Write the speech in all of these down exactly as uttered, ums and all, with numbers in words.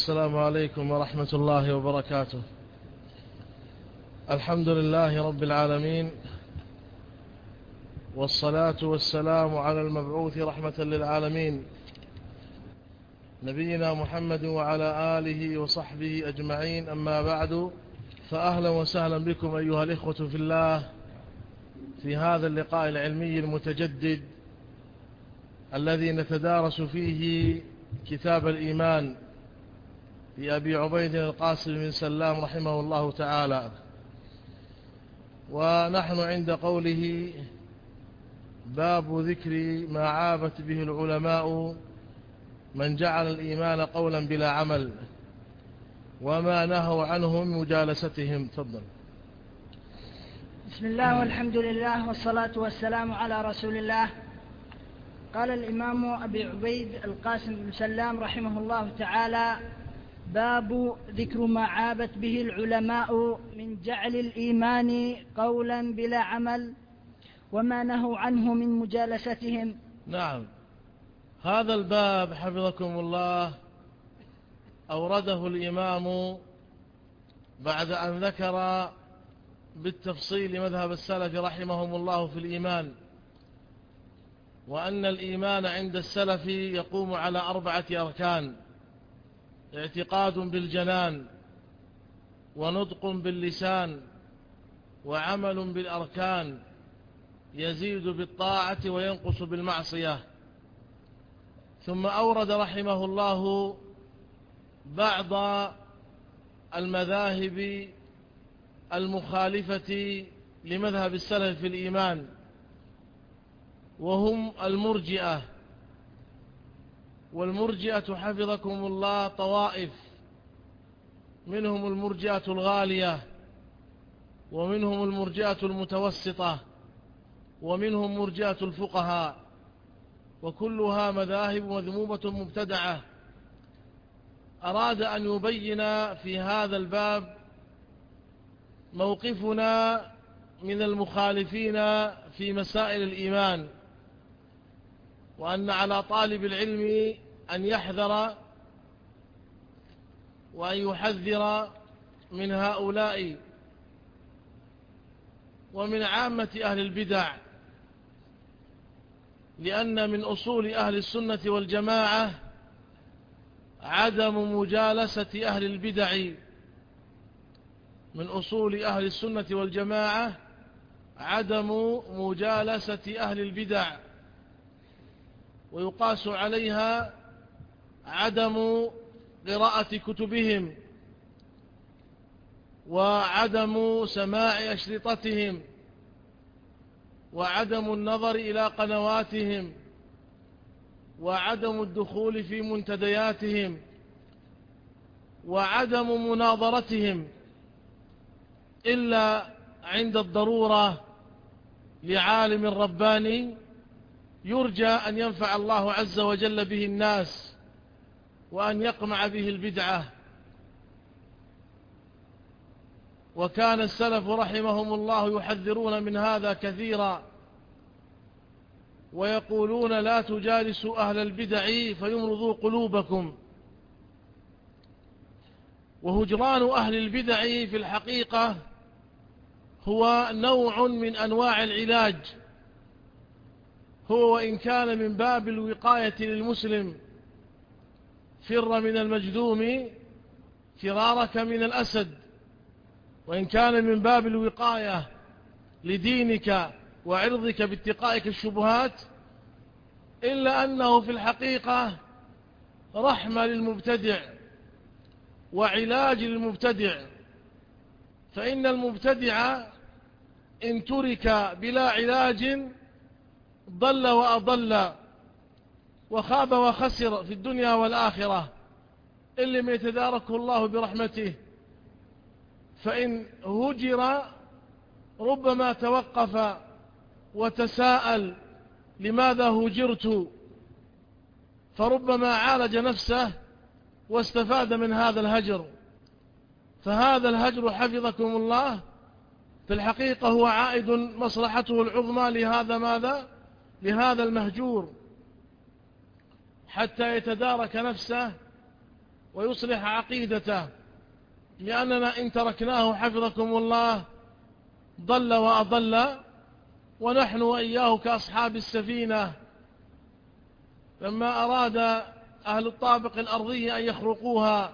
السلام عليكم ورحمة الله وبركاته. الحمد لله رب العالمين، والصلاة والسلام على المبعوث رحمة للعالمين نبينا محمد وعلى آله وصحبه أجمعين. أما بعد، فأهلا وسهلا بكم أيها الإخوة في الله في هذا اللقاء العلمي المتجدد الذي نتدارس فيه كتاب الإيمان لأبي عبيد القاسم بن سلام رحمه الله تعالى، ونحن عند قوله: باب ذكر ما عابت به العلماء من جعل الإيمان قولا بلا عمل وما نهوا عنه من مجالستهم. تفضل. بسم الله والحمد لله والصلاة والسلام على رسول الله. قال الإمام أبي عبيد القاسم بن سلام رحمه الله تعالى: باب ذكر ما عابت به العلماء من جعل الإيمان قولا بلا عمل وما نهوا عنه من مجالستهم. نعم، هذا الباب حفظكم الله أورده الإمام بعد أن ذكر بالتفصيل مذهب السلف رحمهم الله في الإيمان، وأن الإيمان عند السلف يقوم على أربعة أركان: اعتقاد بالجنان، ونطق باللسان، وعمل بالأركان، يزيد بالطاعة وينقص بالمعصية. ثم أورد رحمه الله بعض المذاهب المخالفة لمذهب السلف في الإيمان، وهم المرجئة. والمرجئة حفظكم الله طوائف، منهم المرجئة الغالية، ومنهم المرجئة المتوسطة، ومنهم مرجئة الفقهاء، وكلها مذاهب مذمومة مبتدعة. أراد أن يبين في هذا الباب موقفنا من المخالفين في مسائل الإيمان، وأن على طالب العلم أن يحذر وأن يحذر من هؤلاء ومن عامة أهل البدع، لأن من أصول أهل السنة والجماعة عدم مجالسة أهل البدع. من أصول أهل السنة والجماعة عدم مجالسة أهل البدع، ويقاس عليها عدم قراءة كتبهم، وعدم سماع أشرطتهم، وعدم النظر إلى قنواتهم، وعدم الدخول في منتدياتهم، وعدم مناظرتهم إلا عند الضرورة لعالم رباني يرجى أن ينفع الله عز وجل به الناس وأن يقمع به البدعة. وكان السلف رحمهم الله يحذرون من هذا كثيرا، ويقولون: لا تجالسوا أهل البدع فيمرضوا قلوبكم. وهجران أهل البدع في الحقيقة هو نوع من أنواع العلاج، هو وإن كان من باب الوقاية للمسلم: فر من المجذوم فرارك من الأسد. وإن كان من باب الوقاية لدينك وعرضك باتقائك الشبهات، إلا أنه في الحقيقة رحمة للمبتدع وعلاج للمبتدع. فإن المبتدع إن ترك بلا علاج ضل وأضل وخاب وخسر في الدنيا والآخرة، إن لم يتداركه الله برحمته. فإن هجر ربما توقف وتساءل: لماذا هجرت؟ فربما عالج نفسه واستفاد من هذا الهجر. فهذا الهجر حفظكم الله في الحقيقة هو عائد مصلحته العظمى لهذا ماذا؟ لهذا المهجور، حتى يتدارك نفسه ويصلح عقيدته، لأننا إن تركناه حفظكم الله ضل وأضل، ونحن وإياه كأصحاب السفينة لما أراد أهل الطابق الأرضي أن يخرقوها،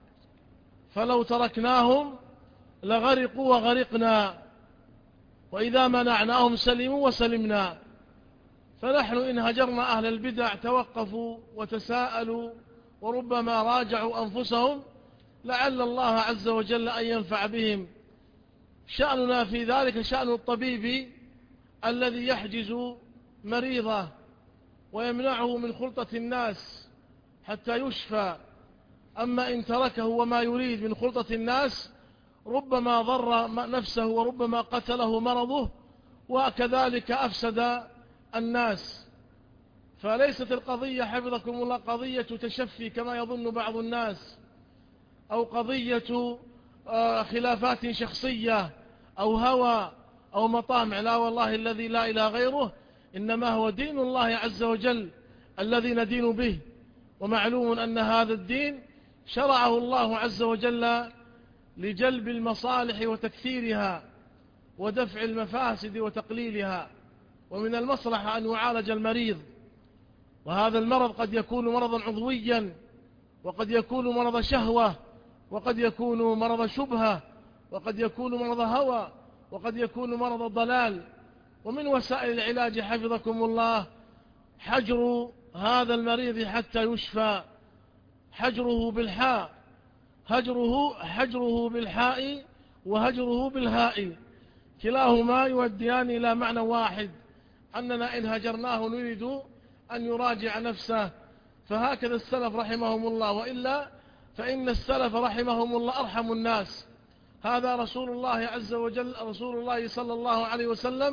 فلو تركناهم لغرقوا وغرقنا، وإذا منعناهم سلموا وسلمنا. فنحن إن هجرنا أهل البدع توقفوا وتساءلوا وربما راجعوا أنفسهم لعل الله عز وجل أن ينفع بهم. شأننا في ذلك شأن الطبيب الذي يحجز مريضه ويمنعه من خلطة الناس حتى يشفى. أما إن تركه وما يريد من خلطة الناس ربما ضر نفسه وربما قتله مرضه، وكذلك أفسد الناس. فليست القضية حفظكم الله قضية تشفي كما يظن بعض الناس، أو قضية خلافات شخصية أو هوى أو مطامع، لا والله الذي لا إله غيره، إنما هو دين الله عز وجل الذي ندين به. ومعلوم أن هذا الدين شرعه الله عز وجل لجلب المصالح وتكثيرها ودفع المفاسد وتقليلها. ومن المصلحة أن يعالج المريض، وهذا المرض قد يكون مرضا عضويا، وقد يكون مرض شهوة، وقد يكون مرض شبهة، وقد يكون مرض هوى، وقد يكون مرض ضلال. ومن وسائل العلاج حفظكم الله حجر هذا المريض حتى يشفى، حجره بالحاء، هجره حجره بالحاء وهجره بالهاء، كلاهما يوديان إلى معنى واحد، أننا إن هجرناه نريد أن يراجع نفسه. فهكذا السلف رحمهم الله، وإلا فإن السلف رحمهم الله أرحم الناس. هذا رسول الله عز وجل، رسول الله صلى الله عليه وسلم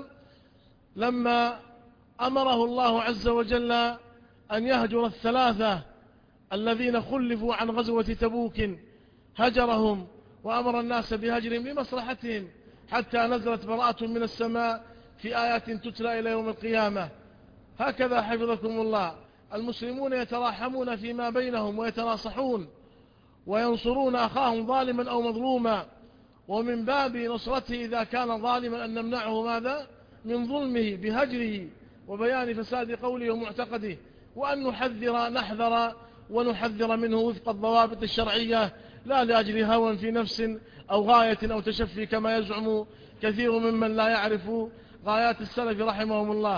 لما أمره الله عز وجل أن يهجر الثلاثة الذين خلفوا عن غزوة تبوك، هجرهم وأمر الناس بهجرهم لمصلحتهم، حتى نزلت براءة من السماء في آيات تتلى إلى يوم القيامة. هكذا حفظكم الله المسلمون يتراحمون فيما بينهم ويتناصحون وينصرون أخاهم ظالما أو مظلوما، ومن باب نصرته إذا كان ظالما أن نمنعه ماذا؟ من ظلمه بهجره وبيان فساد قوله ومعتقده، وأن نحذر نحذر ونحذر منه وفق الضوابط الشرعية، لا لأجل هوى في نفس أو غاية أو تشفي كما يزعم كثير ممن لا يعرف غايات السلف رحمهم الله.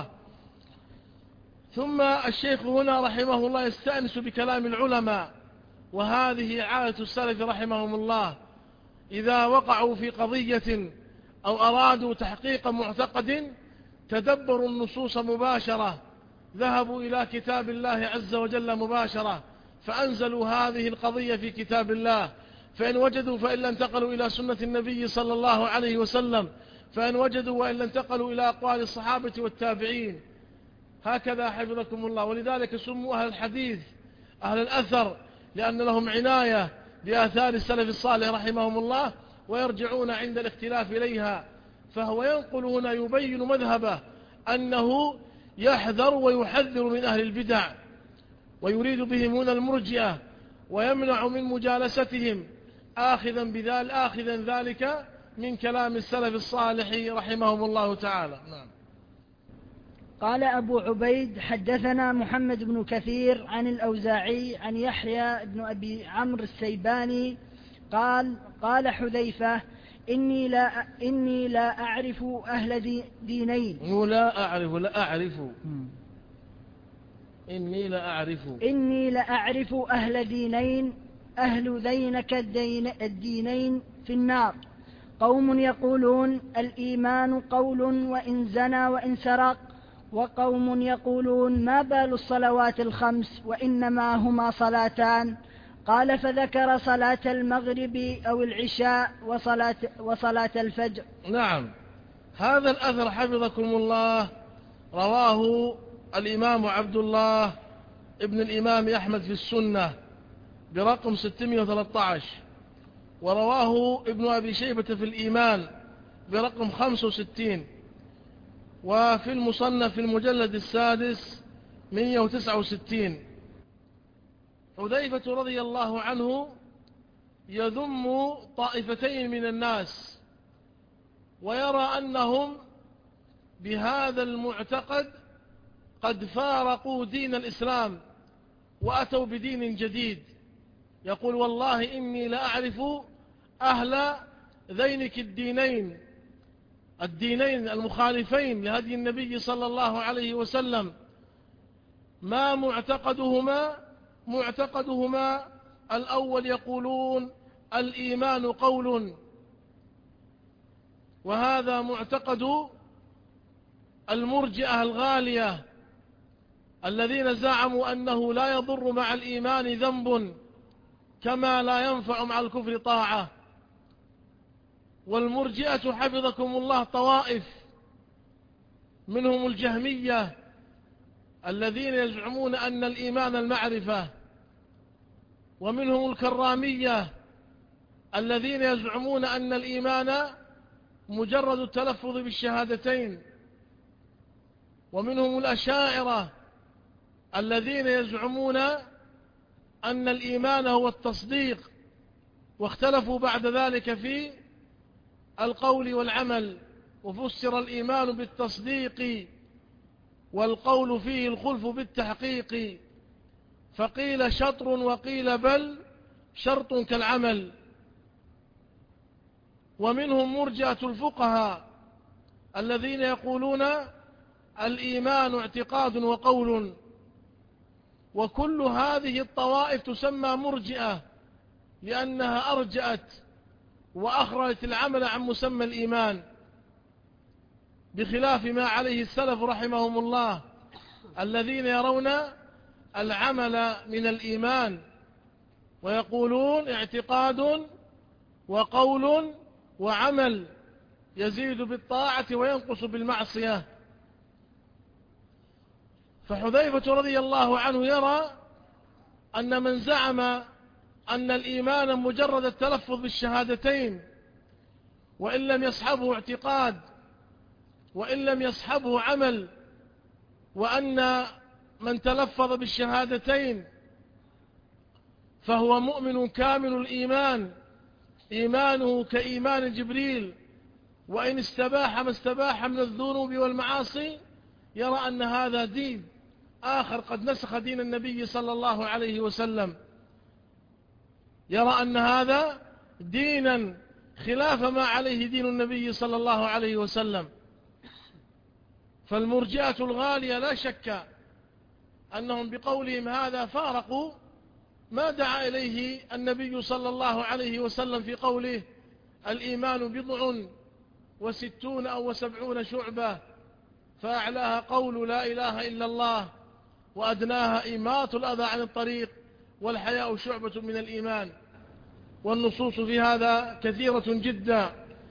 ثم الشيخ هنا رحمه الله يستأنس بكلام العلماء، وهذه عادة السلف رحمهم الله، إذا وقعوا في قضية أو أرادوا تحقيق معتقد تدبروا النصوص مباشرة، ذهبوا إلى كتاب الله عز وجل مباشرة فأنزلوا هذه القضية في كتاب الله، فإن وجدوا فإلا انتقلوا إلى سنة النبي صلى الله عليه وسلم، فإن وجدوا وإلا انتقلوا إلى أقوال الصحابة والتابعين. هكذا حفظكم الله. ولذلك سموا أهل الحديث أهل الأثر، لأن لهم عناية بآثار السلف الصالح رحمهم الله، ويرجعون عند الاختلاف إليها. فهو ينقل هنا يبين مذهبه أنه يحذر ويحذر من أهل البدع، ويريد بهم هنا المرجئة، ويمنع من مجالستهم، آخذا بذلك آخذا ذلك من كلام السلف الصالح رحمهم الله تعالى. نعم. قال أبو عبيد حدثنا محمد بن كثير عن الأوزاعي عن يحيى بن أبي عمرو السيباني قال قال حذيفة إني لا إني لا أعرف أهل دي دينين. لا أعرف لا أعرف إني لا أعرف إني لا أعرف أهل دينين أهل ذينك الدين الدينين في النار، قوم يقولون الإيمان قول وإن زنى وإن سرق، وقوم يقولون ما بال الصلوات الخمس وإنما هما صلاتان. قال فذكر صلاة المغرب أو العشاء وصلاة, وصلاة الفجر. نعم. هذا الأثر حفظكم الله رواه الإمام عبد الله ابن الإمام أحمد في السنة برقم ستمائة وثلاثة عشر، ورواه ابن أبي شيبة في الإيمان برقم خمسة وستين، وفي المصنف في المجلد السادس مئة وتسعة وستين. حذيفة رضي الله عنه يذم طائفتين من الناس ويرى أنهم بهذا المعتقد قد فارقوا دين الإسلام وأتوا بدين جديد. يقول والله إني لأعرف أهل ذينك الدينين الدينين المخالفين لهدي النبي صلى الله عليه وسلم ما معتقدهما معتقدهما الأول يقولون الإيمان قول، وهذا معتقد المرجئة الغالية الذين زعموا أنه لا يضر مع الإيمان ذنب كما لا ينفع مع الكفر طاعة. والمرجئة حفظكم الله طوائف، منهم الجهمية الذين يزعمون أن الإيمان المعرفة، ومنهم الكرامية الذين يزعمون أن الإيمان مجرد التلفظ بالشهادتين، ومنهم الأشاعرة الذين يزعمون أن الإيمان هو التصديق، واختلفوا بعد ذلك في القول والعمل، وفسر الإيمان بالتصديق والقول فيه الخلف بالتحقيق، فقيل شطر وقيل بل شرط كالعمل. ومنهم مرجئة الفقهاء الذين يقولون الإيمان اعتقاد وقول. وكل هذه الطوائف تسمى مرجئة لأنها أرجأت وأخرجت العمل عن مسمى الإيمان، بخلاف ما عليه السلف رحمهم الله الذين يرون العمل من الإيمان ويقولون اعتقاد وقول وعمل يزيد بالطاعة وينقص بالمعصية. فحذيفة رضي الله عنه يرى أن من زعم أن الإيمان مجرد التلفظ بالشهادتين وإن لم يصحبه اعتقاد وإن لم يصحبه عمل، وأن من تلفظ بالشهادتين فهو مؤمن كامل الإيمان، إيمانه كإيمان جبريل، وإن استباح ما استباح من الذنوب والمعاصي، يرى أن هذا دين آخر قد نسخ دين النبي صلى الله عليه وسلم، يرى أن هذا دينا خلاف ما عليه دين النبي صلى الله عليه وسلم. فالمرجئة الغالية لا شك أنهم بقولهم هذا فارقوا ما دعا إليه النبي صلى الله عليه وسلم في قوله الإيمان بضع وستون أو وسبعون شعبة، فأعلاها قول لا إله إلا الله، وأدناها إماط الأذى عن الطريق، والحياء شعبة من الإيمان. والنصوص في هذا كثيرة جدا.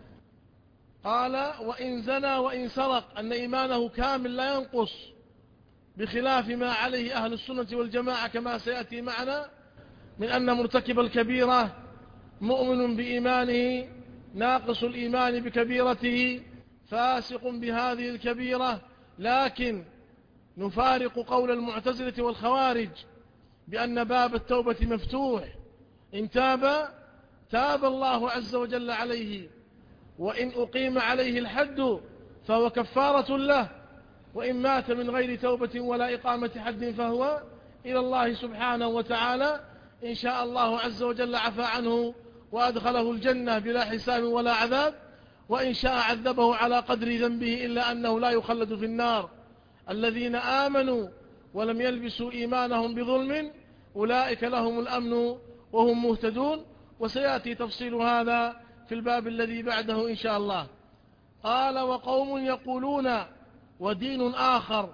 قال وإن زنى وإن سرق، أن إيمانه كامل لا ينقص، بخلاف ما عليه أهل السنة والجماعة كما سيأتي معنا من أن مرتكب الكبيرة مؤمن بإيمانه ناقص الإيمان بكبيرته فاسق بهذه الكبيرة. لكن نفارق قول المعتزلة والخوارج بأن باب التوبة مفتوح، إن تاب تاب الله عز وجل عليه، وإن أقيم عليه الحد فهو كفارة له، وإن مات من غير توبة ولا إقامة حد فهو إلى الله سبحانه وتعالى، إن شاء الله عز وجل عفى عنه وأدخله الجنة بلا حساب ولا عذاب، وإن شاء عذبه على قدر ذنبه، إلا أنه لا يخلد في النار. الذين آمنوا ولم يلبسوا إيمانهم بظلم أولئك لهم الأمن وهم مهتدون. وسيأتي تفصيل هذا في الباب الذي بعده إن شاء الله. قال وقوم يقولون ودين آخر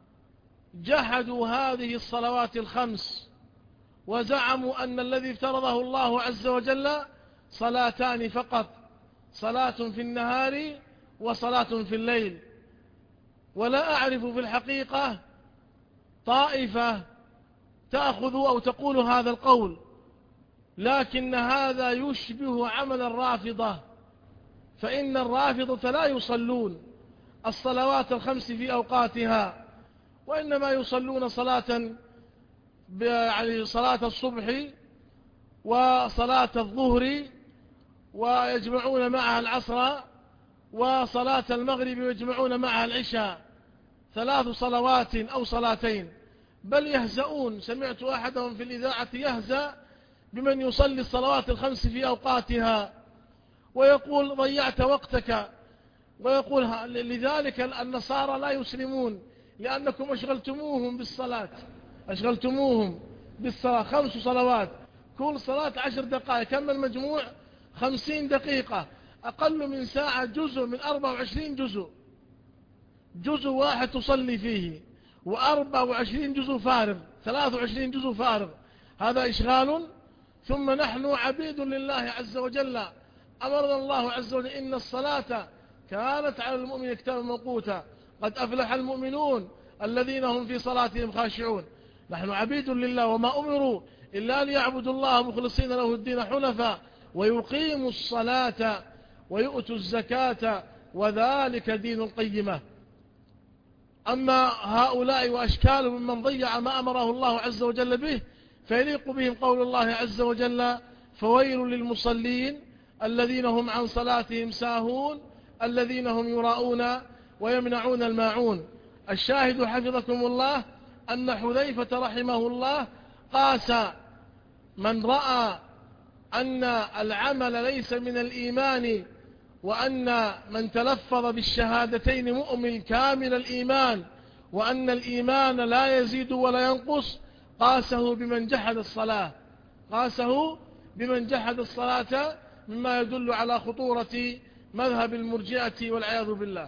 جحدوا هذه الصلوات الخمس وزعموا أن الذي افترضه الله عز وجل صلاتان فقط، صلاة في النهار وصلاة في الليل. ولا أعرف في الحقيقة طائفة تأخذ أو تقول هذا القول، لكن هذا يشبه عمل الرافضة، فإن الرافضة لا يصلون الصلوات الخمس في أوقاتها، وإنما يصلون صلاة يعني صلاة الصبح وصلاة الظهر ويجمعون معها العصر وصلاة المغرب ويجمعون معها العشاء، ثلاث صلوات أو صلاتين، بل يهزؤون. سمعت أحدهم في الإذاعة يهزأ بمن يصلي الصلوات الخمس في أوقاتها ويقول ضيعت وقتك، ويقول لذلك النصارى لا يسلمون لأنكم أشغلتموهم بالصلاة، أشغلتموهم بالصلاة. خمس صلوات كل صلاة عشر دقائق، كم المجموع؟ خمسين دقيقة، أقل من ساعة، جزء من أربع وعشرين جزء، جزء واحد تصلي فيه، وأربع وعشرين جزء فارغ، ثلاث وعشرين جزء فارغ، هذا إشغال. ثم نحن عبيد لله عز وجل، أمرنا الله عز وجل إن الصلاة كانت على المؤمن كتابا موقوتا، قد أفلح المؤمنون الذين هم في صلاتهم خاشعون. نحن عبيد لله وما أمروا إلا ليعبدوا الله مخلصين له الدين حنفاء ويقيموا الصلاة ويؤتوا الزكاة وذلك دين القيمة. أما هؤلاء وأشكالهم ممن ضيع ما أمره الله عز وجل به فيليق بهم قول الله عز وجل فويل للمصلين الذين هم عن صلاتهم ساهون الذين هم يراءون ويمنعون الماعون. الشاهد حفظكم الله أن حذيفة رحمه الله قاس من رأى أن العمل ليس من الإيمان وأن من تلفظ بالشهادتين مؤمن كامل الإيمان وأن الإيمان لا يزيد ولا ينقص، قاسه بمن جحد الصلاة، قاسه بمن جحد الصلاة، مما يدل على خطورة مذهب المرجئة والعياذ بالله.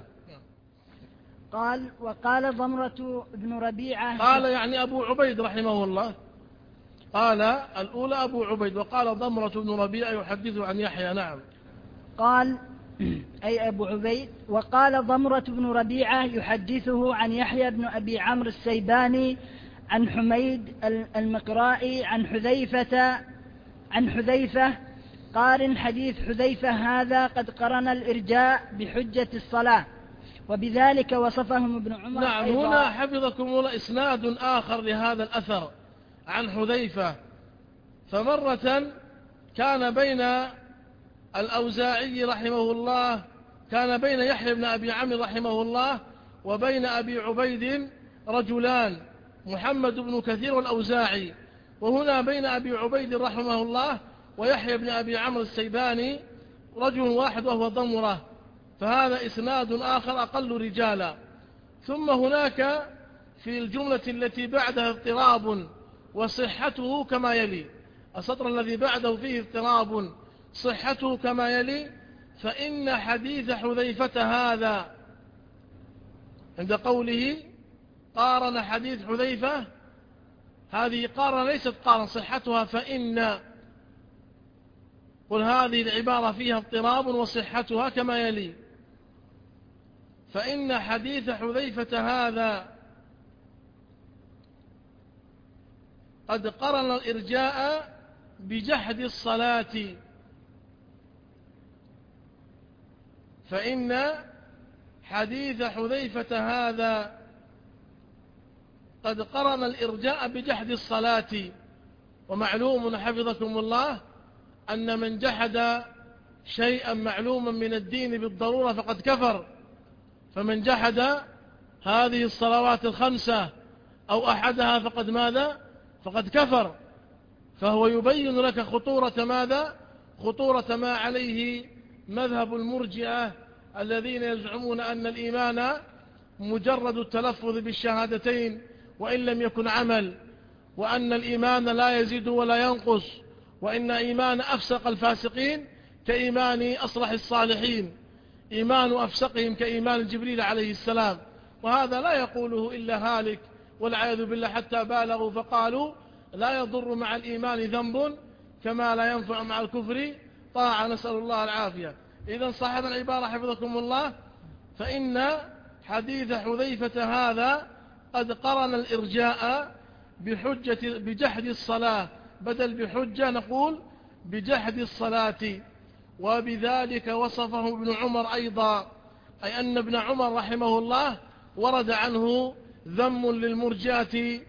قال وقال ضمرة بن ربيعة، قال يعني أبو عبيد رحمه الله، قال الأولى أبو عبيد، وقال ضمرة بن ربيعة يحدث عن يحيى. نعم. قال أي أبو عبيد. وقال ضمرة بن ربيعة يحدثه عن يحيى بن أبي عمرو السيباني عن حميد المقرائي عن حذيفة عن حذيفة قارن حديث حذيفة هذا قد قرن الإرجاء بحجة الصلاة، وبذلك وصفهم ابن عمر. نعم. هنا حفظكم الله إسناد آخر لهذا الأثر عن حذيفة. فمرة كان بين الأوزاعي رحمه الله، كان بين يحيى بن أبي عمرو رحمه الله وبين أبي عبيد رجلان، محمد بن كثير والأوزاعي، وهنا بين أبي عبيد رحمه الله ويحيى بن أبي عمرو السيباني رجل واحد وهو ضمرة، فهذا إسناد آخر أقل رجالا. ثم هناك في الجملة التي بعدها اضطراب وصحته كما يلي، السطر الذي بعده فيه اضطراب صحته كما يلي: فإن حديث حذيفة هذا، عند قوله قارن حديث حذيفة، هذه قارن ليست قارن، صحتها فإن، قل هذه العبارة فيها اضطراب وصحتها كما يلي: فإن حديث حذيفة هذا قد قرن الإرجاء بجحد الصلاة، فإن حديث حذيفة هذا قد قرن الإرجاء بجحد الصلاة. ومعلوم حفظكم الله أن من جحد شيئا معلوما من الدين بالضرورة فقد كفر، فمن جحد هذه الصلوات الخمسة أو أحدها فقد ماذا؟ فقد كفر. فهو يبين لك خطورة ماذا؟ خطورة ما عليه مذهب المرجئة الذين يزعمون أن الإيمان مجرد التلفظ بالشهادتين وإن لم يكن عمل، وأن الإيمان لا يزيد ولا ينقص، وإن إيمان أفسق الفاسقين كإيمان أصلح الصالحين، إيمان أفسقهم كإيمان جبريل عليه السلام. وهذا لا يقوله إلا هالك والعياذ بالله، حتى بالغوا فقالوا لا يضر مع الإيمان ذنب كما لا ينفع مع الكفر طاعة، نسأل الله العافية. إذن صاحب العبارة حفظكم الله: فإن حديث حذيفة هذا قد قرن الإرجاء بحجة بجحد الصلاة، بدل بحجة نقول بجحد الصلاة. وبذلك وصفه ابن عمر أيضا، أي أن ابن عمر رحمه الله ورد عنه ذم للمرجئة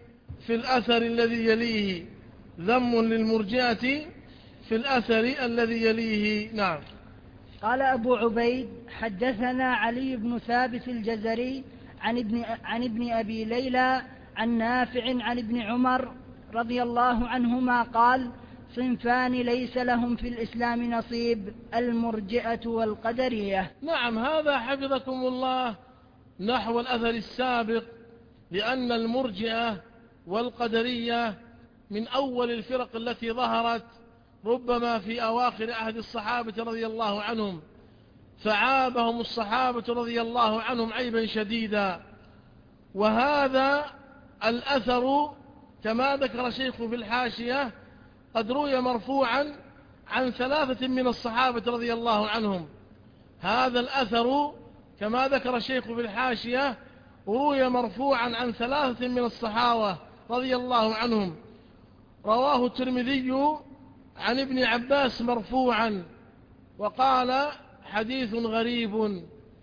في الأثر الذي يليه، ذم للمرجئة في الأثر الذي يليه. نعم. قال أبو عبيد: حدثنا علي بن ثابت الجزري عن ابن, عن ابن أبي ليلى عن نافع عن ابن عمر رضي الله عنهما قال: صنفان ليس لهم في الإسلام نصيب، المرجئة والقدرية. نعم، هذا حفظكم الله نحو الأثر السابق، لأن المرجئة والقدرية من أول الفرق التي ظهرت ربما في أواخر عهد الصحابة رضي الله عنهم، فعابهم الصحابة رضي الله عنهم عيبا شديدا. وهذا الأثر كما ذكر شيخ في الحاشية قد روي مرفوعا عن ثلاثة من الصحابة رضي الله عنهم. هذا الأثر كما ذكر الشيخ في الحاشية روي مرفوعا عن ثلاثة من الصحابة رضي الله عنهم. رواه الترمذي عن ابن عباس مرفوعا وقال: حديث غريب.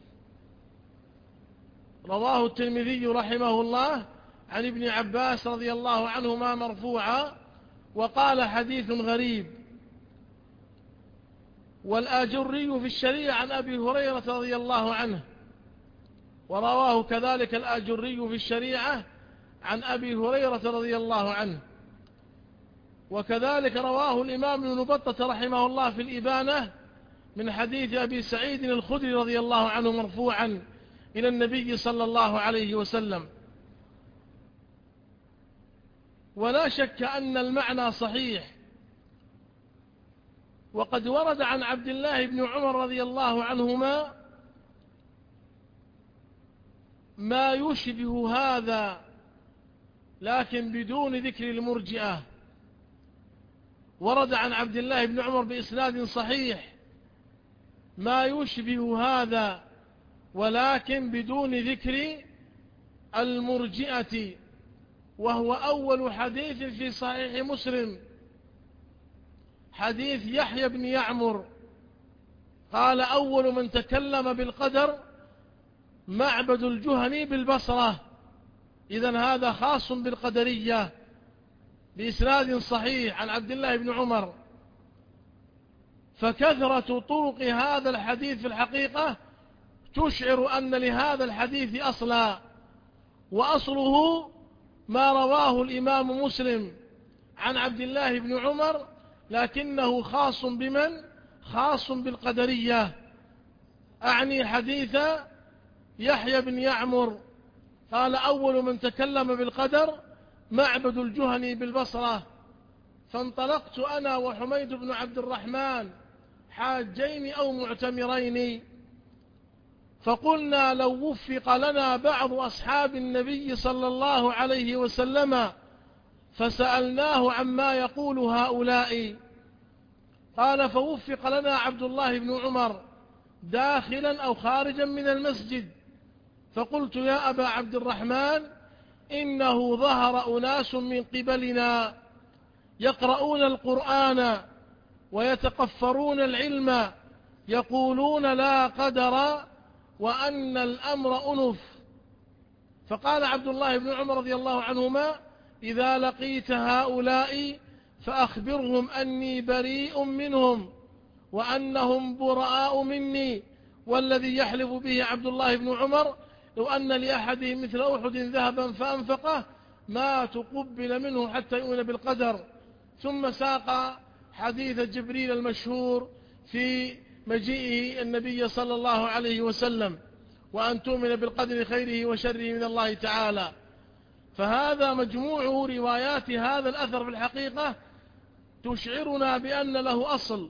رواه الترمذي رحمه الله عن ابن عباس رضي الله عنهما مرفوعا وقال: حديث غريب. والآجري في الشريعة عن أبي هريرة رضي الله عنه، ورواه كذلك الآجري في الشريعة عن أبي هريرة رضي الله عنه. وكذلك رواه الإمام ابن بطة رحمه الله في الإبانة من حديث أبي سعيد الخدري رضي الله عنه مرفوعا إلى النبي صلى الله عليه وسلم. ولا شك أن المعنى صحيح. وقد ورد عن عبد الله بن عمر رضي الله عنهما ما يشبه هذا لكن بدون ذكر المرجئة. ورد عن عبد الله بن عمر بإسناد صحيح ما يشبه هذا ولكن بدون ذكر المرجئة، وهو أول حديث في صحيح مسلم، حديث يحيى بن يعمر قال: أول من تكلم بالقدر معبد الجهني بالبصرة. إذن هذا خاص بالقدرية بإسناد صحيح عن عبد الله بن عمر. فكثرة طرق هذا الحديث في الحقيقة تشعر أن لهذا الحديث أصلا، وأصله ما رواه الإمام مسلم عن عبد الله بن عمر، لكنه خاص بمن؟ خاص بالقدرية. أعني حديث يحيى بن يعمر قال: أول من تكلم بالقدر معبد الجهني بالبصرة. فانطلقت أنا وحميد بن عبد الرحمن حاجين أو معتمرين، فقلنا: لو وفق لنا بعض أصحاب النبي صلى الله عليه وسلم فسألناه عما يقول هؤلاء. قال: فوفق لنا عبد الله بن عمر داخلا أو خارجا من المسجد، فقلت: يا أبا عبد الرحمن، إنه ظهر أناس من قبلنا يقرؤون القرآن ويتقفرون العلم، يقولون لا قدر وأن الأمر أنف. فقال عبد الله بن عمر رضي الله عنهما: إذا لقيت هؤلاء فأخبرهم أني بريء منهم وأنهم براء مني. والذي يحلف به عبد الله بن عمر لو أن لأحدهم مثل أحد ذهبا فأنفقه ما تقبل منه حتى يؤمن بالقدر. ثم ساق حديث جبريل المشهور في مجيئه النبي صلى الله عليه وسلم: وأن تؤمن بالقدر خيره وشره من الله تعالى. فهذا مجموع روايات هذا الأثر في الحقيقة تشعرنا بأن له أصل،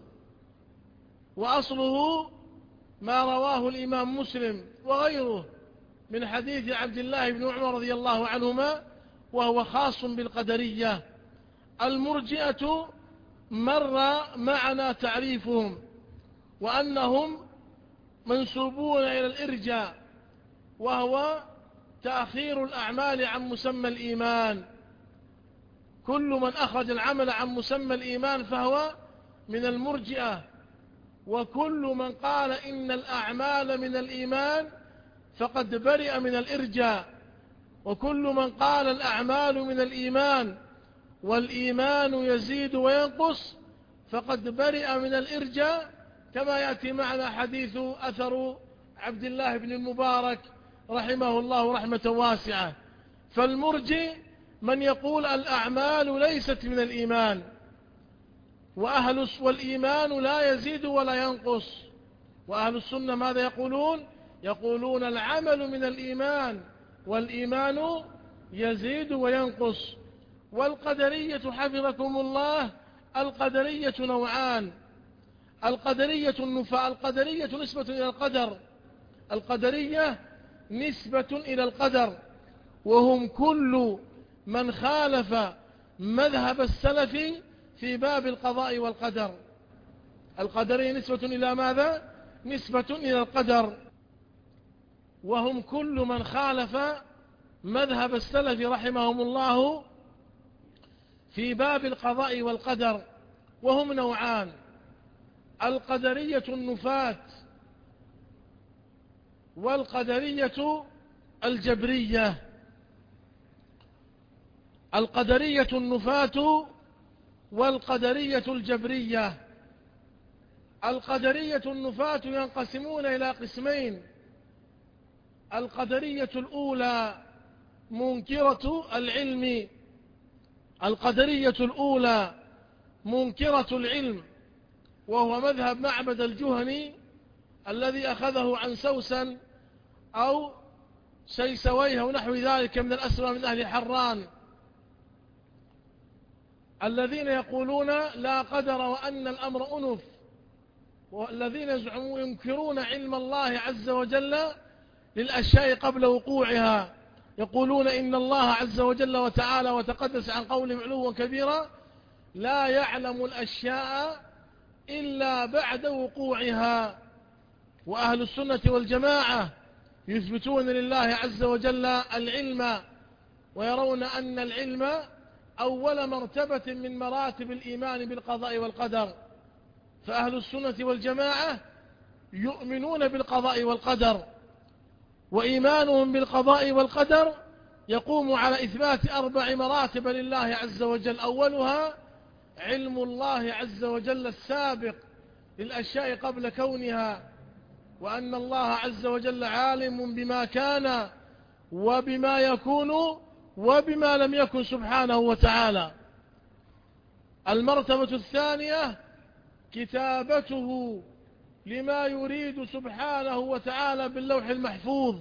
وأصله ما رواه الإمام مسلم وغيره من حديث عبد الله بن عمر رضي الله عنهما، وهو خاص بالقدرية. المرجئة مر معنا تعريفهم، وأنهم منسوبون إلى الإرجاء، وهو تأخير الأعمال عن مسمى الإيمان. كل من أخرج العمل عن مسمى الإيمان فهو من المرجئة، وكل من قال إن الأعمال من الإيمان فقد برئ من الإرجاء. وكل من قال الأعمال من الإيمان والإيمان يزيد وينقص فقد برئ من الإرجاء، كما يأتي معنا حديث أثر عبد الله بن المبارك رحمه الله رحمة واسعة. فالمرجئ من يقول الأعمال ليست من الإيمان، وأهل والإيمان لا يزيد ولا ينقص. وأهل السنة ماذا يقولون؟ يقولون العمل من الإيمان والإيمان يزيد وينقص. والقدرية حفظكم الله، القدرية نوعان: القدرية النفاة، القدرية نسبة إلى القدر، القدرية نسبة إلى القدر، وهم كل من خالف مذهب السلف في باب القضاء والقدر. القدرية نسبة إلى ماذا؟ نسبة إلى القدر، وهم كل من خالف مذهب السلف رحمهم الله في باب القضاء والقدر، وهم نوعان: القدرية النفاة والقدرية الجبرية. القدرية النفاة والقدرية الجبرية. القدرية النفاة ينقسمون إلى قسمين: القدرية الأولى منكرة العلم، القدرية الأولى منكرة العلم، وهو مذهب معبد الجهني الذي أخذه عن سوسن أو سيسويه ونحو ذلك من الأسرى من أهل حران، الذين يقولون لا قدر وأن الأمر أنف، والذين يزعمون ينكرون علم الله عز وجل للأشياء قبل وقوعها، يقولون إن الله عز وجل وتعالى وتقدس عن قولهم علوا كبيرا لا يعلم الأشياء إلا بعد وقوعها. وأهل السنة والجماعة يثبتون لله عز وجل العلم، ويرون أن العلم أول مرتبة من مراتب الإيمان بالقضاء والقدر. فأهل السنة والجماعة يؤمنون بالقضاء والقدر، وإيمانهم بالقضاء والقدر يقوم على إثبات أربع مراتب لله عز وجل: أولها علم الله عز وجل السابق للأشياء قبل كونها، وأن الله عز وجل عالم بما كان وبما يكون وبما لم يكن سبحانه وتعالى. المرتبة الثانية كتابته لما يريد سبحانه وتعالى باللوح المحفوظ.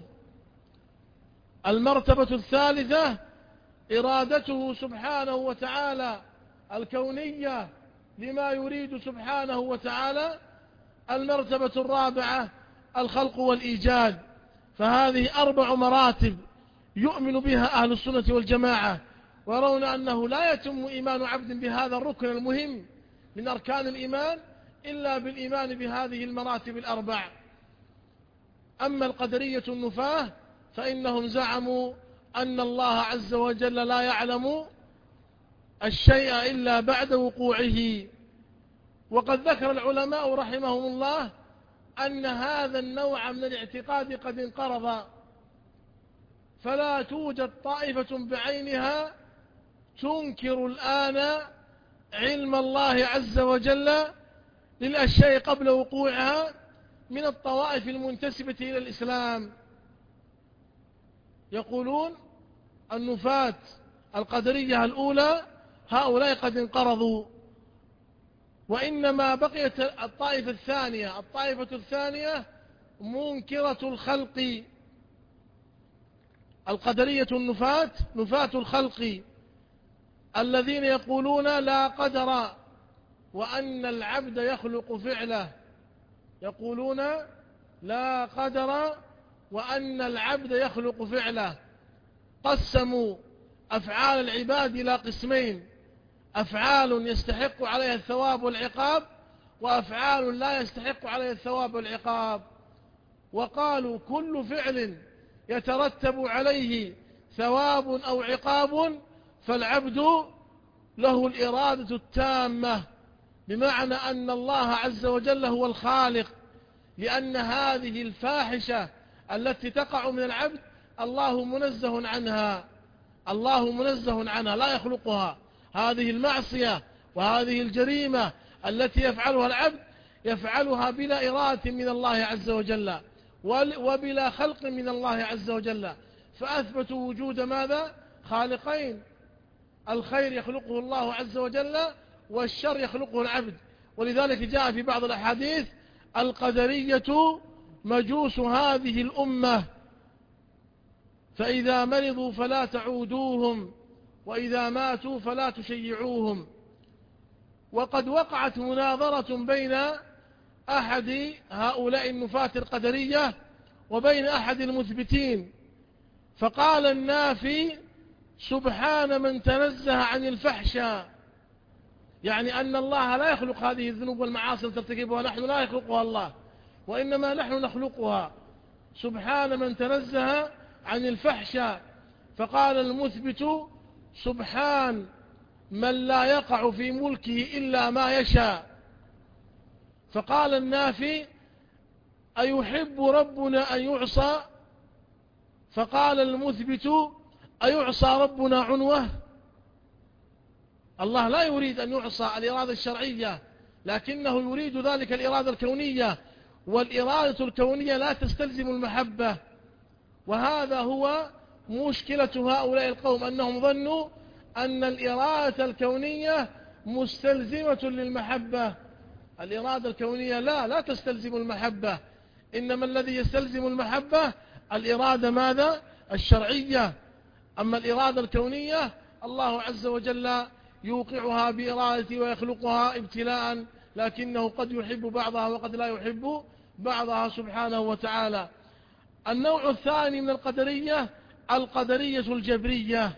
المرتبة الثالثة إرادته سبحانه وتعالى الكونية لما يريد سبحانه وتعالى. المرتبة الرابعة الخلق والإيجاد. فهذه أربع مراتب يؤمن بها أهل السنة والجماعة، ويرون أنه لا يتم إيمان عبد بهذا الركن المهم من أركان الإيمان إلا بالإيمان بهذه المراتب الأربع. أما القدرية النفاة فإنهم زعموا أن الله عز وجل لا يعلم الشيء إلا بعد وقوعه. وقد ذكر العلماء رحمهم الله أن هذا النوع من الاعتقاد قد انقرض، فلا توجد طائفة بعينها تنكر الآن علم الله عز وجل للأشياء قبل وقوعها من الطوائف المنتسبة إلى الإسلام. يقولون النفاة القدرية الأولى هؤلاء قد انقرضوا، وإنما بقيت الطائفة الثانية. الطائفة الثانية منكرة الخلق، القدرية النفاة نفاة الخلق، الذين يقولون لا قدر وأن العبد يخلق فعله. يقولون لا قدر وأن العبد يخلق فعله. قسموا أفعال العباد إلى قسمين: أفعال يستحق عليها الثواب والعقاب، وأفعال لا يستحق عليها الثواب والعقاب. وقالوا كل فعل يترتب عليه ثواب أو عقاب فالعبد له الإرادة التامة، بمعنى أن الله عز وجل هو الخالق، لأن هذه الفاحشة التي تقع من العبد الله منزه عنها، الله منزه عنها لا يخلقها. هذه المعصية وهذه الجريمة التي يفعلها العبد يفعلها بلا إرادة من الله عز وجل وبلا خلق من الله عز وجل، فأثبتوا وجود ماذا؟ خالقين، الخير يخلقه الله عز وجل والشر يخلقه العبد. ولذلك جاء في بعض الأحاديث القدرية مجوس هذه الأمة، فإذا مرضوا فلا تعودوهم وإذا ماتوا فلا تشيعوهم. وقد وقعت مناظرة بين أحد هؤلاء النفاة القدرية وبين أحد المثبتين، فقال النافي سبحان من تنزه عن الفحشاء، يعني أن الله لا يخلق هذه الذنوب والمعاصي التي ترتكبها نحن، لا يخلقها الله وإنما نحن نخلقها. سبحان من تنزه عن الفحشاء. فقال المثبت سبحان من لا يقع في ملكه إلا ما يشاء. فقال النافي أيحب ربنا أن يعصى؟ فقال المثبت أيعصى ربنا عنوة؟ الله لا يريد أن يعصى الإرادة الشرعية، لكنه يريد ذلك الإرادة الكونية، والإرادة الكونية لا تستلزم المحبة. وهذا هو مشكلة هؤلاء القوم، أنهم ظنوا أن الإرادة الكونية مستلزمة للمحبة. الإرادة الكونية لا لا تستلزم المحبة، إنما الذي يستلزم المحبة الإرادة ماذا؟ الشرعية. أما الإرادة الكونية الله عز وجل يوقعها بإرادته ويخلقها ابتلاء، لكنه قد يحب بعضها وقد لا يحب بعضها سبحانه وتعالى. النوع الثاني من القدرية القدرية الجبرية،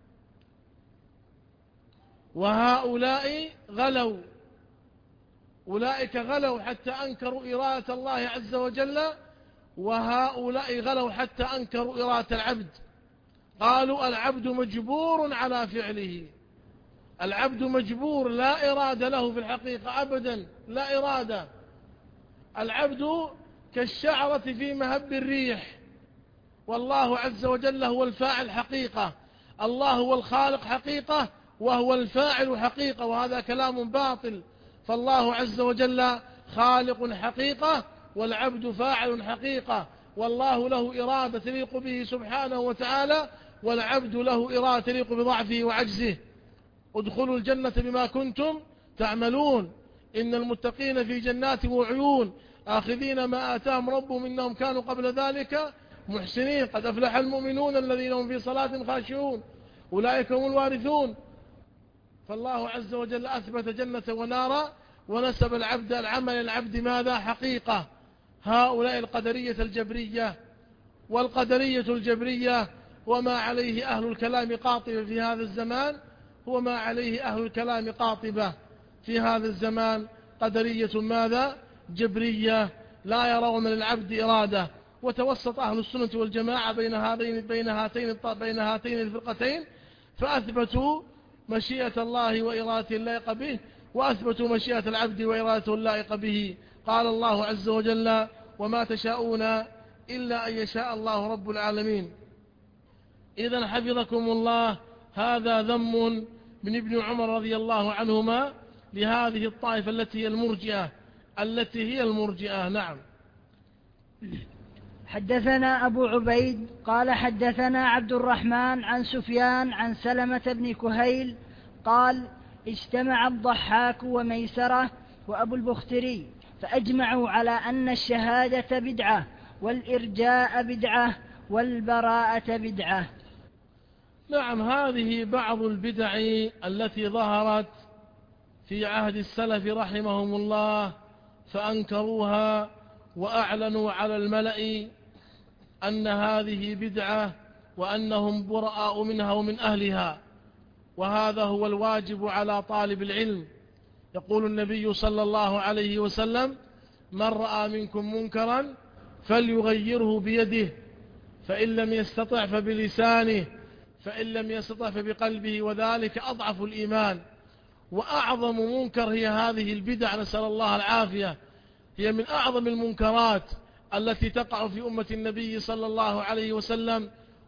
وهؤلاء غلوا، أولئك غلوا حتى أنكروا إرادة الله عز وجل، وهؤلاء غلوا حتى أنكروا إرادة العبد. قالوا العبد مجبور على فعله، العبد مجبور لا إرادة له في الحقيقة أبدا، لا إرادة. العبد كالشعرة في مهب الريح، والله عز وجل هو الفاعل حقيقة. الله هو الخالق حقيقة وهو الفاعل حقيقة، وهذا كلام باطل. فالله عز وجل خالق حقيقة والعبد فاعل حقيقة، والله له إرادة تليق به سبحانه وتعالى، والعبد له إرادة تليق بضعفه وعجزه. ادخلوا الجنة بما كنتم تعملون، إن المتقين في جنات وعيون آخذين ما آتاهم ربهم إنهم كانوا قبل ذلك محسنين، قد أفلح المؤمنون الذين هم في صلاة خاشعون أولئك هم الوارثون. فالله عز وجل أثبت جنة ونارا ونسب العبد العمل العبد ماذا؟ حقيقة. هؤلاء القدرية الجبرية. والقدرية الجبرية وما عليه أهل الكلام قاطبة في هذا الزمان، هو ما عليه أهل الكلام قاطبة في هذا الزمان، قدرية ماذا؟ جبرية، لا يرون للعبد إرادة. وتوسط أهل السنة والجماعة بين هذين بين هاتين بين هاتين الفرقتين، فأثبتوا مشيئة الله وإرادته اللائقة به، وأثبتوا مشيئة العبد وإرادته اللائقة به. قال الله عز وجل وما تشاءون إلا أن يشاء الله رب العالمين. إذن حفظكم الله، هذا ذم من ابن عمر رضي الله عنهما لهذه الطائفة التي هي المرجئة التي هي المرجئة. نعم. حدثنا أبو عبيد قال حدثنا عبد الرحمن عن سفيان عن سلمة بن كهيل قال اجتمع الضحاك وميسرة وأبو البختري فأجمعوا على أن الشهادة بدعة والإرجاء بدعة والبراءة بدعة. نعم، هذه بعض البدع التي ظهرت في عهد السلف رحمهم الله، فأنكروها وأعلنوا على الملأ أن هذه بدعة وأنهم براء منها ومن أهلها. وهذا هو الواجب على طالب العلم. يقول النبي صلى الله عليه وسلم من رأى منكم منكرا فليغيره بيده، فإن لم يستطع فبلسانه، فإن لم يستطع فبقلبه، وذلك أضعف الإيمان. وأعظم منكر هي هذه البدع، نسأل الله العافية، هي من أعظم المنكرات التي تقع في أمة النبي صلى الله عليه وسلم،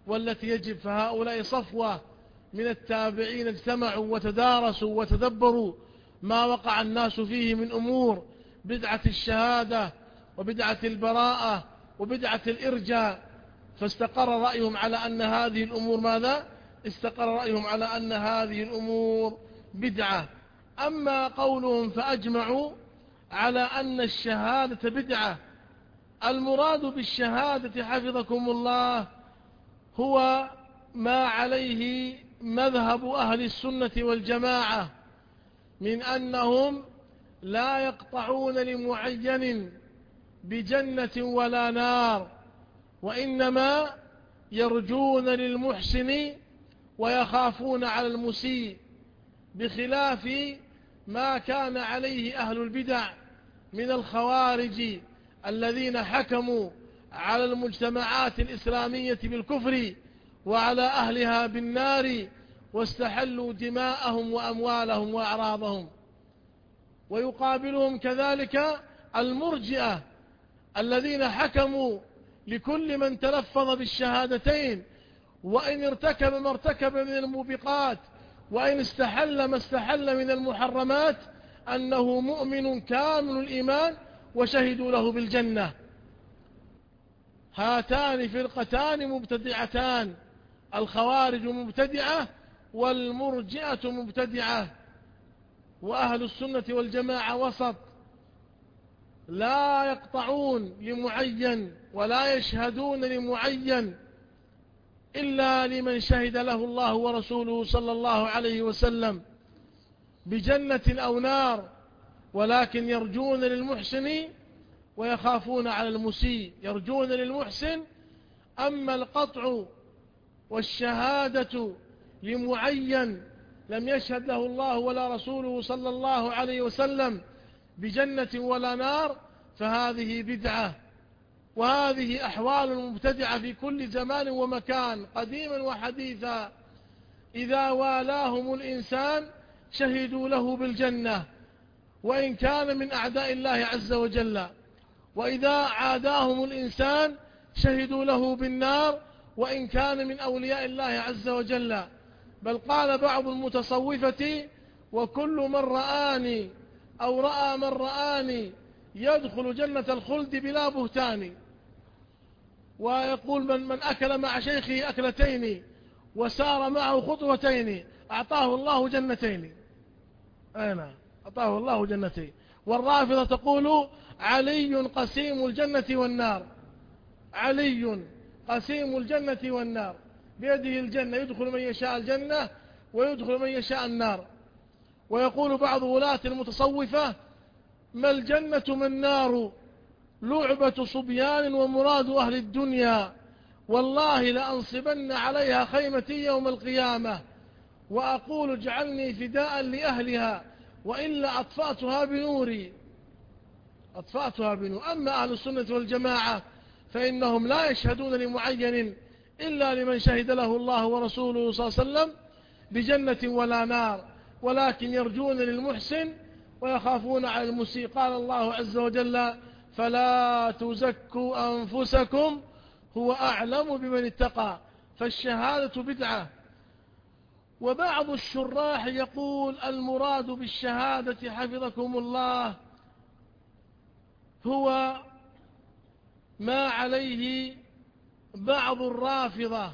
والتي يجب، فهؤلاء صفوة من التابعين اجتمعوا وتدارسوا وتدبروا ما وقع الناس فيه من أمور بدعة الشهادة وبدعة البراءة وبدعة الإرجاء، فاستقر رأيهم على أن هذه الأمور ماذا؟ استقر رأيهم على أن هذه الأمور بدعة. أما قولهم فأجمعوا على أن الشهادة بدعة، المراد بالشهادة حفظكم الله هو ما عليه مذهب أهل السنة والجماعة من أنهم لا يقطعون لمعين بجنة ولا نار، وإنما يرجون للمحسن ويخافون على المسيء، بخلاف ما كان عليه أهل البدع من الخوارج الذين حكموا على المجتمعات الإسلامية بالكفر وعلى أهلها بالنار، واستحلوا دماءهم وأموالهم وأعراضهم. ويقابلهم كذلك المرجئة الذين حكموا لكل من تلفظ بالشهادتين وإن ارتكب ما ارتكب من الموبقات وإن استحل ما استحل من المحرمات أنه مؤمن كامل الإيمان، وشهدوا له بالجنة. هاتان فرقتان مبتدعتان، الخوارج مبتدعة والمرجئة مبتدعة، وأهل السنة والجماعة وسط، لا يقطعون لمعين ولا يشهدون لمعين إلا لمن شهد له الله ورسوله صلى الله عليه وسلم بجنة أو نار، ولكن يرجون للمحسن ويخافون على المسيء. يرجون للمحسن. أما القطع والشهادة لمعين لم يشهد له الله ولا رسوله صلى الله عليه وسلم بجنة ولا نار فهذه بدعة، وهذه أحوال المبتدعة في كل زمان ومكان قديما وحديثا. إذا والاهم الإنسان شهدوا له بالجنة وإن كان من أعداء الله عز وجل، وإذا عاداهم الإنسان شهدوا له بالنار وإن كان من أولياء الله عز وجل. بل قال بعض المتصوفة: وكل من رآني أو رأى من رآني يدخل جنة الخلد بلا بهتان. ويقول: من, من أكل مع شيخه أكلتين وسار معه خطوتين أعطاه الله جنتين. أنا أعطاه الله جنتين. والرافضة تقول: علي قسيم الجنة والنار. علي قسيم الجنة والنار، بيده الجنة، يدخل من يشاء الجنة ويدخل من يشاء النار. ويقول بعض ولاة المتصوفة: ما الجنة ما النار، لعبة صبيان ومراد أهل الدنيا، والله لأنصبن عليها خيمتي يوم القيامة، وأقول اجعلني فداء لأهلها وإلا أطفأتها بنوري. أطفأتها بنور. أما أهل السنة والجماعة فإنهم لا يشهدون لمعين إلا لمن شهد له الله ورسوله صلى الله عليه وسلم بجنة ولا نار، ولكن يرجون للمحسن ويخافون على المسيء. قال الله عز وجل: فلا تزكوا أنفسكم هو أعلم بمن اتقى. فالشهادة بدعة. وبعض الشراح يقول: المراد بالشهادة حفظكم الله هو ما عليه بعض الرافضة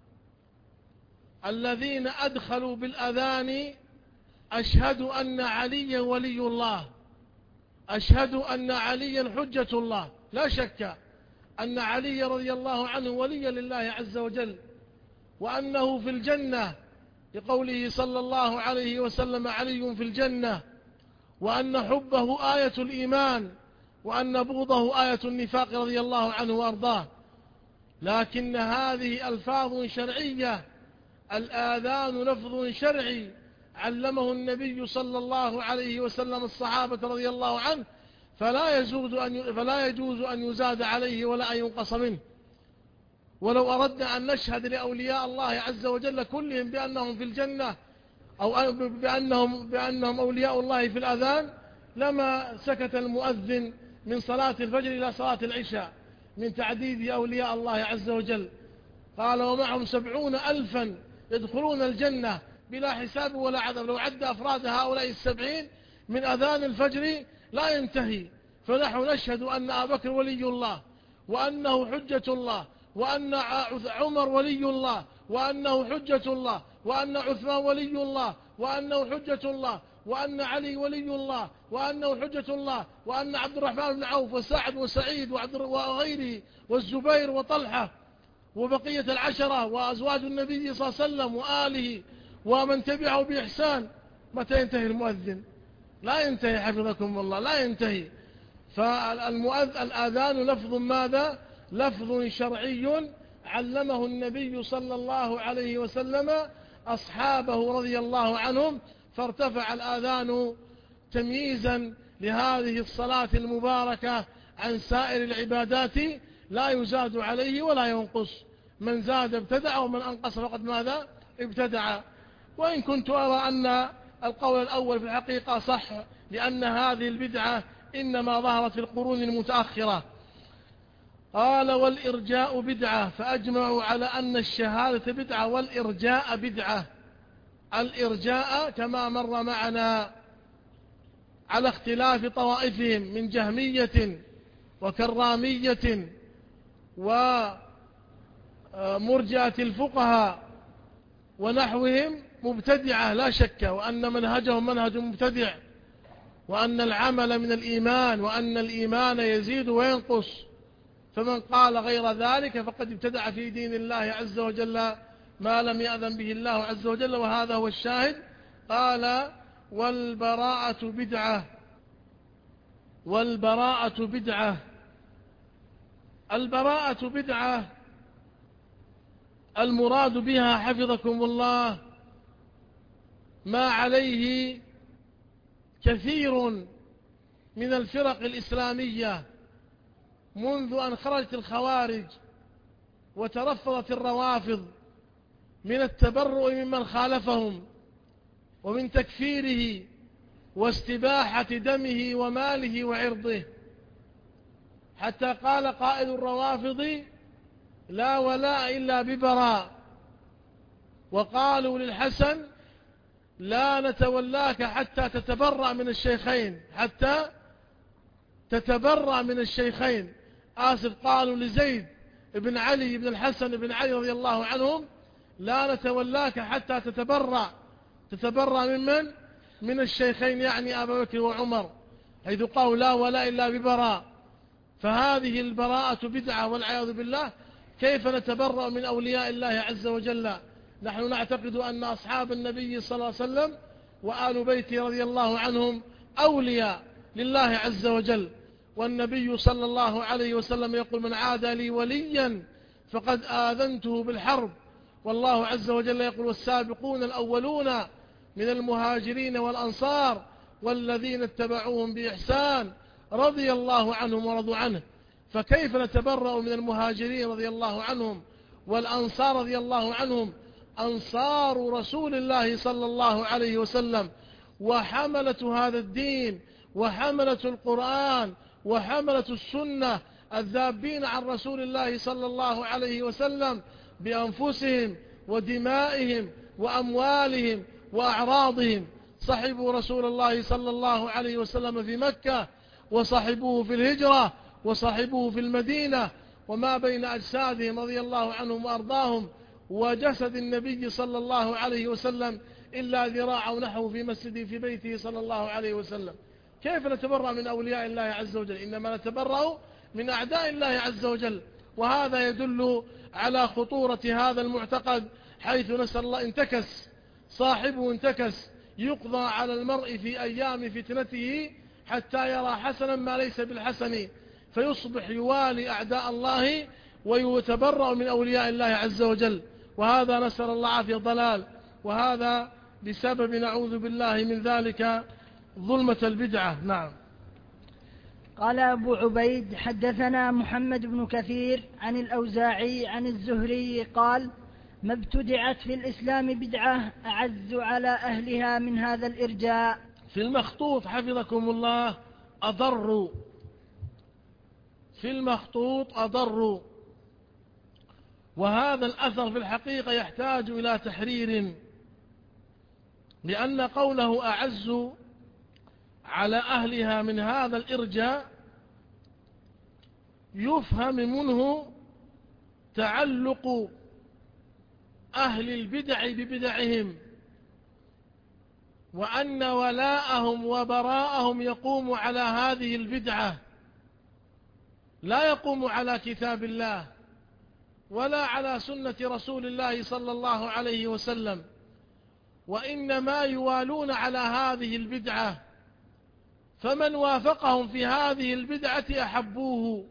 الذين أدخلوا بالأذان: أشهد أن عليا ولي الله، أشهد أن عليا حجة الله. لا شك أن علي رضي الله عنه وليا لله عز وجل، وأنه في الجنة لقوله صلى الله عليه وسلم: علي في الجنة، وأن حبه آية الإيمان، وأن بغضه آية النفاق رضي الله عنه وأرضاه. لكن هذه ألفاظ شرعية، الآذان لفظ شرعي علمه النبي صلى الله عليه وسلم الصحابة رضي الله عنه، فلا يجوز أن فلا يجوز أن يزاد عليه ولا أن ينقص منه. ولو أردنا أن نشهد لأولياء الله عز وجل كلهم بأنهم في الجنة أو بأنهم, بأنهم أولياء الله في الأذان لما سكت المؤذن من صلاة الفجر إلى صلاة العشاء من تعديد أولياء الله عز وجل. قال ومعهم سبعون ألفا يدخلون الجنة بلا حساب ولا عذاب. لو عد أفراد هؤلاء السبعين من أذان الفجر لا ينتهي. فنحن نشهد أن أبا بكر ولي الله، وأنه حجة الله، وأن عمر ولي الله، وأنه حجة الله، وأن عثمان ولي الله، وأنه حجة الله، وأن علي ولي الله، وأنه حجة الله، وأن عبد الرحمن بن عوف وسعد وسعيد وغيره والزبير وطلحة وبقية العشرة وأزواج النبي صلى الله عليه وسلم وآله ومن تبعه بإحسان. متى ينتهي المؤذن؟ لا ينتهي حفظكم الله، لا ينتهي. فالآذان لفظ ماذا؟ لفظ شرعي علمه النبي صلى الله عليه وسلم أصحابه رضي الله عنهم، فارتفع الآذان تمييزا لهذه الصلاة المباركة عن سائر العبادات، لا يزاد عليه ولا ينقص. من زاد ابتدع ومن أنقص فقد ماذا؟ ابتدع. وإن كنت أرى أن القول الأول في الحقيقة صح، لأن هذه البدعة إنما ظهرت في القرون المتأخرة. قال والإرجاء بدعة، فأجمعوا على أن الشهادة بدعة والإرجاء بدعة. الإرجاء كما مر معنا على اختلاف طوائفهم من جهمية وكرامية ومرجئة الفقهاء ونحوهم مبتدعة لا شك، وأن منهجهم منهج مبتدع، وأن العمل من الإيمان، وأن الإيمان يزيد وينقص. فمن قال غير ذلك فقد ابتدع في دين الله عز وجل ما لم يأذن به الله عز وجل، وهذا هو الشاهد. قال والبراءة بدعة. والبراءة بدعة، البراءة بدعة المراد بها حفظكم الله ما عليه كثير من الفرق الإسلامية منذ أن خرجت الخوارج وترفضت الروافض من التبرؤ ممن خالفهم ومن تكفيره واستباحة دمه وماله وعرضه، حتى قال قائد الروافض لا ولاء إلا ببراء. وقالوا للحسن لا نتولاك حتى تتبرأ من الشيخين، حتى تتبرأ من الشيخين. آسف، قالوا لزيد بن علي بن الحسن بن علي رضي الله عنهم لا نتولاك حتى تتبرأ. تتبرأ من من؟ من الشيخين، يعني أبا بكر وعمر، حيث قالوا لا ولا إلا ببراء. فهذه البراءة بدعة والعياذ بالله. كيف نتبرأ من أولياء الله عز وجل؟ نحن نعتقد أن أصحاب النبي صلى الله عليه وسلم وآل بيته رضي الله عنهم أولياء لله عز وجل، والنبي صلى الله عليه وسلم يقول من عادى لي وليا فقد آذنته بالحرب. والله عز وجل يقول والسابقون الأولون من المهاجرين والأنصار والذين اتبعوهم بإحسان رضي الله عنهم ورضوا عنه. فكيف نتبرأ من المهاجرين رضي الله عنهم والأنصار رضي الله عنهم؟ أنصار رسول الله صلى الله عليه وسلم، وحملة هذا الدين، وحملة القرآن، وحملة السنة، الذابين عن رسول الله صلى الله عليه وسلم بأنفسهم ودمائهم وأموالهم وأعراضهم. صحبوا رسول الله صلى الله عليه وسلم في مكة، وصحبوه في الهجرة، وصحبوه في المدينة، وما بين أجسادهم رضي الله عنهم وأرضاهم وجسد النبي صلى الله عليه وسلم إلا ذراع نحو في مسجده في بيته صلى الله عليه وسلم. كيف نتبرأ من أولياء الله عز وجل؟ إنما نتبرأ من أعداء الله عز وجل. وهذا يدل على خطورة هذا المعتقد، حيث نسأل الله انتكس صاحبه، انتكس يقضى على المرء في أيام فتنته حتى يرى حسنا ما ليس بالحسن، فيصبح يوالي أعداء الله ويتبرأ من أولياء الله عز وجل. وهذا نسأل الله عافية ضلال، وهذا بسبب نعوذ بالله من ذلك ظلمة البدعة. نعم. قال أبو عبيد حدثنا محمد بن كثير عن الأوزاعي عن الزهري قال ما ابتدعت في الإسلام بدعة أعز على أهلها من هذا الإرجاء. في المخطوط حفظكم الله أضر، في المخطوط أضر. وهذا الأثر في الحقيقة يحتاج إلى تحرير، لأن قوله أعز على أهلها من هذا الإرجاء يفهم منه تعلق أهل البدع ببدعهم، وأن ولاءهم وبراءهم يقوم على هذه البدعة، لا يقوم على كتاب الله ولا على سنة رسول الله صلى الله عليه وسلم، وإنما يوالون على هذه البدعة، فمن وافقهم في هذه البدعة أحبوه،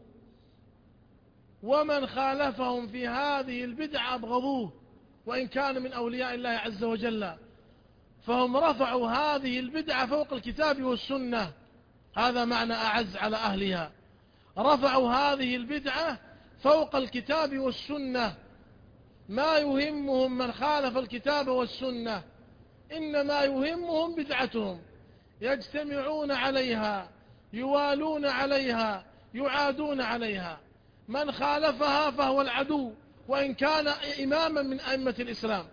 ومن خالفهم في هذه البدعة أبغضوه، وإن كان من أولياء الله عز وجل. فهم رفعوا هذه البدعة فوق الكتاب والسنة، هذا معنى أعز على أهلها، رفعوا هذه البدعة فوق الكتاب والسنة، ما يهمهم من خالف الكتاب والسنة، إنما يهمهم بدعتهم، يجتمعون عليها، يوالون عليها، يعادون عليها، من خالفها فهو العدو وإن كان إماما من أئمة الإسلام،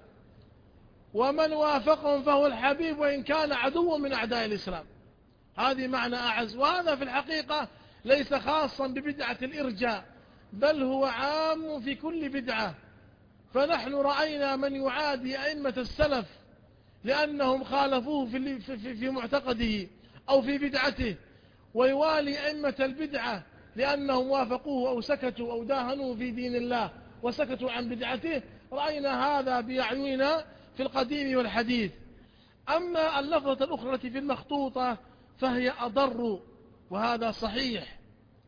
ومن وافقهم فهو الحبيب وإن كان عدوا من أعداء الإسلام. هذه معنى أعز، وهذا في الحقيقة ليس خاصا ببدعة الإرجاء، بل هو عام في كل بدعة. فنحن رأينا من يعادي أئمة السلف لأنهم خالفوه في, في, في معتقده أو في بدعته، ويوالي أئمة البدعة لأنهم وافقوه أو سكتوا أو داهنوا في دين الله وسكتوا عن بدعته. رأينا هذا بأعيننا في القديم والحديث. أما اللفظة الأخرى التي في المخطوطة فهي أضر، وهذا صحيح،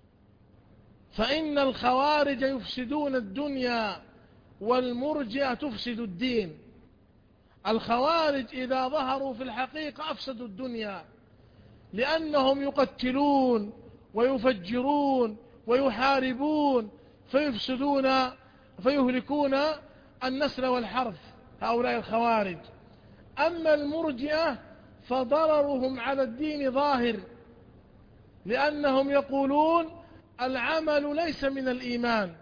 فإن الخوارج يفسدون الدنيا والمرجئة تفسد الدين. الخوارج إذا ظهروا في الحقيقة أفسدوا الدنيا، لأنهم يقتلون ويفجرون ويحاربون فيفسدون فيهلكون النسل والحرث، هؤلاء الخوارج. أما المرجئة فضررهم على الدين ظاهر، لأنهم يقولون العمل ليس من الإيمان،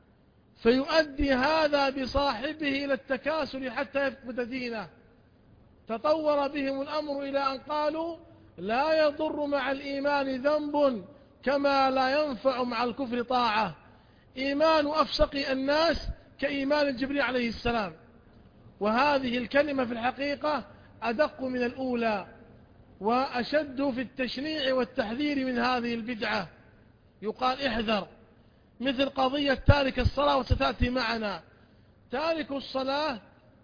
فيؤدي هذا بصاحبه إلى التكاسل حتى يفقد دينه. تطور بهم الأمر إلى أن قالوا لا يضر مع الإيمان ذنب كما لا ينفع مع الكفر طاعة. إيمان أفسق الناس كإيمان جبريل عليه السلام. وهذه الكلمة في الحقيقة أدق من الأولى وأشد في التشنيع والتحذير من هذه البدعة. يقال احذر، مثل قضية تارك الصلاة وستأتي معنا. تارك الصلاة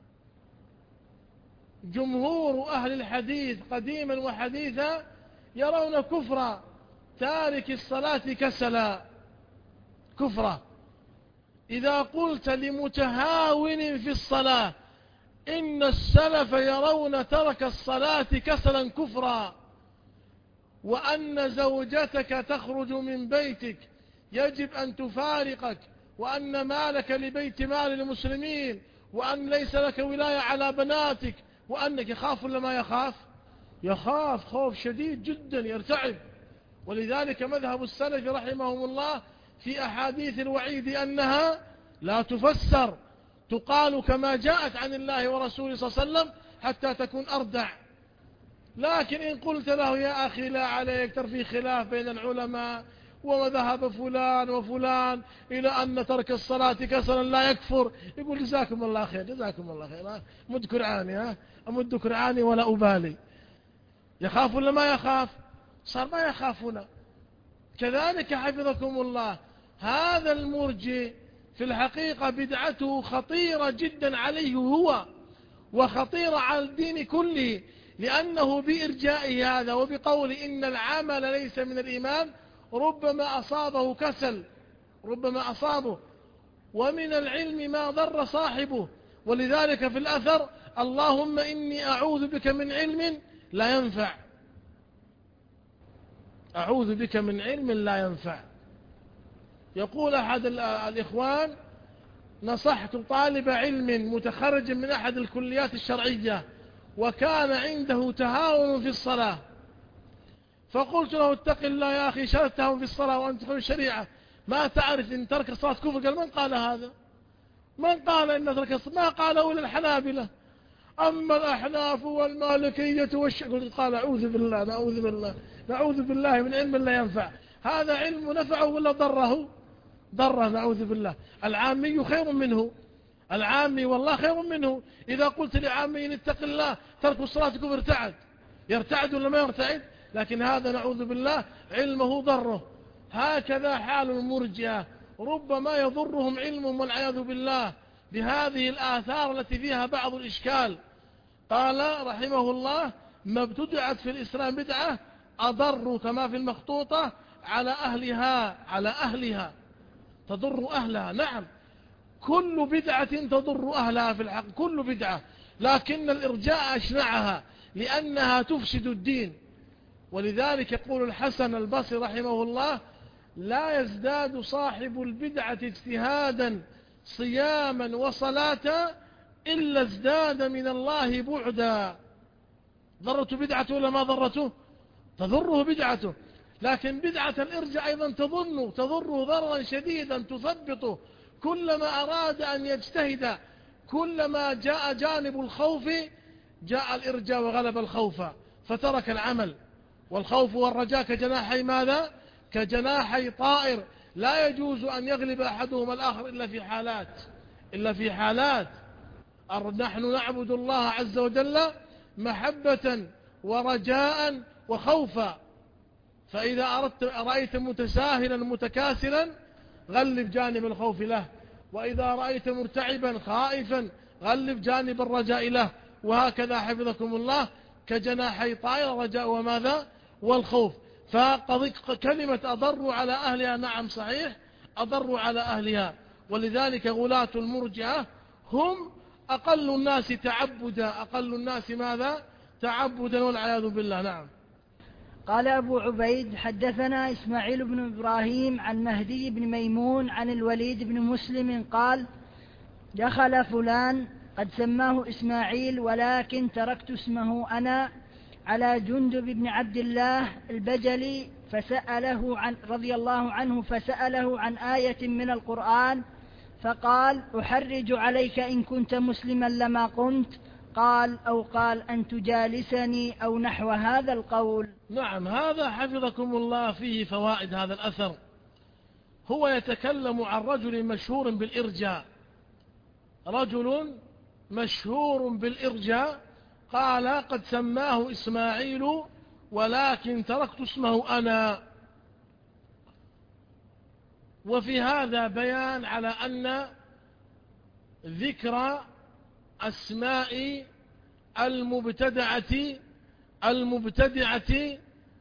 جمهور أهل الحديث قديما وحديثا يرون كفر تارك الصلاة كسلا، كفرا. إذا قلت لمتهاون في الصلاة إن السلف يرون ترك الصلاة كسلا كفرا، وأن زوجتك تخرج من بيتك يجب أن تفارقك، وأن مالك لبيت مال المسلمين، وأن ليس لك ولاية على بناتك، وأنك يخاف ولا ما يخاف؟ يخاف خوف شديد جدا، يرتعب. ولذلك مذهب السلف رحمهم الله في أحاديث الوعيد أنها لا تفسر، تقال كما جاءت عن الله ورسوله صلى الله عليه وسلم حتى تكون أردع. لكن إن قلت له يا أخي لا عليك، ترى في خلاف بين العلماء ومذهب فلان وفلان إلى أن ترك الصلاة كسلا لا يكفر، يقول جزاكم الله خير، جزاكم الله خير، مد كرعاني، ها أمد كرعاني ولا أبالي. يخاف ولا ما يخاف؟ صار ما يخافون. كذلك حفظكم الله هذا المرجئ في الحقيقة بدعته خطيرة جدا عليه هو، وخطيرة على الدين كله، لأنه بإرجائه هذا وبقول إن العمل ليس من الإيمان ربما أصابه كسل، ربما أصابه، ومن العلم ما ضر صاحبه. ولذلك في الأثر اللهم إني أعوذ بك من علم لا ينفع، أعوذ بك من علم لا ينفع. يقول أحد الإخوان نصحت طالب علم متخرج من أحد الكليات الشرعية وكان عنده تهاون في الصلاة، فقلت له اتق الله يا أخي، شرطتهم في الصلاة وأنت تدخل الشريعة، ما تعرف إن ترك الصلاة كفر؟ قال من قال هذا؟ من قال إن ترك الصلاة؟ ما قاله إلا الحنابلة. أما الأحناف والمالكية والشافعية قال أعوذ بالله نعوذ بالله نعوذ بالله من علم لا ينفع. هذا علم نفعه ولا ضره؟ ضره، نعوذ بالله. العامي خير منه، العامي والله خير منه. إذا قلت لعامي اتق الله ترك الصلاة كفر، ارتعد، يرتعد ولا ما يرتعد؟ لكن هذا نعوذ بالله علمه ضره. هكذا حال المرجئة، ربما يضرهم علمهم والعياذ بالله بهذه الآثار التي فيها بعض الإشكال. قال رحمه الله: ما ابتدعت في الإسلام بدعة أضر كما في المخطوطة على أهلها، على أهلها تضر أهلها. نعم، كل بدعة تضر أهلها في الحق، كل بدعة، لكن الإرجاء أشنعها لأنها تفسد الدين. ولذلك يقول الحسن البصري رحمه الله: لا يزداد صاحب البدعة اجتهادا صياما وصلاة إلا ازداد من الله بعدا. ضرته بدعته ولا ما ضرته؟ تضره بدعته. لكن بدعة الإرجاء أيضا تظن تضره ضررا شديدا تثبطه. كلما أراد أن يجتهد، كلما جاء جانب الخوف جاء الإرجاء وغلب الخوف فترك العمل. والخوف والرجاء كجناحي ماذا؟ كجناحي طائر، لا يجوز أن يغلب أحدهما الآخر إلا في حالات، إلا في حالات. نحن نعبد الله عز وجل محبة ورجاء وخوفا. فإذا أردت رأيت متساهلا متكاسلا غلب جانب الخوف له، وإذا رأيت مرتعبا خائفا غلب جانب الرجاء له. وهكذا حفظكم الله كجناحي طائر، الرجاء وماذا؟ والخوف. فكلمة أضر على أهلها، نعم صحيح، أضر على أهلها. ولذلك غلاة المرجئة هم أقل الناس تعبدا، أقل الناس ماذا؟ تعبدا، والعياذ بالله. نعم. قال أبو عبيد: حدثنا إسماعيل بن إبراهيم عن مهدي بن ميمون عن الوليد بن مسلم قال: دخل فلان قد سماه إسماعيل ولكن تركت اسمه أنا على جندب بن عبد الله البجلي فسأله عن رضي الله عنه فسأله عن آية من القرآن فقال: أحرج عليك إن كنت مسلما لما قمت. قال: أو قال أن تجالسني أو نحو هذا القول. نعم، هذا حفظكم الله فيه فوائد. هذا الأثر هو يتكلم عن رجل مشهور بالإرجاء، رجل مشهور بالإرجاء قال: قد سماه إسماعيل ولكن تركت اسمه أنا. وفي هذا بيان على أن ذكر أسماء المبتدعة المبتدعة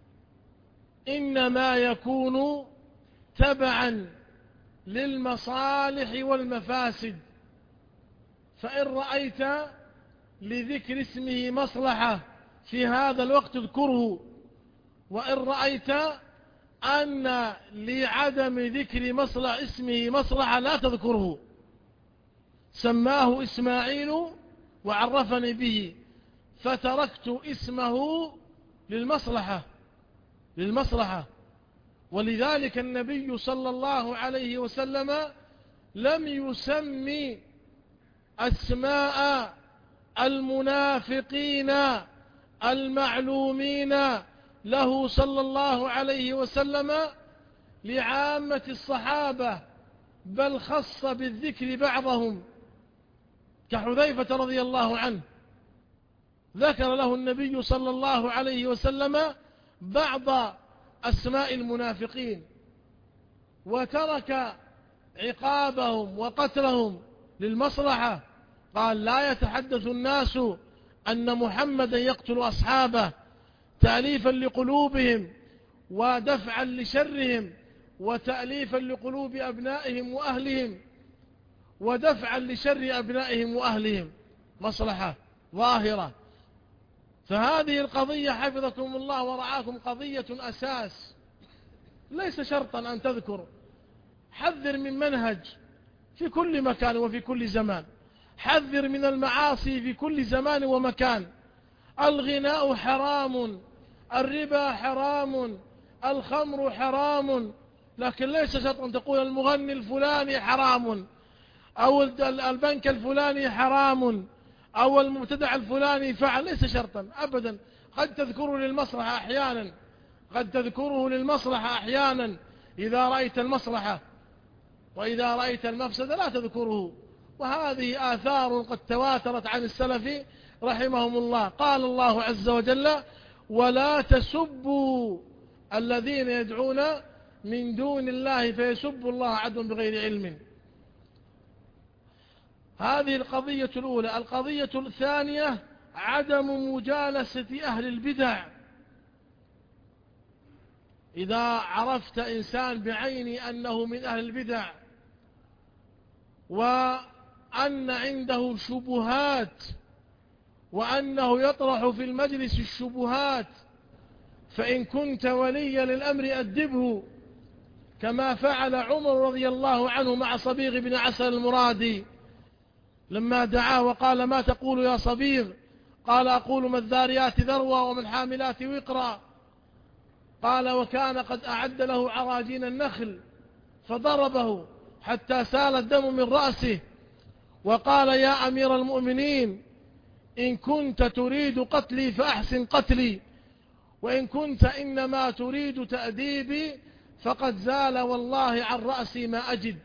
إنما يكون تبعا للمصالح والمفاسد. فإن رأيت لذكر اسمه مصلحة في هذا الوقت اذكره، وإن رأيت أن لعدم ذكر مصلح اسمه مصلحة لا تذكره. سماه إسماعيل وعرفني به فتركت اسمه للمصلحة للمصلحة ولذلك النبي صلى الله عليه وسلم لم يسمي أسماء المنافقين المعلومين له صلى الله عليه وسلم لعامة الصحابة، بل خص بالذكر بعضهم كحذيفة رضي الله عنه، ذكر له النبي صلى الله عليه وسلم بعض أسماء المنافقين وترك عقابهم وقتلهم للمصلحة. قال: لا يتحدث الناس أن محمدا يقتل أصحابه تأليفا لقلوبهم ودفعا لشرهم وتأليفا لقلوب أبنائهم وأهلهم ودفعا لشر أبنائهم وأهلهم، مصلحة ظاهرة. فهذه القضية حفظكم الله ورعاكم قضية أساس، ليس شرطا أن تذكر. حذر من منهج في كل مكان وفي كل زمان، حذر من المعاصي في كل زمان ومكان. الغناء حرام، الربا حرام، الخمر حرام، لكن ليس شرطا أن تقول المغني الفلاني حرام، أو البنك الفلاني حرام، أو المبتدع الفلاني فعل، ليس شرطا أبدا. قد تذكره للمصلحة أحيانا، قد تذكره للمصلحة أحيانا إذا رأيت المصلحة، وإذا رأيت المفسدة لا تذكره. وهذه آثار قد تواترت عن السلف رحمهم الله. قال الله عز وجل: ولا تسبوا الذين يدعون من دون الله فيسبوا الله عدوا بغير علم. هذه القضية الأولى. القضية الثانية عدم مجالسة أهل البدع. إذا عرفت إنسان بعيني أنه من أهل البدع وأن عنده شبهات وأنه يطرح في المجلس الشبهات، فإن كنت وليا للأمر أدبه، كما فعل عمر رضي الله عنه مع صبيغ بن عسل المرادي لما دعاه وقال: ما تقول يا صبيغ؟ قال: أقول ما الذاريات ذروة وما الحاملات وقرا. قال: وكان قد أعد له عراجين النخل، فضربه حتى سال الدم من رأسه، وقال: يا أمير المؤمنين، إن كنت تريد قتلي فأحسن قتلي، وإن كنت إنما تريد تأديبي فقد زال والله عن رأسي ما أجد.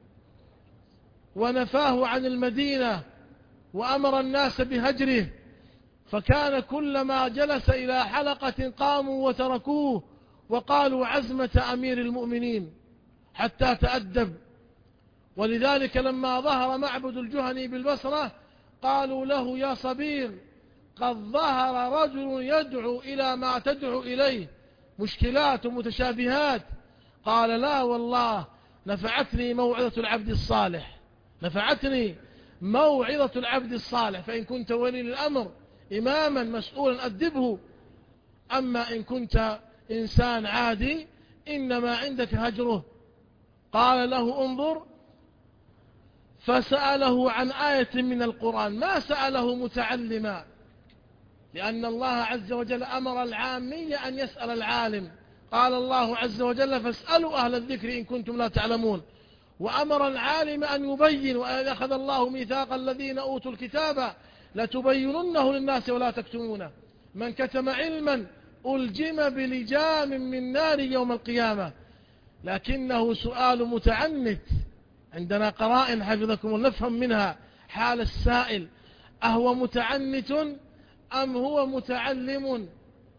ونفاه عن المدينة وأمر الناس بهجره، فكان كلما جلس إلى حلقة قاموا وتركوه وقالوا: عزمة أمير المؤمنين، حتى تأدب. ولذلك لما ظهر معبد الجهني بالبصرة قالوا له: يا صبيغ، قد ظهر رجل يدعو إلى ما تدعو إليه، مشكلات ومتشابهات. قال: لا والله، نفعتني موعظة العبد الصالح، نفعتني موعظة العبد الصالح. فإن كنت ولي الأمر إماما مسؤولا أدبه، أما إن كنت إنسان عادي إنما عندك هجره. قال له: انظر. فسأله عن آية من القرآن، ما سأله متعلما، لأن الله عز وجل أمر العامي أن يسأل العالم. قال الله عز وجل: فاسألوا أهل الذكر إن كنتم لا تعلمون. وأمر العالم أن يبين. وإذ أخذ الله ميثاق الذين أوتوا الكتاب لتبيننه للناس ولا تكتمونه. من كتم علما ألجم بلجام من نار يوم القيامة. لكنه سؤال متعنت. عندنا قرائن حفظكم نفهم منها حال السائل: أهو متعنت أم هو متعلم؟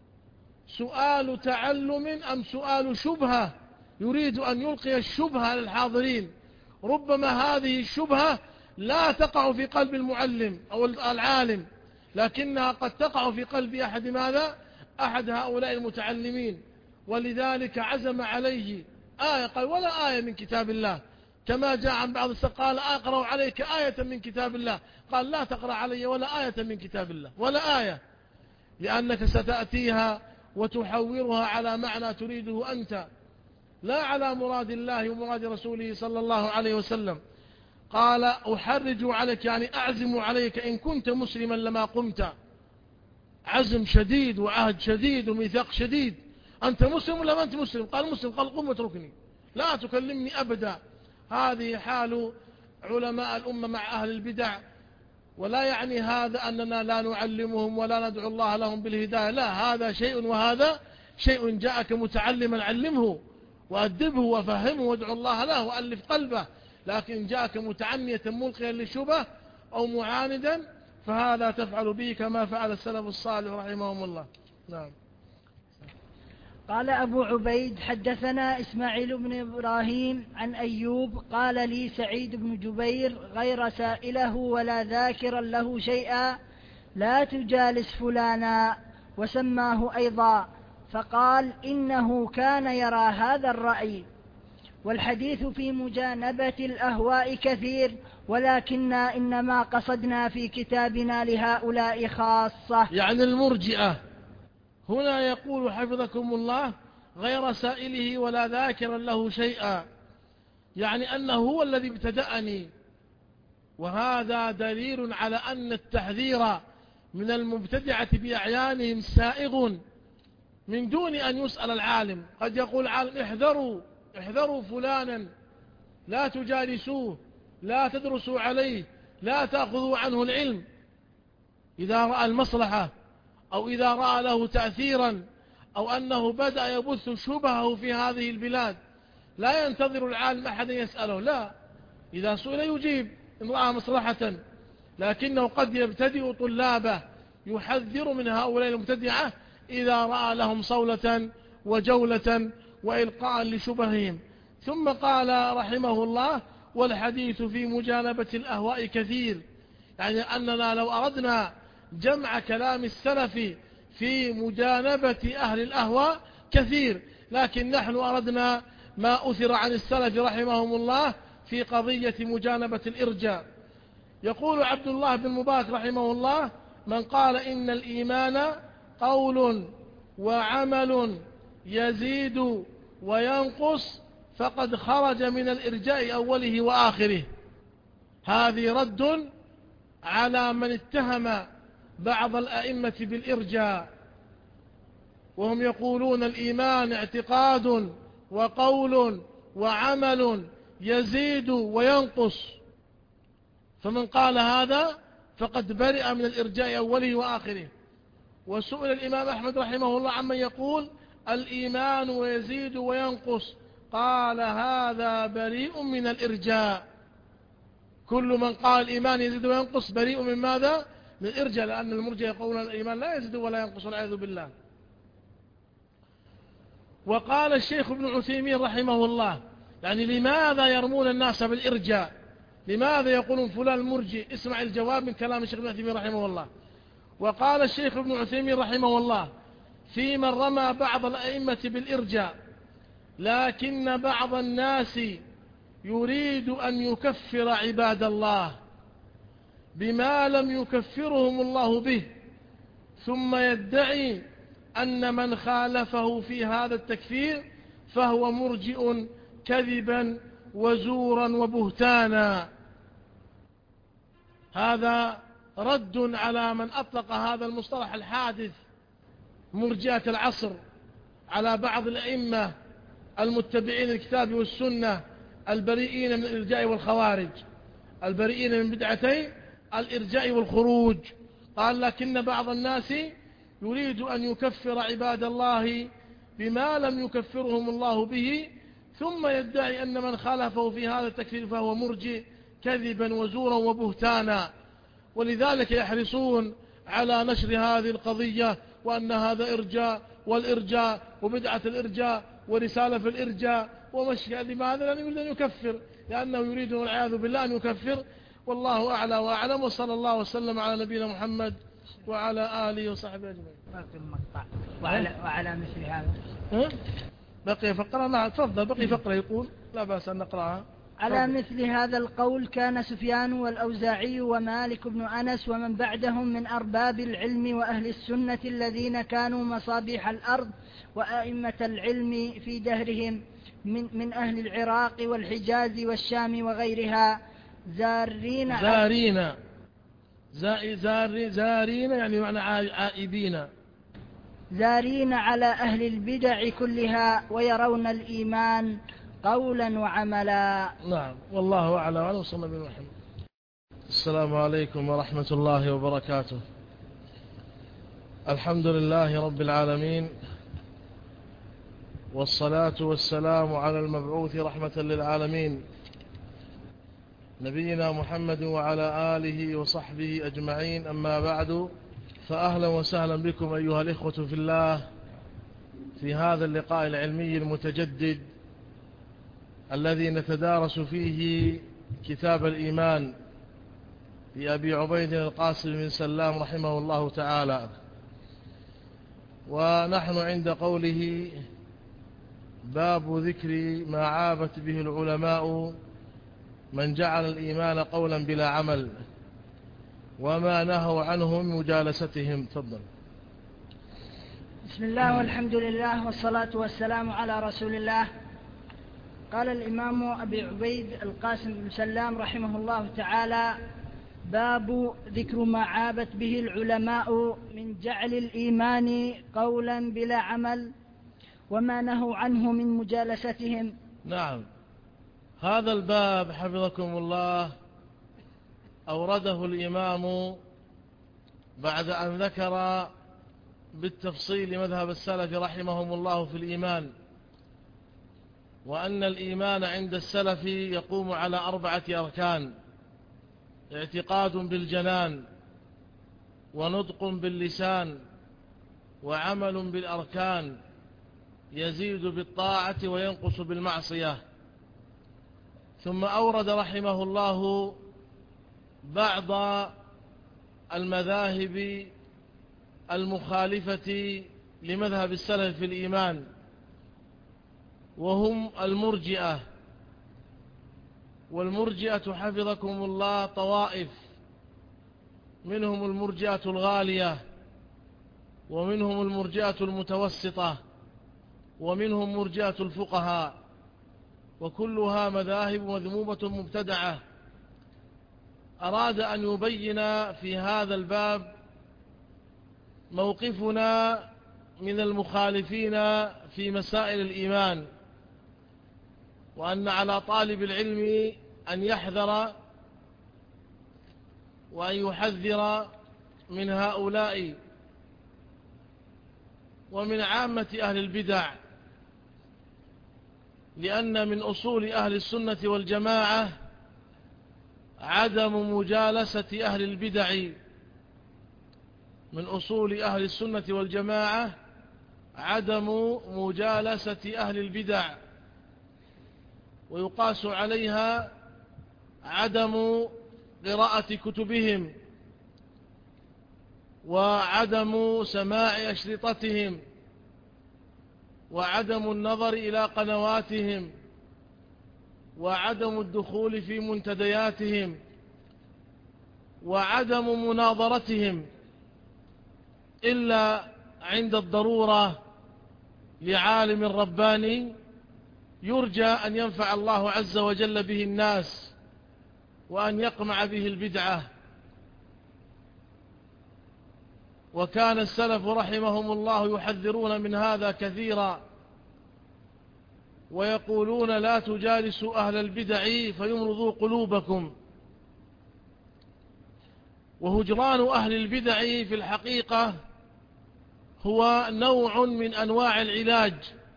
سؤال تعلم أم سؤال شبهة يريد أن يلقي الشبهة للحاضرين؟ ربما هذه الشبهة لا تقع في قلب المعلم أو العالم، لكنها قد تقع في قلب أحد ماذا؟ أحد هؤلاء المتعلمين. ولذلك عزم عليه آية، قال: ولا آية من كتاب الله، كما جاء عن بعض السلف قال: أقرأ عليك آية من كتاب الله، قال: لا تقرأ علي ولا آية من كتاب الله، ولا آية، لأنك ستأتيها وتحورها على معنى تريده أنت، لا على مراد الله ومراد رسوله صلى الله عليه وسلم. قال: أحرج عليك، يعني أعزم عليك، إن كنت مسلما لما قمت. عزم شديد وعهد شديد وميثاق شديد. أنت مسلم ولا ما أنت مسلم؟ قال: مسلم. قال: قم واتركني، لا تكلمني أبدا. هذه حال علماء الأمة مع أهل البدع. ولا يعني هذا أننا لا نعلمهم ولا ندعو الله لهم بالهداية، لا، هذا شيء وهذا شيء. جاءك متعلما علمه وأدبه وفهمه وادعو الله له وألف قلبه. لكن جاءك متعنية ملقيا للشبه أو معاندا، فهذا تفعل به كما فعل السلف الصالح رحمهم الله. نعم. قال أبو عبيد: حدثنا إسماعيل بن إبراهيم عن أيوب قال لي سعيد بن جبير غير سائله ولا ذاكرا له شيئا لا تجالس فلانا، وسماه أيضا، فقال: إنه كان يرى هذا الرأي. والحديث في مجانبة الأهواء كثير، ولكننا إنما قصدنا في كتابنا لهؤلاء خاصة. يعني المرجئة. هنا يقول حفظكم الله: غير سائله ولا ذاكرا له شيئا، يعني أنه هو الذي ابتدأني. وهذا دليل على أن التحذير من المبتدعة بأعيانهم سائغ من دون أن يسأل العالم. قد يقول العالم: احذروا احذروا فلانا، لا تجالسوه، لا تدرسوا عليه، لا تأخذوا عنه العلم إذا رأى المصلحة أو إذا رأى له تأثيرا أو أنه بدأ يبث شبهه في هذه البلاد. لا ينتظر العالم أحد يسأله، لا، إذا سئل يجيب إن رأى مصلحة، لكنه قد يبتدئ طلابه يحذر من هؤلاء المبتدعة إذا رأى لهم صولة وجولة وإلقاء لشبههم. ثم قال رحمه الله: والحديث في مجانبة الأهواء كثير، يعني أننا لو أردنا جمع كلام السلف في مجانبة أهل الأهواء كثير، لكن نحن أردنا ما أثر عن السلف رحمهم الله في قضية مجانبة الإرجاء. يقول عبد الله بن مبارك رحمه الله: من قال إن الإيمان قول وعمل يزيد وينقص فقد خرج من الإرجاء أوله وآخره. هذه رد على من اتهم بعض الأئمة بالإرجاء، وهم يقولون الإيمان اعتقاد وقول وعمل يزيد وينقص، فمن قال هذا فقد برئ من الإرجاء أوله وآخره. وسئل الإمام أحمد رحمه الله عمن يقول الإيمان ويزيد وينقص، قال هذا بريء من الإرجاء. كل من قال الإيمان يزيد وينقص بريء من ماذا؟ من الإرجاء، لأن المرجئة يقولون الإيمان لا يزيد ولا ينقص والعياذ بالله. وقال الشيخ ابن عثيمين رحمه الله: يعني لماذا يرمون الناس بالإرجاء؟ لماذا يقولون فلان مرجئ؟ اسمع الجواب من كلام الشيخ ابن عثيمين رحمه الله. وقال الشيخ ابن عثيمين رحمه الله في من رمى بعض الأئمة بالإرجاء: لكن بعض الناس يريد أن يكفر عباد الله بما لم يكفرهم الله به، ثم يدعي أن من خالفه في هذا التكفير فهو مرجئ كذبا وزورا وبهتانا. هذا رد على من أطلق هذا المصطلح الحادث مرجئة العصر على بعض الأئمة المتبعين الكتاب والسنة البريئين من الإرجاء والخوارج، البريئين من بدعتي الإرجاء والخروج. قال: لكن بعض الناس يريد أن يكفر عباد الله بما لم يكفرهم الله به، ثم يدعي أن من خالفه في هذا التكفير فهو مرجئ كذبا وزورا وبهتانا. ولذلك يحرصون على نشر هذه القضية، وأن هذا إرجاء والإرجاء وبدعة الإرجاء ورسالة في الإرجاء ومشي. لماذا؟ لأنه يريد أن يكفر، لأنه يريد والعياذ بالله أن يكفر. والله أعلى وأعلم، وصلى الله وسلم على نبينا محمد وعلى آله وصحبه أجمعين. باقي المقطع وعلى, وعلى مثل هذا ها؟ بقي فقرة. نعم تفضل، بقي فقرة يقول لا بأس أن نقرأها. على مثل هذا القول كان سفيان والأوزاعي ومالك بن أنس ومن بعدهم من أرباب العلم وأهل السنة الذين كانوا مصابيح الأرض وأئمة العلم في دهرهم من, من أهل العراق والحجاز والشام وغيرها زارين زارين زار زارين يعني معنى عائبين زارين على أهل البدع كلها ويرون الإيمان قولا وعملا. نعم، والله أعلم. وعلى صلى الله عليه وسلم. السلام عليكم ورحمة الله وبركاته. الحمد لله رب العالمين، والصلاة والسلام على المبعوث رحمة للعالمين نبينا محمد وعلى آله وصحبه أجمعين. أما بعد، فأهلا وسهلا بكم أيها الإخوة في الله في هذا اللقاء العلمي المتجدد الذي نتدارس فيه كتاب الإيمان لأبي عبيد القاسم بن سلام رحمه الله تعالى. ونحن عند قوله: باب ذكر ما عابت به العلماء من جعل الإيمان قولا بلا عمل وما نهوا عنه من مجالستهم. تفضل. بسم الله والحمد لله والصلاة والسلام على رسول الله. قال الإمام أبي عبيد القاسم بن سلام رحمه الله تعالى: باب ذكر ما عابت به العلماء من جعل الإيمان قولا بلا عمل وما نهوا عنه من مجالستهم. نعم، هذا الباب حفظكم الله أورده الإمام بعد أن ذكر بالتفصيل مذهب السلف رحمهم الله في الإيمان، وأن الإيمان عند السلف يقوم على أربعة أركان: اعتقاد بالجنان، ونطق باللسان، وعمل بالأركان، يزيد بالطاعة وينقص بالمعصية. ثم أورد رحمه الله بعض المذاهب المخالفة لمذهب السلف في الإيمان، وهم المرجئة. والمرجئة حفظكم الله طوائف، منهم المرجئة الغالية، ومنهم المرجئة المتوسطة، ومنهم مرجئة الفقهاء، وكلها مذاهب مذمومة مبتدعة. أراد أن يبين في هذا الباب موقفنا من المخالفين في مسائل الإيمان، وأن على طالب العلم أن يحذر وأن يحذر من هؤلاء ومن عامة أهل البدع، لأن من أصول أهل السنة والجماعة عدم مجالسة أهل البدع. من أصول أهل السنة والجماعة عدم مجالسة أهل البدع، ويقاس عليها عدم قراءة كتبهم، وعدم سماع أشرطتهم، وعدم النظر إلى قنواتهم، وعدم الدخول في منتدياتهم، وعدم مناظرتهم إلا عند الضرورة لعالم رباني يرجى أن ينفع الله عز وجل به الناس وأن يقمع به البدعة. وكان السلف رحمهم الله يحذرون من هذا كثيرا، ويقولون: لا تجالسوا أهل البدع فيمرضوا قلوبكم. وهجران أهل البدع في الحقيقة هو نوع من أنواع العلاج،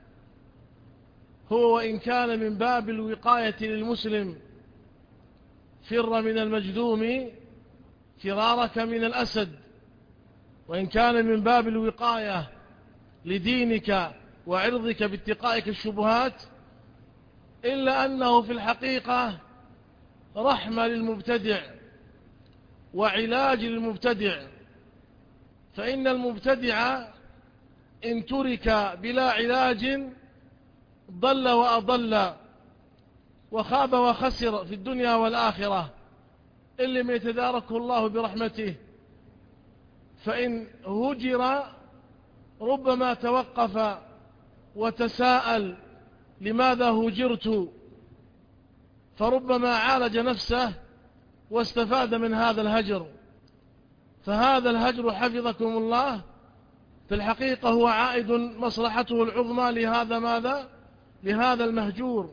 هو وإن كان من باب الوقاية للمسلم: فر من المجذوم فرارك من الأسد. وإن كان من باب الوقاية لدينك وعرضك باتقائك الشبهات، إلا أنه في الحقيقة رحمة للمبتدع وعلاج للمبتدع. فإن المبتدع إن ترك بلا علاج ضل وأضل وخاب وخسر في الدنيا والآخرة، إلا ما يتداركه الله برحمته. فإن هجر ربما توقف وتساءل: لماذا هجرت؟ فربما عالج نفسه واستفاد من هذا الهجر. فهذا الهجر حفظكم الله في الحقيقة هو عائد مصلحته العظمى لهذا ماذا؟ لهذا المهجور،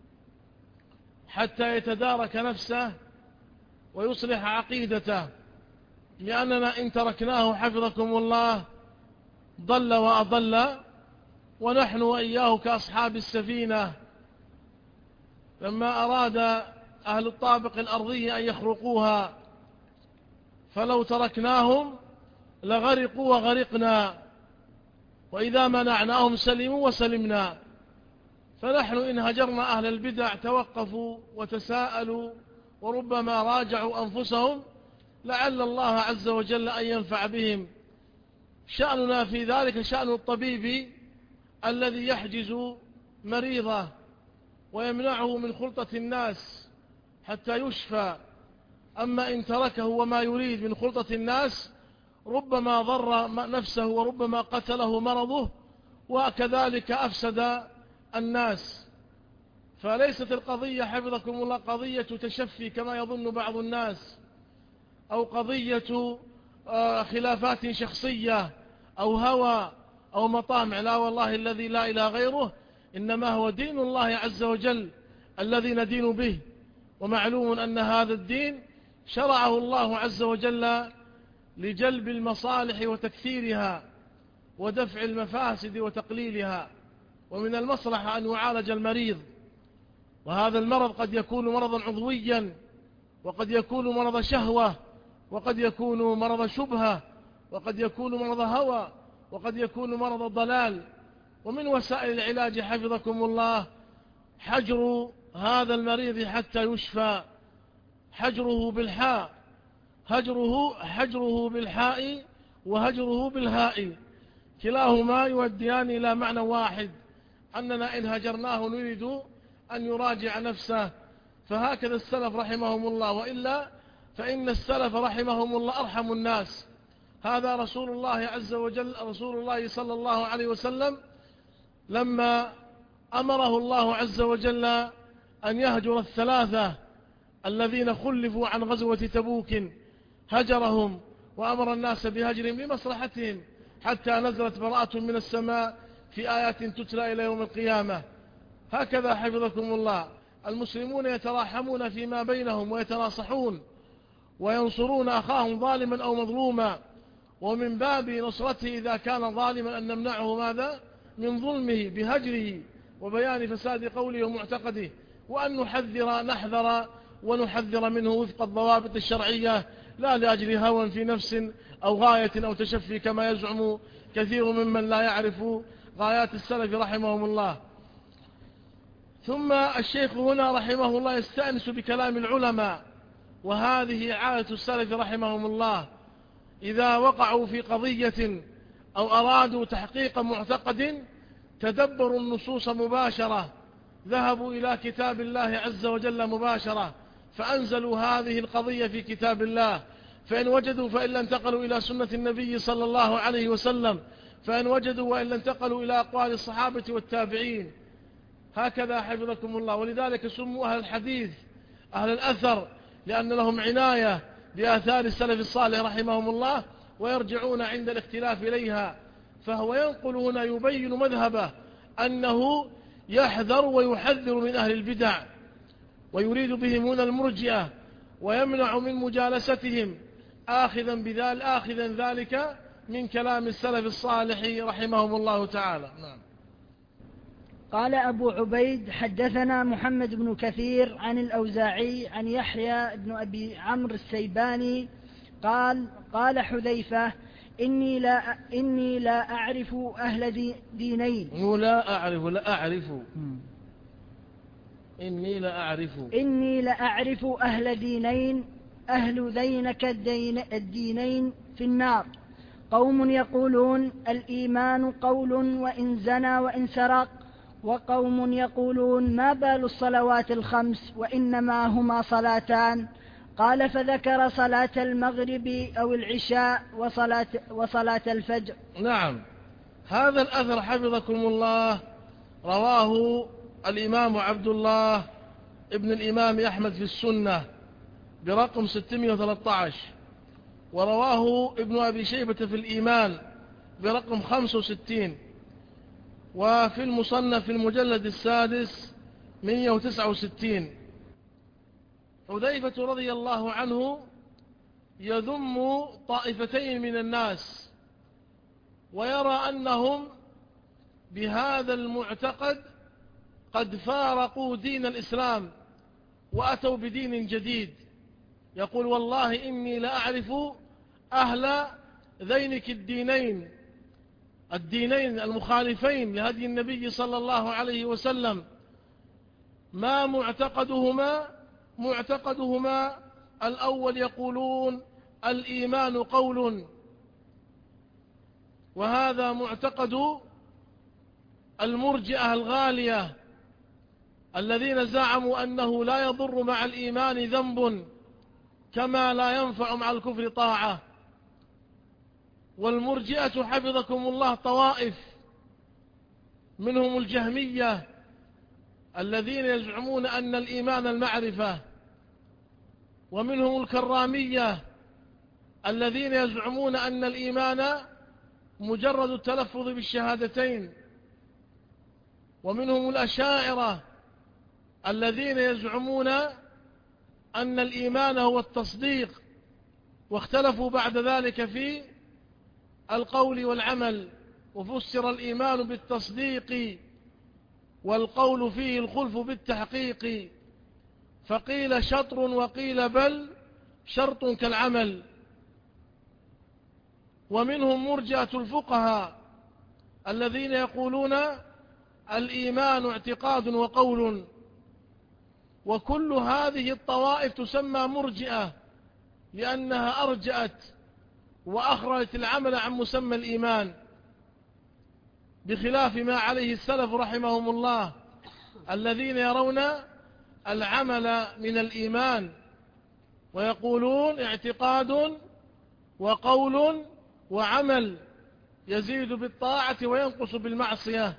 حتى يتدارك نفسه ويصلح عقيدته. لأننا إن تركناه حفظكم الله ضل وأضل، ونحن وإياه كأصحاب السفينة لما أراد أهل الطابق الأرضي أن يخرقوها، فلو تركناهم لغرقوا وغرقنا، وإذا منعناهم سلموا وسلمنا. فنحن إن هجرنا أهل البدع توقفوا وتساءلوا وربما راجعوا أنفسهم، لعل الله عز وجل أن ينفع بهم. شأننا في ذلك شأن الطبيب الذي يحجز مريضه ويمنعه من خلطة الناس حتى يشفى. أما إن تركه وما يريد من خلطة الناس ربما ضر نفسه وربما قتله مرضه، وكذلك أفسد الناس. فليست القضية حفظكم الله قضية تشفي كما يظن بعض الناس، أو قضية خلافات شخصية أو هوى أو مطامع، لا والله الذي لا إله غيره، إنما هو دين الله عز وجل الذي ندين به. ومعلوم أن هذا الدين شرعه الله عز وجل لجلب المصالح وتكثيرها ودفع المفاسد وتقليلها. ومن المصلحة أن يعالج المريض، وهذا المرض قد يكون مرضا عضويا، وقد يكون مرض شهوة، وقد يكون مرض شبهة، وقد يكون مرض هوى، وقد يكون مرض ضلال. ومن وسائل العلاج حفظكم الله حجر هذا المريض حتى يشفى، حجره بالحاء، هجره حجره بالحاء وهجره بالهاء، كلاهما يوديان إلى معنى واحد، أننا إن هجرناه نريد أن يراجع نفسه. فهكذا السلف رحمهم الله، وإلا فإن السلف رحمهم الله أرحم الناس. هذا رسول الله عز وجل، رسول الله صلى الله عليه وسلم لما أمره الله عز وجل أن يهجر الثلاثة الذين خلفوا عن غزوة تبوك، هجرهم وأمر الناس بهجرهم لمصلحتهم، حتى نزلت براءة من السماء في آيات تتلى إلى يوم القيامة. هكذا حفظكم الله المسلمون يتراحمون فيما بينهم ويتناصحون وينصرون أخاهم ظالما أو مظلوما، ومن باب نصرته إذا كان ظالما أن نمنعه ماذا؟ من ظلمه بهجره وبيان فساد قوله ومعتقده، وأن نحذر نحذر ونحذر منه وفق الضوابط الشرعية، لا لأجل هوى في نفس أو غاية أو تشفي كما يزعم كثير ممن لا يعرف غايات السلف رحمهم الله. ثم الشيخ هنا رحمه الله يستأنس بكلام العلماء، وهذه عادة السلف رحمهم الله، إذا وقعوا في قضية أو أرادوا تحقيق معتقد تدبروا النصوص مباشرة، ذهبوا إلى كتاب الله عز وجل مباشرة فأنزلوا هذه القضية في كتاب الله، فإن وجدوا فإلا انتقلوا إلى سنة النبي صلى الله عليه وسلم، فإن وجدوا وإلا انتقلوا إلى أقوال الصحابة والتابعين. هكذا حفظكم الله. ولذلك سموا أهل الحديث أهل الأثر، لأن لهم عناية بآثار السلف الصالح رحمهم الله، ويرجعون عند الاختلاف إليها. فهو ينقل هنا يبين مذهبه أنه يحذر ويحذر من أهل البدع، ويريد بهم هنا المرجئة، ويمنع من مجالستهم، آخذا بذلك آخذا ذلك من كلام السلف الصالح رحمهم الله تعالى. نعم. قال أبو عبيد حدثنا محمد بن كثير عن الأوزاعي عن يحيى بن أبي عمرو السيباني قال قال حذيفة إني لا, إني لا أعرف أهل دي دينين. لا أعرف لا أعرف إني لا أعرف إني لا أعرف أهل دينين أهل ذينك الدين الدينين في النار، قوم يقولون الإيمان قول وإن زنى وإن سرق، وقوم يقولون ما بال الصلوات الخمس وإنما هما صلاتان. قال فذكر صلاة المغرب أو العشاء وصلاة, وصلاة الفجر. نعم. هذا الأثر حفظكم الله رواه الإمام عبد الله ابن الإمام أحمد في السنة برقم ستمائة وثلاثة عشر، ورواه ابن أبي شيبة في الإيمان برقم خمسة وستين، وفي المصنف في المجلد السادس مئة وتسعة وستين. حذيفة رضي الله عنه يذم طائفتين من الناس، ويرى أنهم بهذا المعتقد قد فارقوا دين الإسلام وأتوا بدين جديد. يقول والله إني لأعرف أهل ذينك الدينين الدينين المخالفين لهدي النبي صلى الله عليه وسلم، ما معتقدهما معتقدهما الأول يقولون الإيمان قول، وهذا معتقد المرجئة الغالية الذين زعموا أنه لا يضر مع الإيمان ذنب كما لا ينفع مع الكفر طاعة. والمرجئة حفظكم الله طوائف، منهم الجهمية الذين يزعمون أن الإيمان المعرفة، ومنهم الكرامية الذين يزعمون أن الإيمان مجرد التلفظ بالشهادتين، ومنهم الأشاعرة الذين يزعمون أن الإيمان هو التصديق، واختلفوا بعد ذلك في القول والعمل، وفسر الإيمان بالتصديق والقول فيه الخلف بالتحقيق، فقيل شطر وقيل بل شرط كالعمل. ومنهم مرجئة الفقهاء الذين يقولون الإيمان اعتقاد وقول، وكل هذه الطوائف تسمى مرجئة لأنها أرجأت وأخرجت العمل عن مسمى الإيمان، بخلاف ما عليه السلف رحمهم الله الذين يرون العمل من الإيمان ويقولون اعتقاد وقول وعمل، يزيد بالطاعة وينقص بالمعصية.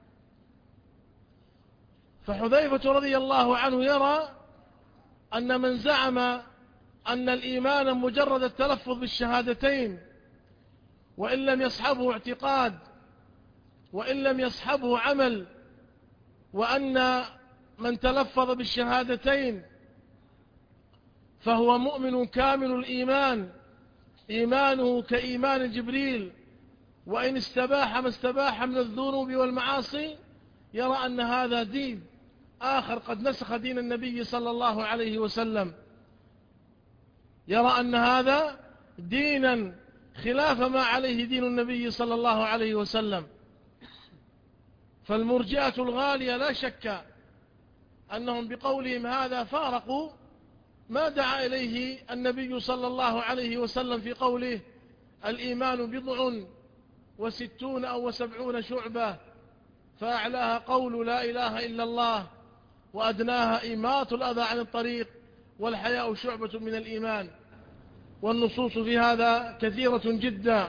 فحذيفة رضي الله عنه يرى أن من زعم أن الإيمان مجرد التلفظ بالشهادتين وإن لم يصحبه اعتقاد وإن لم يصحبه عمل، وأن من تلفظ بالشهادتين فهو مؤمن كامل الإيمان، إيمانه كإيمان جبريل، وإن استباح ما استباح من الذنوب والمعاصي، يرى أن هذا دين آخر قد نسخ دين النبي صلى الله عليه وسلم، يرى أن هذا دينا خلاف ما عليه دين النبي صلى الله عليه وسلم. فالمرجئة الغالية لا شك أنهم بقولهم هذا فارقوا ما دعا إليه النبي صلى الله عليه وسلم في قوله الإيمان بضع وستون أو وسبعون شعبة، فأعلاها قول لا إله إلا الله، وأدناها إماط الأذى عن الطريق، والحياء شعبة من الإيمان. والنصوص في هذا كثيرة جدا.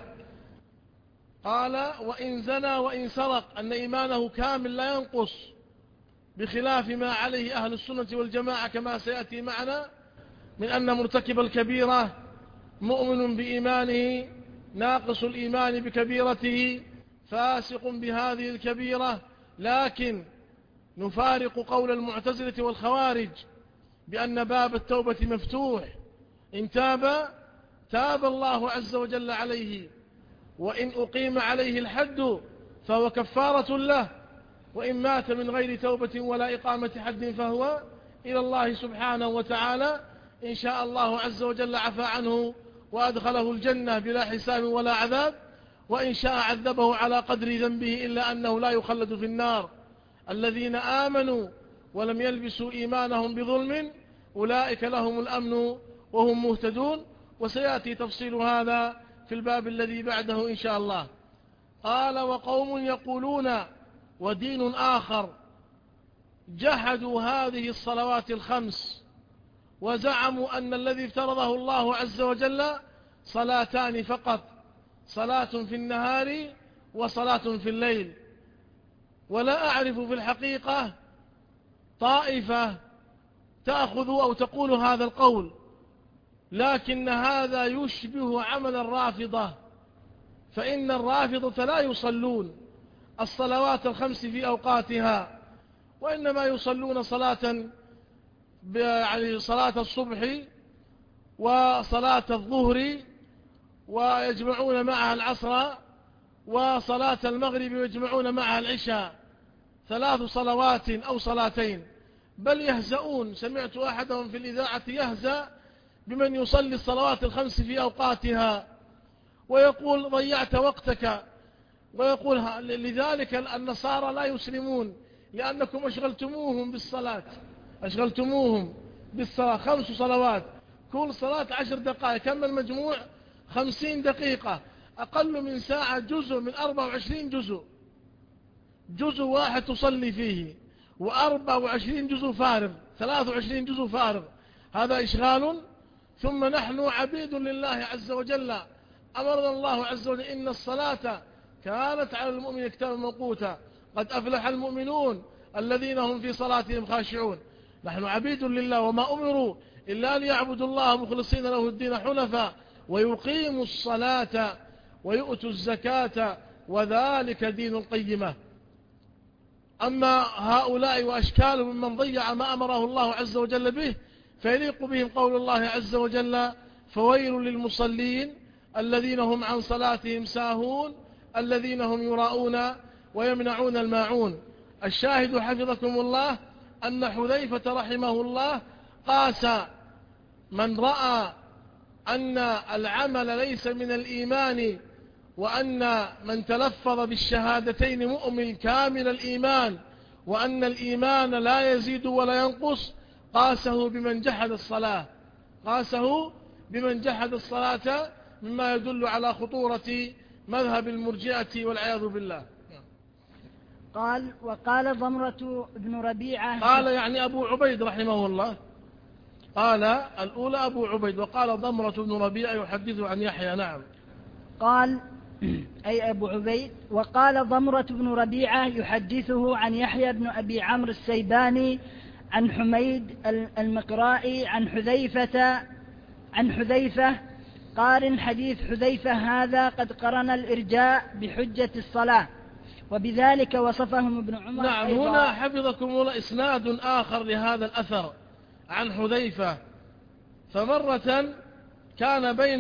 قال وإن زنى وإن سرق، أن إيمانه كامل لا ينقص، بخلاف ما عليه أهل السنة والجماعة كما سيأتي معنا من أن مرتكب الكبيرة مؤمن بإيمانه ناقص الإيمان بكبيرته فاسق بهذه الكبيرة. لكن نفارق قول المعتزلة والخوارج بأن باب التوبة مفتوح، إن تاب تاب الله عز وجل عليه، وإن أقيم عليه الحد فهو كفارة له، وإن مات من غير توبة ولا إقامة حد فهو إلى الله سبحانه وتعالى، إن شاء الله عز وجل عفى عنه وأدخله الجنة بلا حساب ولا عذاب، وإن شاء عذبه على قدر ذنبه، إلا أنه لا يخلد في النار. الذين آمنوا ولم يلبسوا إيمانهم بظلم أولئك لهم الأمن وهم مهتدون. وسيأتي تفصيل هذا في الباب الذي بعده إن شاء الله. قال وقوم يقولون ودين آخر جحدوا هذه الصلوات الخمس، وزعموا أن الذي افترضه الله عز وجل صلاتان فقط، صلاة في النهار وصلاة في الليل. ولا أعرف في الحقيقة طائفة تأخذ أو تقول هذا القول، لكن هذا يشبه عمل الرافضة، فإن الرافضة لا يصلون الصلوات الخمس في أوقاتها، وإنما يصلون صلاة يعني صلاة الصبح وصلاة الظهر، ويجمعون معها العصر، وصلاة المغرب ويجمعون معها العشاء، ثلاث صلوات أو صلاتين. بل يهزؤون، سمعت أحدهم في الإذاعة يهزأ بمن يصلي الصلوات الخمس في أوقاتها ويقول ضيعت وقتك، ويقول لذلك النصارى لا يسلمون لأنكم أشغلتموهم بالصلاة، أشغلتموهم بالصلاة، خمس صلوات كل صلاة عشر دقائق، كم المجموع؟ خمسين دقيقة، أقل من ساعة، جزء من أربع وعشرين جزء، جزء واحد تصلي فيه، وأربع وعشرين جزء فارغ، ثلاث وعشرين جزء فارغ، هذا إشغال. ثم نحن عبيد لله عز وجل، أمرنا الله عز وجل إن الصلاة كانت على المؤمن كتابا موقوتا، قد أفلح المؤمنون الذين هم في صلاتهم خاشعون. نحن عبيد لله، وما أمروا إلا ليعبدوا الله مخلصين له الدين حنفاء ويقيموا الصلاة ويؤتوا الزكاة وذلك دين القيمة. أما هؤلاء وأشكالهم ممن ضيع ما أمره الله عز وجل به فيليق بهم قول الله عز وجل: فويل للمصلين الذين هم عن صلاتهم ساهون الذين هم يراءون ويمنعون الماعون. الشاهد حفظكم الله أن حذيفة رحمه الله قاس من رأى أن العمل ليس من الإيمان وأن من تلفظ بالشهادتين مؤمن كامل الإيمان وأن الإيمان لا يزيد ولا ينقص، قاسه بمن جحد الصلاة قاسه بمن جحد الصلاة مما يدل على خطورة مذهب المرجئة والعياذ بالله. قال: وقال ضمرة بن ربيعة، قال يعني أبو عبيد رحمه الله، قال الأولى أبو عبيد، وقال ضمرة بن ربيعة يحدث عن يحيى. نعم. قال أي أبو عبيد: وقال ضمرة بن ربيعة يحدثه عن يحيى بن أبي عمرو السيباني عن حميد المقرائي عن حذيفة عن حذيفة قارن حديث حذيفة هذا قد قرن الإرجاء بحجة الصلاة، وبذلك وصفهم ابن عمر. نعم. هنا حفظكم الله إسناد آخر لهذا الأثر عن حذيفة. فمرة كان بين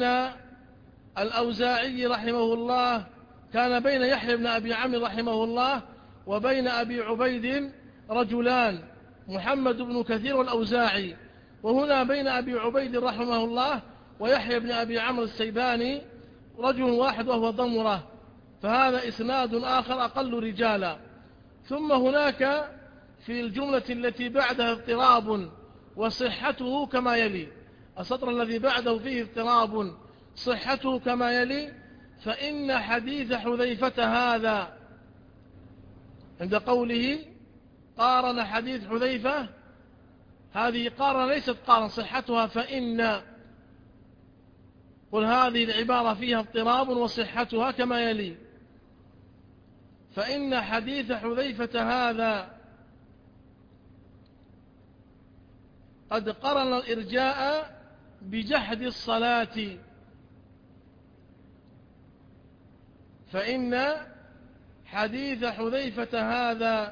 الأوزاعي رحمه الله كان بين يحيى بن أبي عمرو رحمه الله وبين أبي عبيد رجلان، محمد بن كثير والأوزاعي، وهنا بين أبي عبيد رحمه الله ويحيى بن أبي عمرو السيباني رجل واحد وهو ضمرة، فهذا إسناد آخر أقل رجالا. ثم هناك في الجملة التي بعدها اضطراب وصحته كما يلي، السطر الذي بعده فيه اضطراب صحته كما يلي: فإن حديث حذيفة هذا، عند قوله قارن حديث حذيفة، هذه قارن ليست قارن صحتها فإن، قل هذه العبارة فيها اضطراب وصحتها كما يلي: فإن حديث حذيفة هذا قد قرن الإرجاء بجحد الصلاة، فإن حديث حذيفة هذا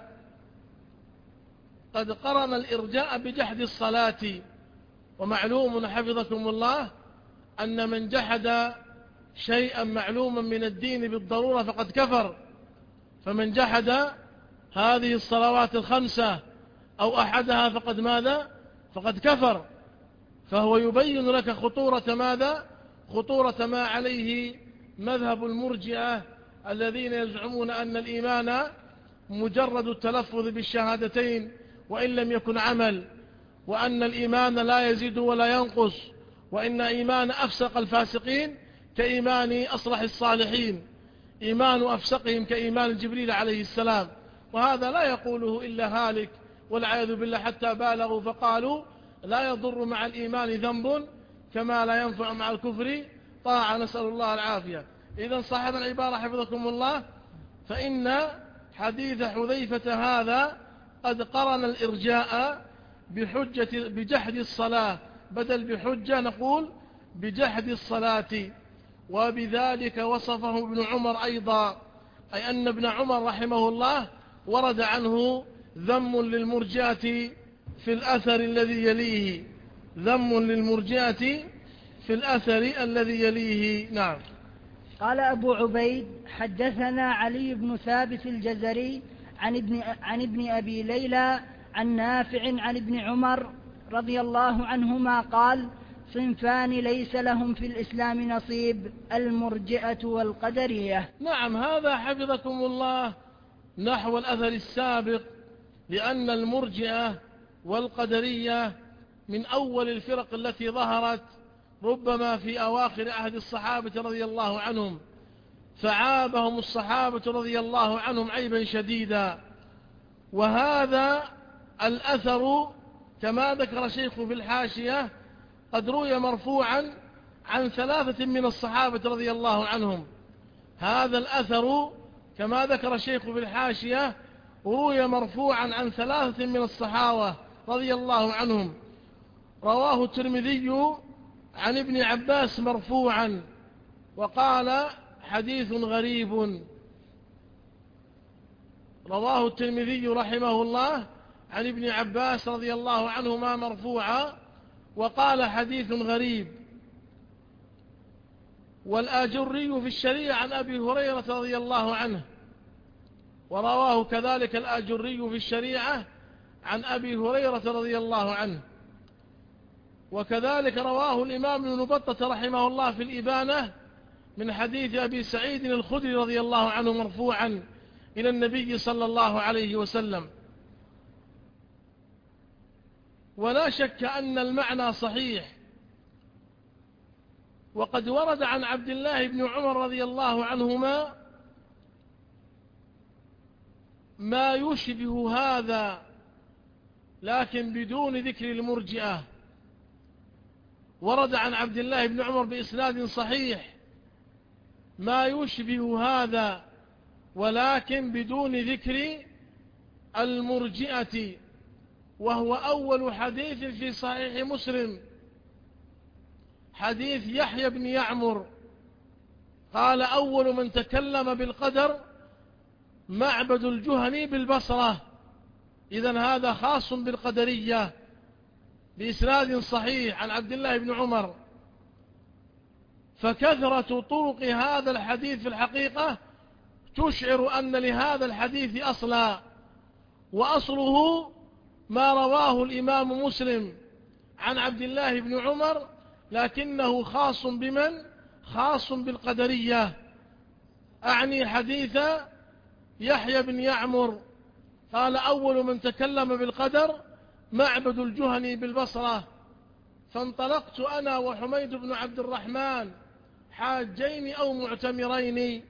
قد قرن الإرجاء بجحد الصلاة. ومعلوم حفظكم الله أن من جحد شيئا معلوما من الدين بالضرورة فقد كفر، فمن جحد هذه الصلوات الخمسة أو أحدها فقد ماذا؟ فقد كفر. فهو يبين لك خطورة ماذا؟ خطورة ما عليه مذهب المرجئة الذين يزعمون أن الإيمان مجرد التلفظ بالشهادتين وإن لم يكن عمل، وأن الإيمان لا يزيد ولا ينقص، وإن إيمان أفسق الفاسقين كإيمان أصلح الصالحين، إيمان أفسقهم كإيمان جبريل عليه السلام. وهذا لا يقوله إلا هالك والعياذ بالله، حتى بالغوا فقالوا لا يضر مع الإيمان ذنب كما لا ينفع مع الكفر طاعة، نسأل الله العافية. إذن صاحب العبارة حفظكم الله: فإن حديث حذيفة هذا قد قرن الإرجاء بحجة بجحد الصلاة، بدل بحجة نقول بجحد الصلاة. وبذلك وصفه ابن عمر أيضا، أي أن ابن عمر رحمه الله ورد عنه ذم للمرجئة في الأثر الذي يليه، ذم للمرجئة في الأثر الذي يليه. نعم. قال أبو عبيد: حدثنا علي بن ثابت الجزري عن ابن, عن ابن أبي ليلى عن نافع عن ابن عمر رضي الله عنهما قال: صنفان ليس لهم في الإسلام نصيب، المرجئة والقدرية. نعم. هذا حفظكم الله نحو الأثر السابق، لأن المرجئة والقدرية من أول الفرق التي ظهرت ربما في أواخر عهد الصحابة رضي الله عنهم، فعابهم الصحابة رضي الله عنهم عيبا شديدا. وهذا الأثر كما ذكر شيخ في الحاشية قد روي مرفوعا عن ثلاثة من الصحابة رضي الله عنهم. هذا الأثر كما ذكر الشيخ في الحاشية روي مرفوعا عن ثلاثة من الصحابة رضي الله عنهم. رواه الترمذي عن ابن عباس مرفوعا وقال: حديث غريب. رواه الترمذي رحمه الله عن ابن عباس رضي الله عنهما مرفوعا وقال حديث غريب. والآجري في الشريعة عن أبي هريرة رضي الله عنه، ورواه كذلك الآجري في الشريعة عن أبي هريرة رضي الله عنه. وكذلك رواه الإمام ابن بطة رحمه الله في الإبانة من حديث أبي سعيد الخدري رضي الله عنه مرفوعا إلى النبي صلى الله عليه وسلم. ولا شك أن المعنى صحيح. وقد ورد عن عبد الله بن عمر رضي الله عنهما ما يشبه هذا لكن بدون ذكر المرجئة. ورد عن عبد الله بن عمر بإسناد صحيح ما يشبه هذا ولكن بدون ذكر المرجئة، وهو أول حديث في صحيح مسلم، حديث يحيى بن يعمر قال أول من تكلم بالقدر معبد الجهني بالبصرة. إذن هذا خاص بالقدرية بإسناد صحيح عن عبد الله بن عمر. فكثرة طرق هذا الحديث في الحقيقة تشعر أن لهذا الحديث أصلا، وأصله ما رواه الإمام مسلم عن عبد الله بن عمر، لكنه خاص بمن؟ خاص بالقدرية. أعني حديث يحيى بن يعمر قال أول من تكلم بالقدر معبد الجهني بالبصرة. فانطلقت أنا وحميد بن عبد الرحمن حاجين أو معتمرين،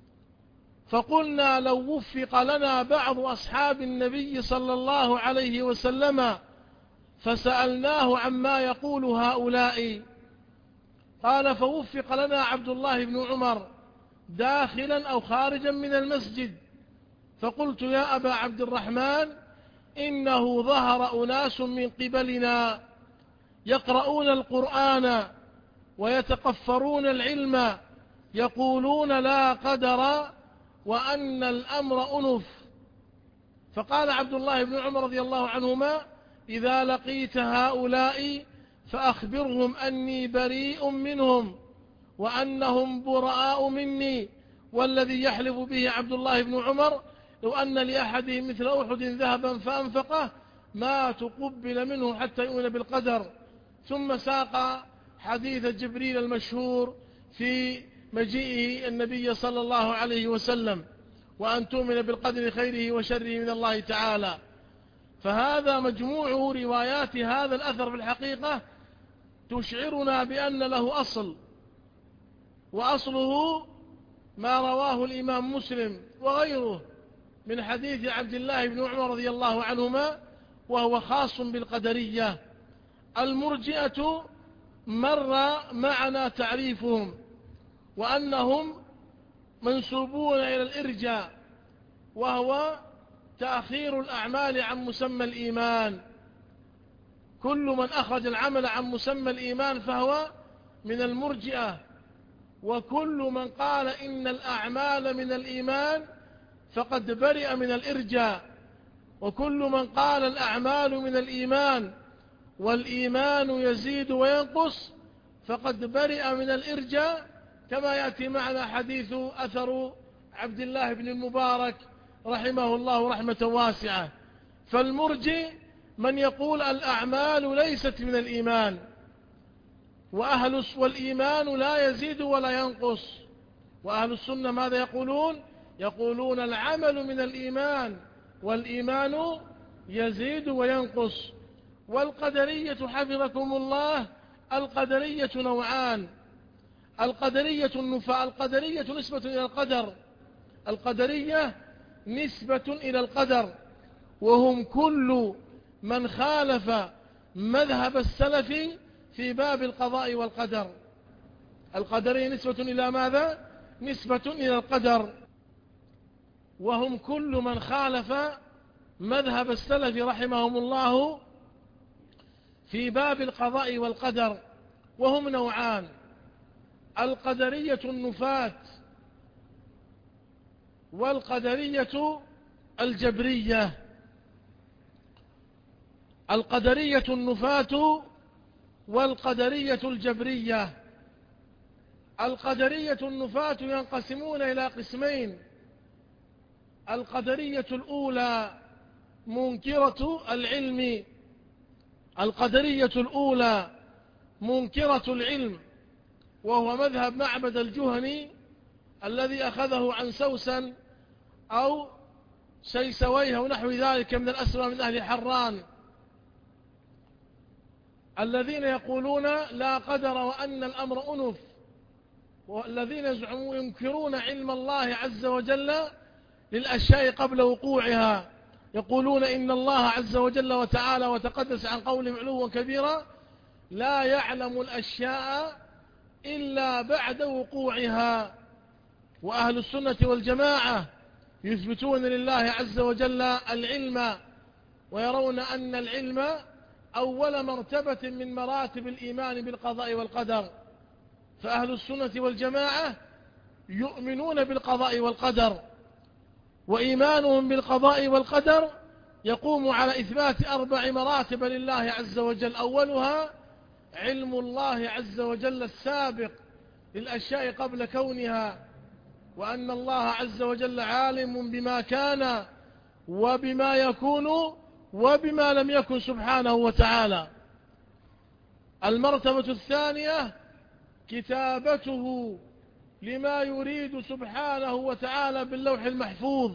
فقلنا لو وفق لنا بعض أصحاب النبي صلى الله عليه وسلم فسألناه عما يقول هؤلاء. قال فوفق لنا عبد الله بن عمر داخلا أو خارجا من المسجد، فقلت يا أبا عبد الرحمن إنه ظهر أناس من قبلنا يقرؤون القرآن ويتقفرون العلم يقولون لا قدر وأن الأمر أنف. فقال عبد الله بن عمر رضي الله عنهما إذا لقيت هؤلاء فأخبرهم أني بريء منهم وأنهم براء مني، والذي يحلف به عبد الله بن عمر لو أن لأحدهم مثل أحد ذهبا فأنفقه ما تقبل منه حتى يؤمن بالقدر. ثم ساق حديث جبريل المشهور في مجيئه النبي صلى الله عليه وسلم وأن تؤمن بالقدر خيره وشره من الله تعالى. فهذا مجموع روايات هذا الأثر في الحقيقة تشعرنا بأن له أصل، وأصله ما رواه الإمام مسلم وغيره من حديث عبد الله بن عمر رضي الله عنهما، وهو خاص بالقدرية. المرجئة مر معنا تعريفهم، وأنهم منسوبون إلى الإرجاء، وهو تأخير الأعمال عن مسمى الإيمان. كل من أخرج العمل عن مسمى الإيمان فهو من المرجئة، وكل من قال إن الأعمال من الإيمان فقد برئ من الإرجاء، وكل من قال الأعمال من الإيمان والإيمان يزيد وينقص فقد برئ من الإرجاء، كما يأتي معنا حديث أثر عبد الله بن المبارك رحمه الله رحمة واسعة. فالمرجئ من يقول الأعمال ليست من الإيمان، وأهل والإيمان لا يزيد ولا ينقص. وأهل السنة ماذا يقولون؟ يقولون العمل من الإيمان والإيمان يزيد وينقص. والقدرية حفظكم الله القدرية نوعان: القدرية النفاة، القدرية نسبة إلى القدر، القدرية نسبة إلى القدر، وهم كل من خالف مذهب السلف في باب القضاء والقدر. القدرية نسبة إلى ماذا؟ نسبة إلى القدر، وهم كل من خالف مذهب السلف رحمهم الله في باب القضاء والقدر، وهم نوعان: القدرية النفاة والقدرية الجبرية. القدرية النفاة والقدرية الجبرية. القدرية النفاة ينقسمون إلى قسمين: القدرية الأولى منكرة العلم القدرية الأولى منكرة العلم، وهو مذهب معبد الجهني الذي أخذه عن سوسن أو سيسويه ونحو ذلك من الأسماء من أهل حران، الذين يقولون لا قدر وأن الأمر أنف، والذين يزعمون ينكرون علم الله عز وجل للأشياء قبل وقوعها، يقولون إن الله عز وجل وتعالى وتقدس عن قولهم علوا كبيرا لا يعلم الأشياء إلا بعد وقوعها. وأهل السنة والجماعة يثبتون لله عز وجل العلم، ويرون أن العلم أول مرتبة من مراتب الإيمان بالقضاء والقدر. فأهل السنة والجماعة يؤمنون بالقضاء والقدر، وإيمانهم بالقضاء والقدر يقوم على إثبات أربع مراتب لله عز وجل: أولها علم الله عز وجل السابق للأشياء قبل كونها، وأن الله عز وجل عالم بما كان وبما يكون وبما لم يكن سبحانه وتعالى. المرتبة الثانية كتابته لما يريد سبحانه وتعالى باللوح المحفوظ.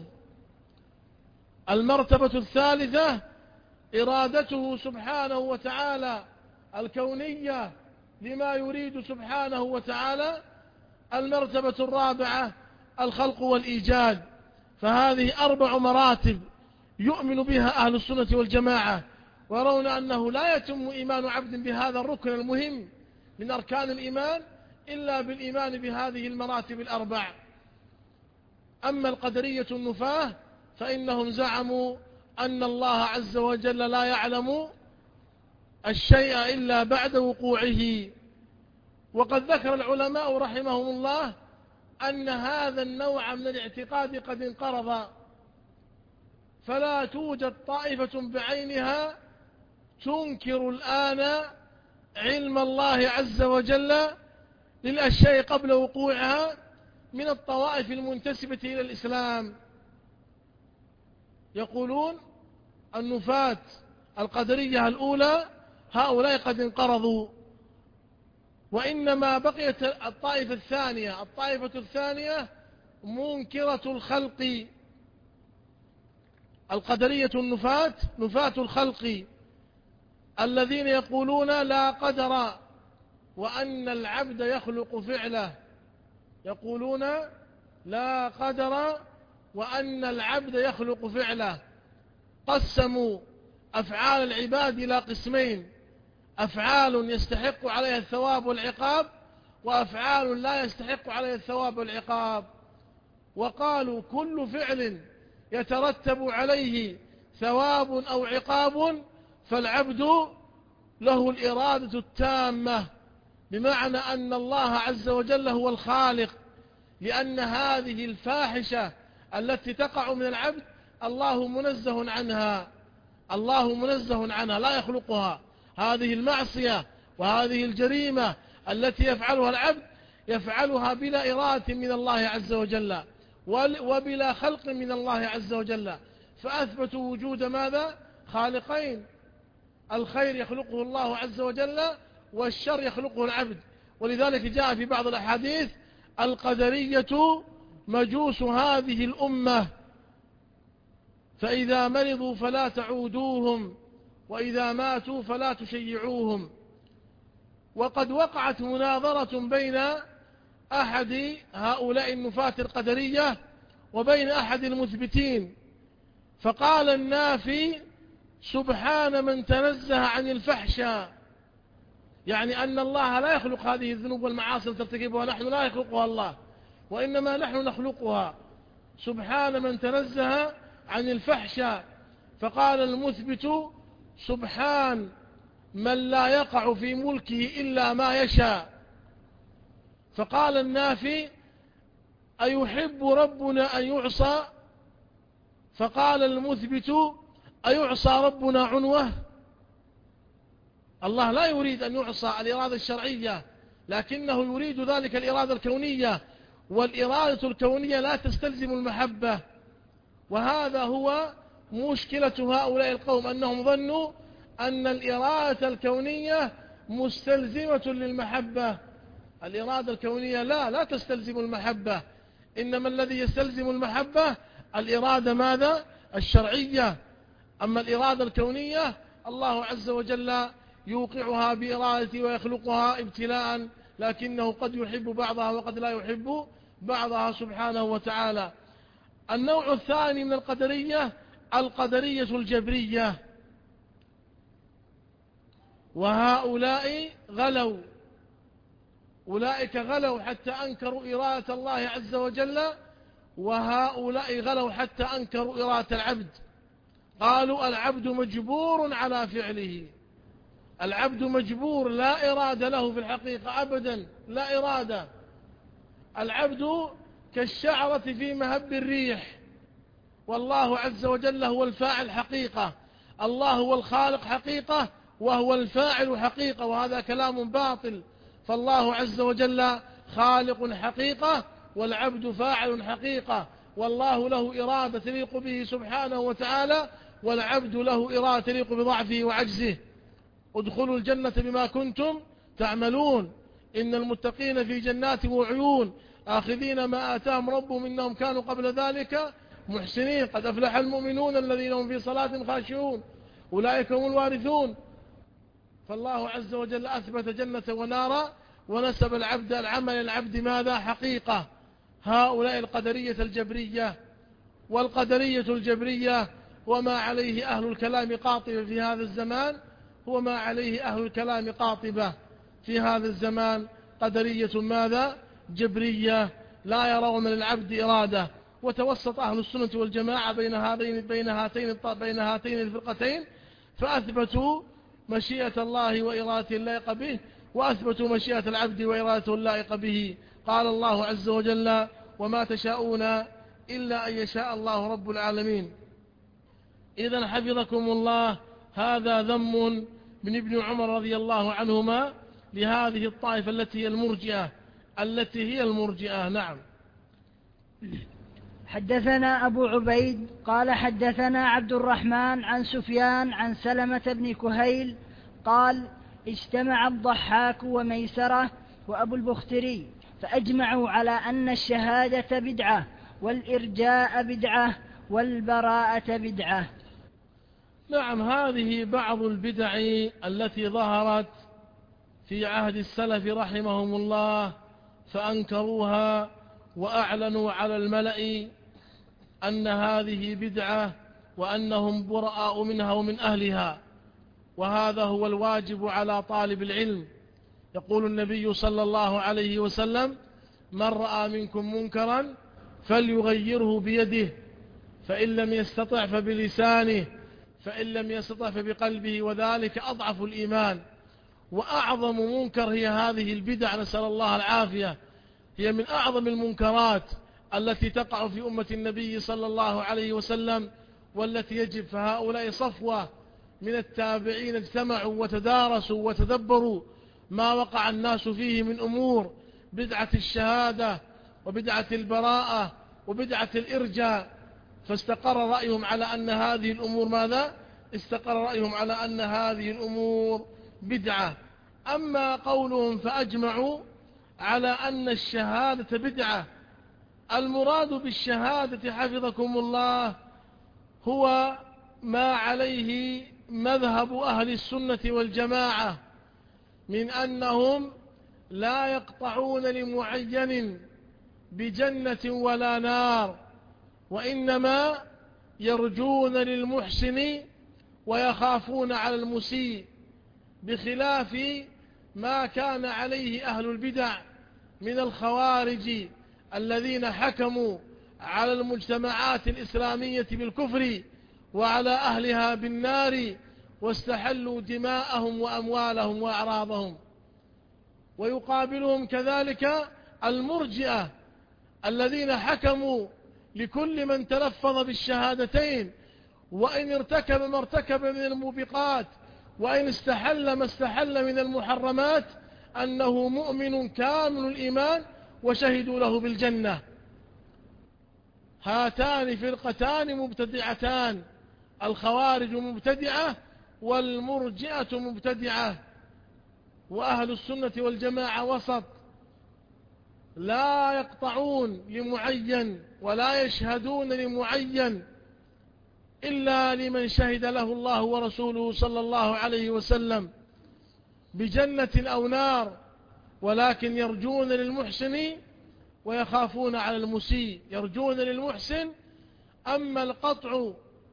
المرتبة الثالثة إرادته سبحانه وتعالى الكونية لما يريد سبحانه وتعالى. المرتبة الرابعة الخلق والإيجاد. فهذه أربع مراتب يؤمن بها أهل السنة والجماعة، ويرون أنه لا يتم إيمان عبد بهذا الركن المهم من أركان الإيمان إلا بالإيمان بهذه المراتب الأربع. أما القدرية النفاة فإنهم زعموا أن الله عز وجل لا يعلم الشيء إلا بعد وقوعه. وقد ذكر العلماء رحمهم الله أن هذا النوع من الاعتقاد قد انقرض، فلا توجد طائفة بعينها تنكر الآن علم الله عز وجل للأشياء قبل وقوعها من الطوائف المنتسبة إلى الإسلام. يقولون النفاة القدرية الأولى هؤلاء قد انقرضوا، وإنما بقيت الطائفة الثانية. الطائفة الثانية منكرة الخلق. القدرية النفاة نفاة الخلق الذين يقولون لا قدر وأن العبد يخلق فعله. يقولون لا قدر وأن العبد يخلق فعله. قسموا أفعال العباد إلى قسمين: أفعال يستحق عليها الثواب والعقاب، وأفعال لا يستحق عليها الثواب والعقاب. وقالوا كل فعل يترتب عليه ثواب أو عقاب فالعبد له الإرادة التامة، بمعنى أن الله عز وجل هو الخالق، لأن هذه الفاحشة التي تقع من العبد الله منزه عنها الله منزه عنها لا يخلقها. هذه المعصية وهذه الجريمة التي يفعلها العبد يفعلها بلا إرادة من الله عز وجل وبلا خلق من الله عز وجل. فأثبتوا وجود ماذا؟ خالقين: الخير يخلقه الله عز وجل والشر يخلقه العبد. ولذلك جاء في بعض الأحاديث القدرية مجوس هذه الأمة، فإذا مرضوا فلا تعودوهم وإذا ماتوا فلا تشيعوهم. وقد وقعت مناظرة بين أحد هؤلاء النفاة القدرية وبين أحد المثبتين، فقال النافي سبحان من تنزه عن الفحشاء، يعني أن الله لا يخلق هذه الذنوب والمعاصي التي ترتكبها نحن، لا يخلقها الله وإنما نحن نخلقها. سبحان من تنزه عن الفحشاء. فقال المثبت سبحان من لا يقع في ملكه إلا ما يشاء. فقال النافي أيحب ربنا أن يعصى؟ فقال المثبت: أيعصى ربنا عنوة؟ الله لا يريد أن يعصى الإرادة الشرعية، لكنه يريد ذلك الإرادة الكونية، والإرادة الكونية لا تستلزم المحبة. وهذا هو مشكلة هؤلاء القوم، أنهم ظنوا أن الإرادة الكونية مستلزمة للمحبة. الإرادة الكونية لا لا تستلزم المحبة، إنما الذي يستلزم المحبة الإرادة ماذا؟ الشرعية. أما الإرادة الكونية الله عز وجل يوقعها بإرادته ويخلقها ابتلاء، لكنه قد يحب بعضها وقد لا يحب بعضها سبحانه وتعالى. النوع الثاني من القدرية القدرية الجبرية، وهؤلاء غلوا، أولئك غلوا حتى أنكروا إرادة الله عز وجل، وهؤلاء غلوا حتى أنكروا إرادة العبد. قالوا العبد مجبور على فعله، العبد مجبور، لا إرادة له في الحقيقة أبدا، لا إرادة. العبد كالشعرة في مهب الريح، والله عز وجل هو الفاعل حقيقة. الله هو الخالق حقيقة، وهو الفاعل حقيقة، وهذا كلام باطل. فالله عز وجل خالق حقيقة، والعبد فاعل حقيقة، والله له إرادة تليق به سبحانه وتعالى، والعبد له إرادة تليق بضعفه وعجزه. ادخلوا الجنة بما كنتم تعملون، إن المتقين في جنات وعيون آخذين ما آتاهم ربهم إنهم كانوا قبل ذلك محسنين، قد أفلح المؤمنون الذين هم في صلاة خاشعون أولئك هم الوارثون. فالله عز وجل أثبت جنة ونارا، ونسب العبد العمل العبد ماذا؟ حقيقة. هؤلاء القدرية الجبرية. والقدرية الجبرية وما عليه أهل الكلام قاطبة في هذا الزمان، هو ما عليه أهل الكلام قاطبة في هذا الزمان، قدرية ماذا؟ جبرية، لا يرون للعبد إرادة. وتوسط أهل السنة والجماعة بين هذين بين هاتين بين هاتين الفرقتين، فأثبتوا مشيئة الله وإرادته اللائقة به، وأثبتوا مشيئة العبد وإرادته اللائقة به. قال الله عز وجل: وما تشاءون إلا أن يشاء الله رب العالمين. إذن حفظكم الله، هذا ذم من ابن عمر رضي الله عنهما لهذه الطائفة التي هي المرجئة التي هي المرجئة. نعم. حدثنا أبو عبيد قال حدثنا عبد الرحمن عن سفيان عن سلمة بن كهيل قال: اجتمع الضحاك وميسرة وأبو البختري فأجمعوا على أن الشهادة بدعة، والإرجاء بدعة، والبراءة بدعة. نعم، هذه بعض البدع التي ظهرت في عهد السلف رحمهم الله، فأنكروها وأعلنوا على الملأ أن هذه بدعة، وأنهم براء منها ومن أهلها. وهذا هو الواجب على طالب العلم. يقول النبي صلى الله عليه وسلم: من رأى منكم منكرا فليغيره بيده، فإن لم يستطع فبلسانه، فإن لم يستطع فبقلبه، وذلك أضعف الإيمان. وأعظم منكر هي هذه البدع، نسأل الله العافية. هي من أعظم المنكرات التي تقع في أمة النبي صلى الله عليه وسلم، والتي يجب. فهؤلاء صفوة من التابعين اجتمعوا وتدارسوا وتدبروا ما وقع الناس فيه من أمور بدعة الشهادة وبدعة البراءة وبدعة الإرجاء، فاستقر رأيهم على أن هذه الأمور ماذا؟ استقر رأيهم على أن هذه الأمور بدعة. أما قولهم فأجمعوا على أن الشهادة بدعة، المراد بالشهادة حفظكم الله هو ما عليه مذهب أهل السنة والجماعة من أنهم لا يقطعون لمعين بجنة ولا نار، وإنما يرجون للمحسن ويخافون على المسيء، بخلاف ما كان عليه أهل البدع من الخوارج الذين حكموا على المجتمعات الإسلامية بالكفر وعلى أهلها بالنار، واستحلوا دماءهم وأموالهم وأعراضهم. ويقابلهم كذلك المرجئة الذين حكموا لكل من تلفظ بالشهادتين، وإن ارتكب ما ارتكب من الموبقات، وإن استحل ما استحل من المحرمات، أنه مؤمن كامل الإيمان وشهدوا له بالجنة. هاتان فرقتان مبتدعتان، الخوارج مبتدعة والمرجئة مبتدعة، وأهل السنة والجماعة وسط، لا يقطعون لمعين ولا يشهدون لمعين إلا لمن شهد له الله ورسوله صلى الله عليه وسلم بجنة أو نار، ولكن يرجون للمحسن ويخافون على المسيء. يرجون للمحسن. أما القطع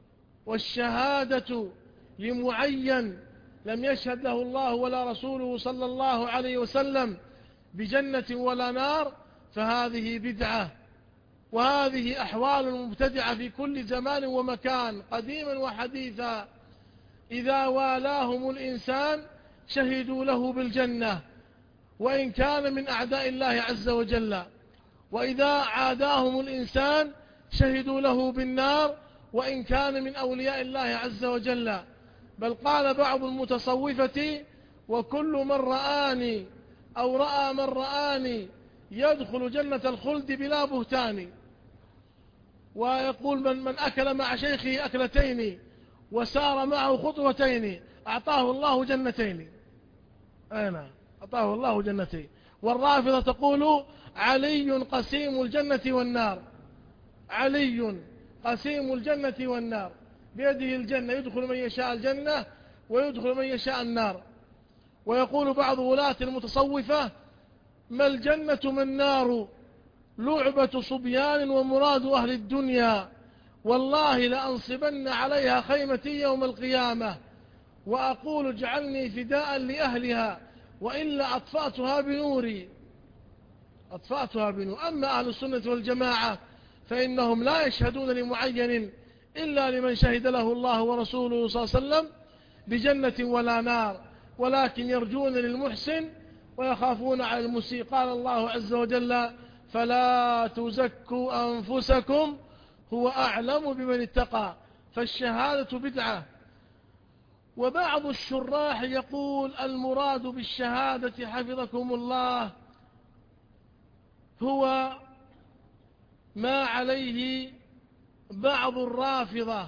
والشهادة لمعين لم يشهد له الله ولا رسوله صلى الله عليه وسلم بجنة ولا نار فهذه بدعة، وهذه أحوال المبتدعة في كل زمان ومكان قديما وحديثا. إذا والاهم الإنسان شهدوا له بالجنة وإن كان من أعداء الله عز وجل، وإذا عاداهم الإنسان شهدوا له بالنار وإن كان من أولياء الله عز وجل. بل قال بعض المتصوفة: وكل من رآني أو رأى من رآني يدخل جنة الخلد بلا بهتان. ويقول: من, من أكل مع شيخه أكلتين وسار معه خطوتين أعطاه الله جنتين. أنا أعطاه الله جنتين. والرافضة تقول: علي قسيم الجنة والنار. علي قسيم الجنة والنار، بيده الجنة، يدخل من يشاء الجنة ويدخل من يشاء النار. ويقول بعض ولاة المتصوفة: ما الجنة ما النار، لعبة صبيان ومراد أهل الدنيا، والله لأنصبن عليها خيمتي يوم القيامة، وأقول اجعلني فداء لأهلها وإلا أطفأتها بنوري. أطفأتها بنور. أما أهل السنة والجماعة فإنهم لا يشهدون لمعين إلا لمن شهد له الله ورسوله صلى الله عليه وسلم بجنة ولا نار، ولكن يرجون للمحسن ويخافون على المسيء. قال الله عز وجل: فلا تزكوا أنفسكم هو أعلم بمن اتقى. فالشهادة بدعة. وبعض الشراح يقول: المراد بالشهادة حفظكم الله هو ما عليه بعض الرافضة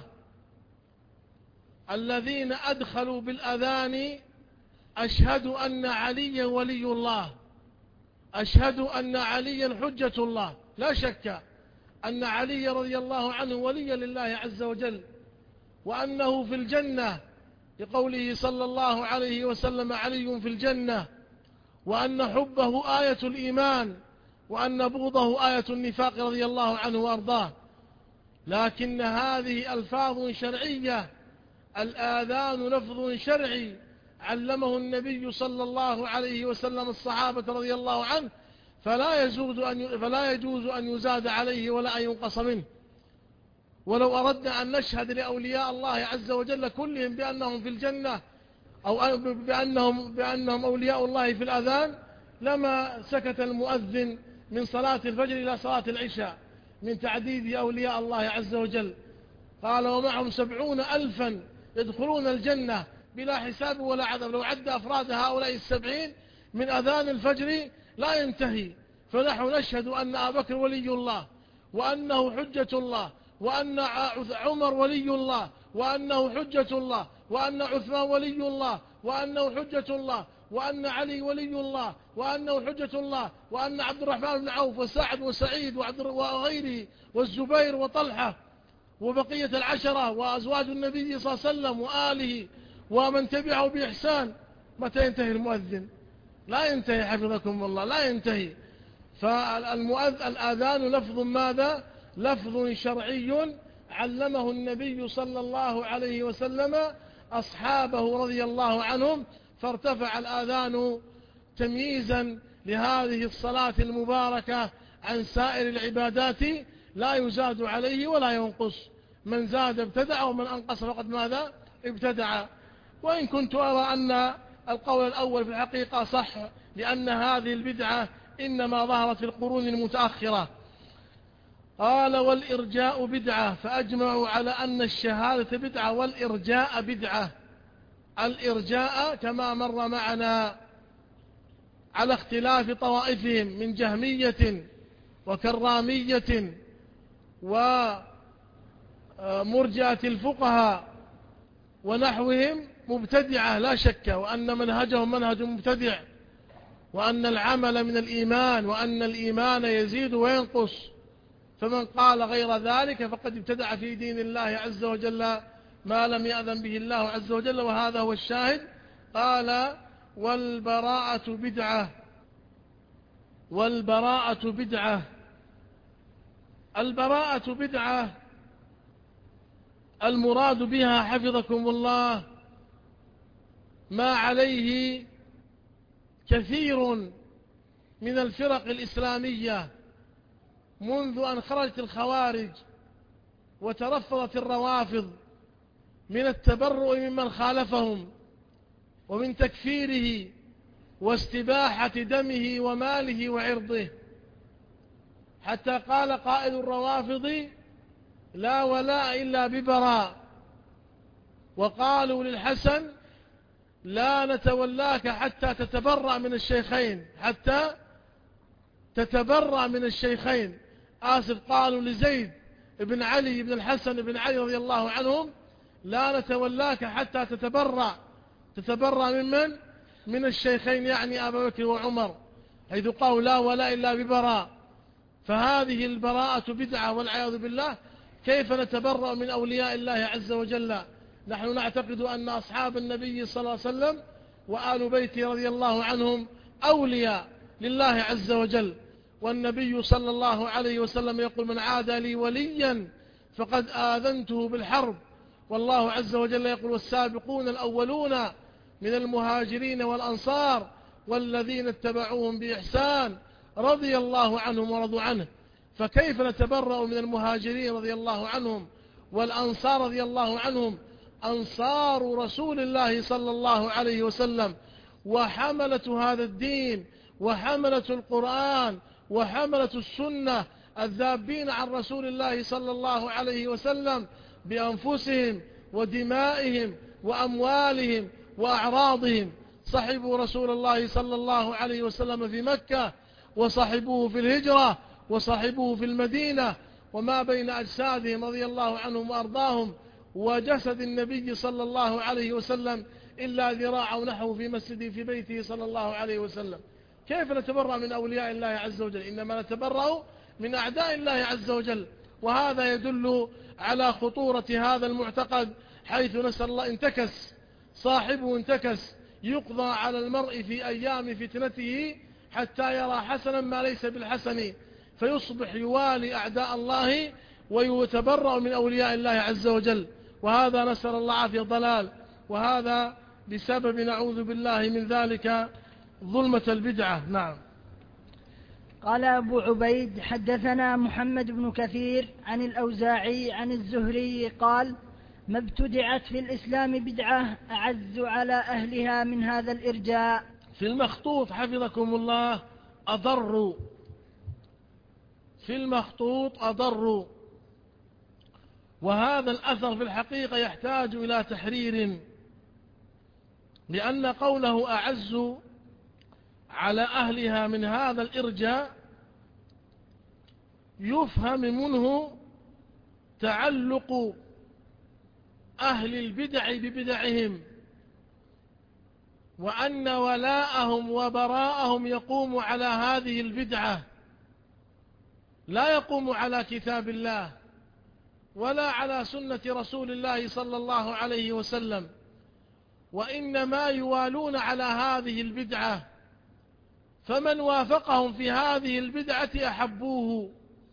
الذين أدخلوا بالأذان: أشهد أن عليا ولي الله، أشهد أن عليا حجة الله. لا شك أن علي رضي الله عنه وليا لله عز وجل، وأنه في الجنة لقوله صلى الله عليه وسلم: علي في الجنة، وأن حبه آية الإيمان، وأن بغضه آية النفاق رضي الله عنه وأرضاه. لكن هذه ألفاظ شرعية، الآذان لفظ شرعي علمه النبي صلى الله عليه وسلم الصحابة رضي الله عنه، فلا يجوز أن فلا يجوز أن يزاد عليه ولا أن ينقص منه. ولو أردنا أن نشهد لأولياء الله عز وجل كلهم بأنهم في الجنة أو بأنهم, بأنهم أولياء الله في الأذان لما سكت المؤذن من صلاة الفجر إلى صلاة العشاء من تعديد أولياء الله عز وجل. قال: ومعهم سبعون ألفا يدخلون الجنة بلا حساب ولا عذاب. لو عد أفراد هؤلاء السبعين من أذان الفجر لا ينتهي. فنحن نشهد أن أبا بكر ولي الله، وأنه حجة الله، وأن عمر ولي الله، وأنه حجة الله، وأن عثمان ولي الله، وأنه حجة الله، وأن علي ولي الله، وأنه حجة الله، وأن عبد الرحمن بن عوف وسعد وسعيد وغيره والزبير وطلحة وبقية العشرة وأزواج النبي صلى الله عليه وسلم وآله ومن تبعه بإحسان. متى ينتهي المؤذن؟ لا ينتهي حفظكم الله، لا ينتهي. فالآذان لفظ ماذا؟ لفظ شرعي علمه النبي صلى الله عليه وسلم أصحابه رضي الله عنهم، فارتفع الآذان تمييزا لهذه الصلاة المباركة عن سائر العبادات، لا يزاد عليه ولا ينقص. من زاد ابتدع ومن أنقص فقد ماذا؟ ابتدع. وإن كنت أرى أن القول الأول في الحقيقة صح، لأن هذه البدعة إنما ظهرت في القرون المتأخرة. قال والإرجاء بدعة، فأجمعوا على أن الشهادة بدعة والإرجاء بدعة. الإرجاء كما مر معنا على اختلاف طوائفهم من جهمية وكرامية ومرجئة الفقهاء ونحوهم مبتدعة لا شك، وأن منهجهم منهج مبتدع، وأن العمل من الإيمان، وأن الإيمان يزيد وينقص، فمن قال غير ذلك فقد ابتدع في دين الله عز وجل ما لم يأذن به الله عز وجل، وهذا هو الشاهد. قال والبراءة بدعة، والبراءة بدعة. البراءة بدعة المراد بها حفظكم الله ما عليه كثير من الفرق الإسلامية منذ أن خرجت الخوارج وترفضت الروافض من التبرؤ ممن خالفهم ومن تكفيره واستباحة دمه وماله وعرضه، حتى قال قائد الروافض لا ولاء إلا ببراء، وقالوا للحسن لا نتولاك حتى تتبرأ من الشيخين، حتى تتبرأ من الشيخين. آسف، قالوا لزيد بن علي بن الحسن بن علي رضي الله عنهم لا نتولاك حتى تتبرأ. تتبرأ ممن؟ من الشيخين، يعني أبا بكر وعمر، حيث قالوا لا ولا إلا ببراء. فهذه البراءة بدعة والعياذ بالله. كيف نتبرأ من أولياء الله عز وجل؟ نحن نعتقد أن أصحاب النبي صلى الله عليه وسلم وآل بيته رضي الله عنهم أولياء لله عز وجل، والنبي صلى الله عليه وسلم يقول من عادى لي وليا فقد آذنته بالحرب، والله عز وجل يقول والسابقون الأولون من المهاجرين والأنصار والذين اتبعوهم بإحسان رضي الله عنهم ورضوا عنه. فكيف نتبرأ من المهاجرين رضي الله عنهم والأنصار رضي الله عنهم؟ أنصار رسول الله صلى الله عليه وسلم، وحملة هذا الدين، وحملة القرآن، وحملة السنة، الذابين عن رسول الله صلى الله عليه وسلم بأنفسهم ودمائهم وأموالهم وأعراضهم. صحبوا رسول الله صلى الله عليه وسلم في مكة، وصحبوه في الهجرة، وصحبوه في المدينة، وما بين أجسادهم رضي الله عنهم وأرضاهم وجسد النبي صلى الله عليه وسلم إلا ذراع نحو في مسجده في بيته صلى الله عليه وسلم. كيف نتبرأ من أولياء الله عز وجل؟ إنما نتبرأ من أعداء الله عز وجل. وهذا يدل على خطورة هذا المعتقد، حيث نسأل الله انتكس صاحبه، انتكس يقضى على المرء في أيام فتنته حتى يرى حسنا ما ليس بالحسن، فيصبح يوالي أعداء الله ويتبرأ من أولياء الله عز وجل. وهذا نسأل الله عافية ضلال، وهذا بسبب نعوذ بالله من ذلك ظلمة البدعة. نعم. قال أبو عبيد حدثنا محمد بن كثير عن الأوزاعي عن الزهري قال ما ابتدعت في الإسلام بدعة أعز على أهلها من هذا الإرجاء. في المخطوط حفظكم الله أضر، في المخطوط أضر. وهذا الأثر في الحقيقة يحتاج إلى تحرير، لأن قوله أعز على أهلها من هذا الإرجاء يفهم منه تعلق أهل البدع ببدعهم، وأن ولاءهم وبراءهم يقوم على هذه البدعة، لا يقوم على كتاب الله ولا على سنة رسول الله صلى الله عليه وسلم، وإنما يوالون على هذه البدعة، فمن وافقهم في هذه البدعة أحبوه،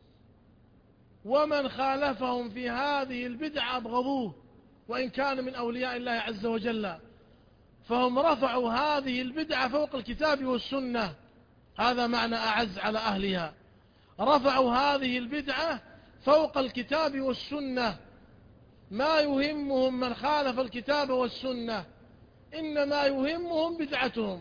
ومن خالفهم في هذه البدعة أبغضوه، وإن كان من أولياء الله عز وجل. فهم رفعوا هذه البدعة فوق الكتاب والسنة، هذا معنى أعز على أهلها. رفعوا هذه البدعة فوق الكتاب والسنة، ما يهمهم من خالف الكتاب والسنة، إنما يهمهم بدعتهم،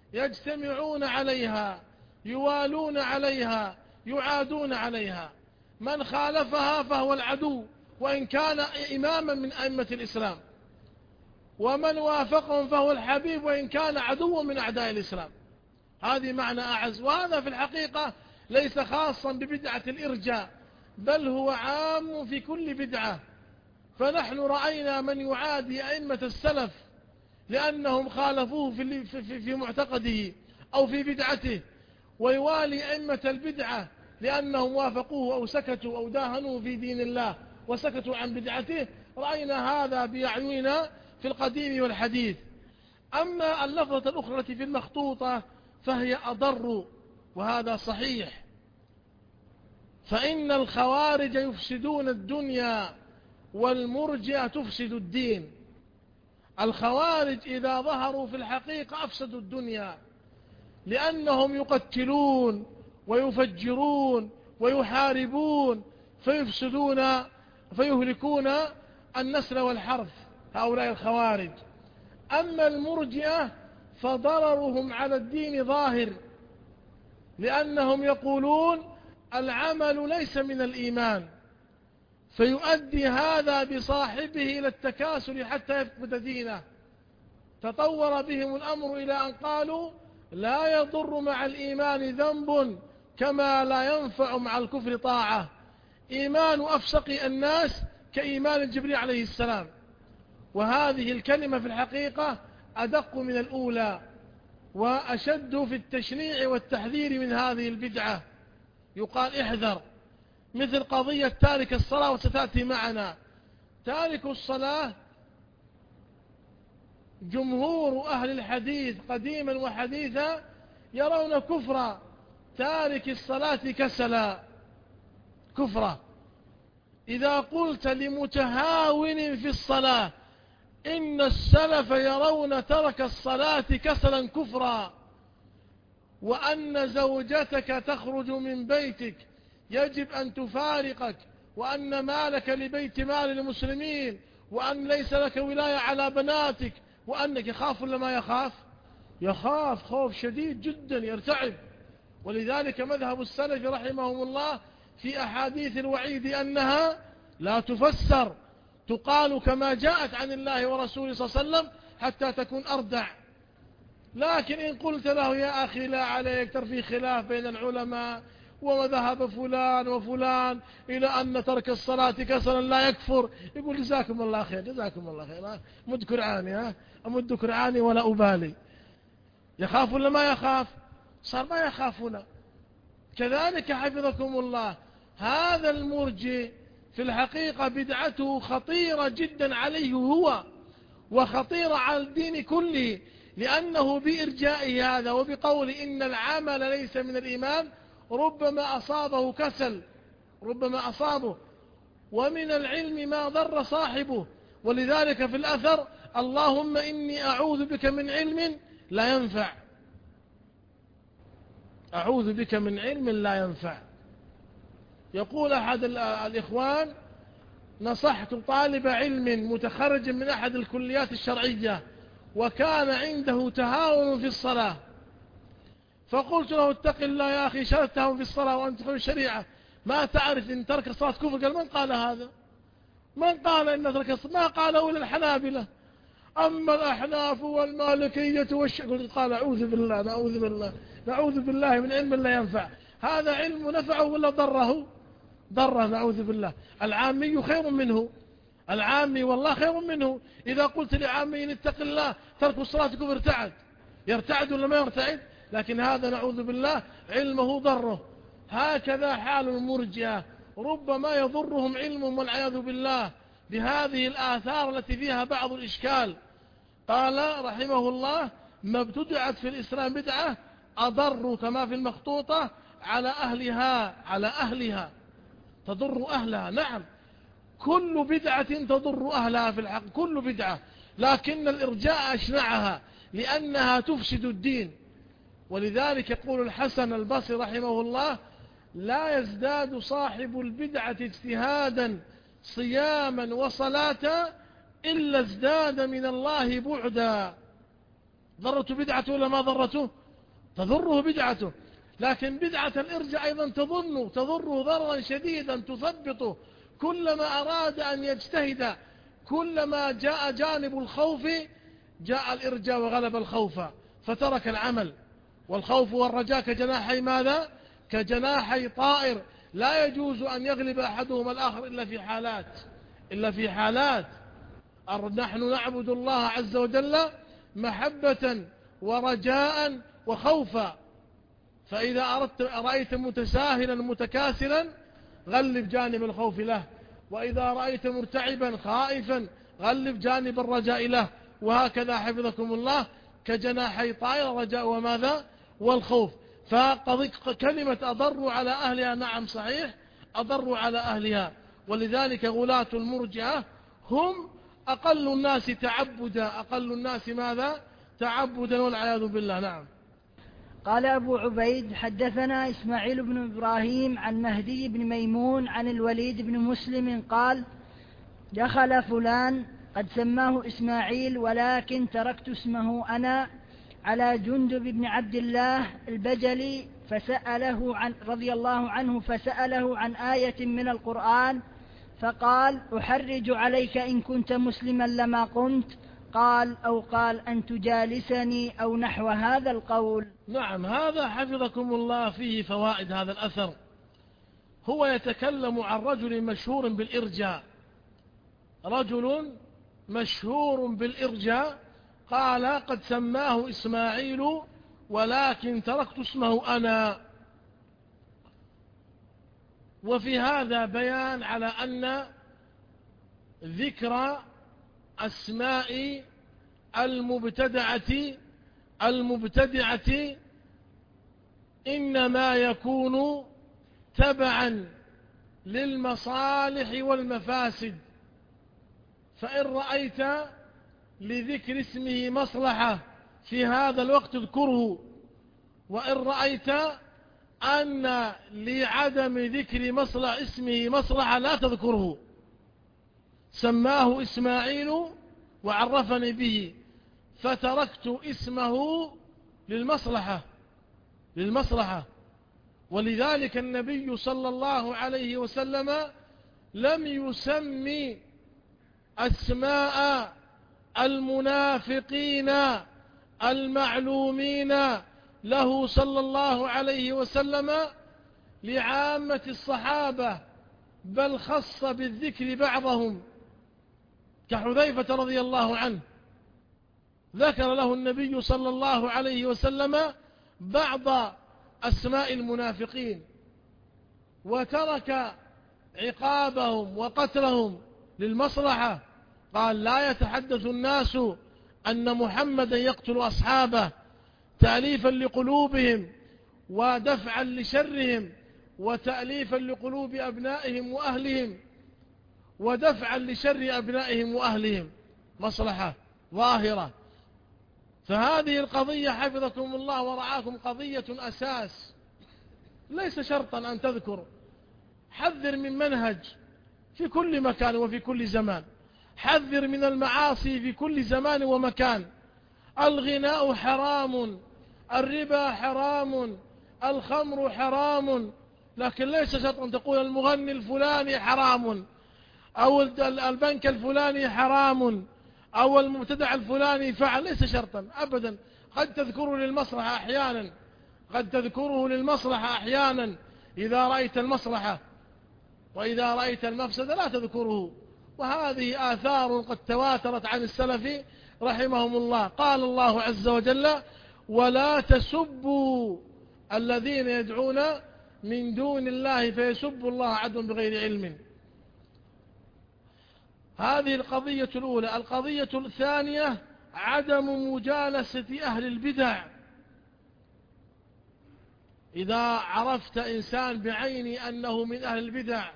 يجتمعون عليها، يوالون عليها، يعادون عليها. من خالفها فهو العدو وإن كان إماما من أئمة الإسلام، ومن وافقهم فهو الحبيب وإن كان عدوا من أعداء الإسلام. هذه معنى أعز. وهذا في الحقيقة ليس خاصا ببدعة الإرجاء، بل هو عام في كل بدعة. فنحن رأينا من يعادي أئمة السلف لأنهم خالفوه في, في, في معتقده أو في بدعته، ويوالي أئمة البدعة لأنهم وافقوه أو سكتوا أو داهنوا في دين الله وسكتوا عن بدعته. رأينا هذا بأعيننا في القديم والحديث. أما اللفظة الأخرى التي في المخطوطة فهي أضر، وهذا صحيح، فإن الخوارج يفسدون الدنيا والمرجئة تفسد الدين. الخوارج إذا ظهروا في الحقيقة أفسدوا الدنيا، لأنهم يقتلون ويفجرون ويحاربون فيفسدون فيهلكون النسل والحرث، هؤلاء الخوارج. أما المرجئة فضررهم على الدين ظاهر، لأنهم يقولون العمل ليس من الإيمان، فيؤدي هذا بصاحبه إلى التكاسل حتى يفقد دينه. تطور بهم الأمر إلى أن قالوا لا يضر مع الإيمان ذنب كما لا ينفع مع الكفر طاعة. إيمان أفسق الناس كإيمان جبريل عليه السلام. وهذه الكلمة في الحقيقة أدق من الأولى وأشد في التشنيع والتحذير من هذه البدعة. يقال احذر، مثل قضية تارك الصلاة وستأتي معنا. تارك الصلاة جمهور أهل الحديث قديما وحديثا يرون كفر تارك الصلاة كسلا، كفرا. إذا قلت لمتهاون في الصلاة إن السلف يرون ترك الصلاة كسلا كفرا، وأن زوجتك تخرج من بيتك يجب أن تفارقك، وأن مالك لبيت مال المسلمين، وأن ليس لك ولاية على بناتك، وأنك يخاف ولا ما يخاف؟ يخاف خوف شديد جدا، يرتعب. ولذلك مذهب السلف رحمهم الله في أحاديث الوعيد أنها لا تفسر، تقال كما جاءت عن الله ورسوله صلى الله عليه وسلم حتى تكون أردع. لكن إن قلت له يا أخي لا عليك، ترى في خلاف بين العلماء ومذهب فلان وفلان إلى أن ترك الصلاة كسلا لا يكفر، يقول جزاكم الله خير جزاكم الله خير، مد كرعاني، ها أمد كرعاني ولا أبالي. يخاف ولا ما يخاف؟ صار ما يخافنا. كذلك حفظكم الله هذا المرجئ في الحقيقة بدعته خطيرة جدا عليه هو وخطيرة على الدين كله، لأنه بإرجائه هذا وبقول إن العمل ليس من الإيمان ربما أصابه كسل، ربما أصابه، ومن العلم ما ضر صاحبه. ولذلك في الأثر اللهم إني أعوذ بك من علم لا ينفع، أعوذ بك من علم لا ينفع. يقول أحد الإخوان نصحت طالب علم متخرج من أحد الكليات الشرعية وكان عنده تهاون في الصلاة، فقلت له اتق الله يا أخي، شرطتهم في الصلاة وأنت تدخل الشريعة، ما تعرف إن ترك الصلاة كفر؟ قال من قال هذا؟ من قال إن ترك الصلاة؟ ما قاله إلا الحنابلة، أما الأحناف والمالكية والش... قال أعوذ بالله نعوذ بالله نعوذ بالله من علم لا ينفع. هذا علم نفعه ولا ضره؟ ضره، نعوذ بالله. العامي خير منه، العامي والله خير منه. إذا قلت لعامي اتق الله ترك الصلاة كفر ارتعد، يرتعد ولا ما يرتعد؟ لكن هذا نعوذ بالله علمه ضره. هكذا حال المرجئة، ربما يضرهم علمهم والعياذ بالله بهذه الآثار التي فيها بعض الإشكال. قال رحمه الله ما ابتدعت في الإسلام بدعة أضر كما في المخطوطة على أهلها، على أهلها تضر أهلها. نعم كل بدعة تضر أهلها في الحق، كل بدعة، لكن الإرجاء أشنعها لأنها تفسد الدين. ولذلك يقول الحسن البصري رحمه الله لا يزداد صاحب البدعة اجتهادا صياما وصلاة إلا ازداد من الله بعدا. ضرته بدعته ولا ما ضرته؟ تضره بدعته. لكن بدعة الإرجاء أيضا تظن تضره ضررا شديدا تثبطه، كلما أراد أن يجتهد كلما جاء جانب الخوف جاء الإرجاء وغلب الخوف فترك العمل. والخوف والرجاء كجناحي ماذا؟ كجناحي طائر، لا يجوز أن يغلب أحدهما الآخر إلا في حالات إلا في حالات نحن نعبد الله عز وجل محبة ورجاء وخوفا. فإذا أردت رأيت متساهلا متكاسلا غلب جانب الخوف له، وإذا رأيت مرتعبا خائفا غلب جانب الرجاء له، وهكذا حفظكم الله كجناحي طائر الرجاء وماذا؟ والخوف. فكلمة أضروا على أهلها نعم صحيح أضروا على أهلها، ولذلك غلاة المرجئة هم أقل الناس تعبدا، أقل الناس ماذا؟ تعبدا والعياذ بالله. نعم. قال أبو عبيد حدثنا إسماعيل بن إبراهيم عن مهدي بن ميمون عن الوليد بن مسلم قال دخل فلان قد سماه إسماعيل ولكن تركت اسمه أنا على جندب بن عبد الله البجلي فسأله عن رضي الله عنه فسأله عن آية من القرآن فقال أحرج عليك إن كنت مسلما لما قمت، قال أو قال أن تجالسني أو نحو هذا القول. نعم، هذا حفظكم الله فيه فوائد. هذا الأثر هو يتكلم عن رجل مشهور بالإرجاء، رجل مشهور بالإرجاء قال قد سماه إسماعيل ولكن تركت اسمه أنا. وفي هذا بيان على أن ذكر أسماء المبتدعة المبتدعة إنما يكون تبعا للمصالح والمفاسد، فإن رأيت لذكر اسمه مصلحة في هذا الوقت اذكره، وإن رأيت أن لعدم ذكر مصلح اسمه مصلحة لا تذكره. سماه إسماعيل وعرفني به فتركت اسمه للمصلحة للمصلحة ولذلك النبي صلى الله عليه وسلم لم يسمي أسماء المنافقين المعلومين له صلى الله عليه وسلم لعامة الصحابة، بل خص بالذكر بعضهم كحذيفة رضي الله عنه، ذكر له النبي صلى الله عليه وسلم بعض أسماء المنافقين وترك عقابهم وقتلهم للمصلحة. قال لا يتحدث الناس أن محمدا يقتل أصحابه تأليفا لقلوبهم ودفعا لشرهم وتأليفا لقلوب أبنائهم وأهلهم ودفعا لشر أبنائهم وأهلهم، مصلحة ظاهرة. فهذه القضية حفظكم الله ورعاكم قضية أساس، ليس شرطا أن تذكر. حذر من منهج في كل مكان وفي كل زمان، حذر من المعاصي في كل زمان ومكان. الغناء حرام، الربا حرام، الخمر حرام، لكن ليس شرطا تقول المغني الفلاني حرام أو البنك الفلاني حرام أو المبتدع الفلاني فعل، ليس شرطا أبدا. قد تذكره للمصلحة أحيانا، قد تذكره للمصلحة أحيانا إذا رأيت المصلحة، وإذا رأيت المفسدة لا تذكره. وهذه آثار قد تواترت عن السلف رحمهم الله. قال الله عز وجل ولا تسبوا الذين يدعون من دون الله فيسبوا الله عدوا بغير علم. هذه القضية الأولى. القضية الثانية عدم مجالسة أهل البدع. إذا عرفت إنسان بعيني أنه من أهل البدع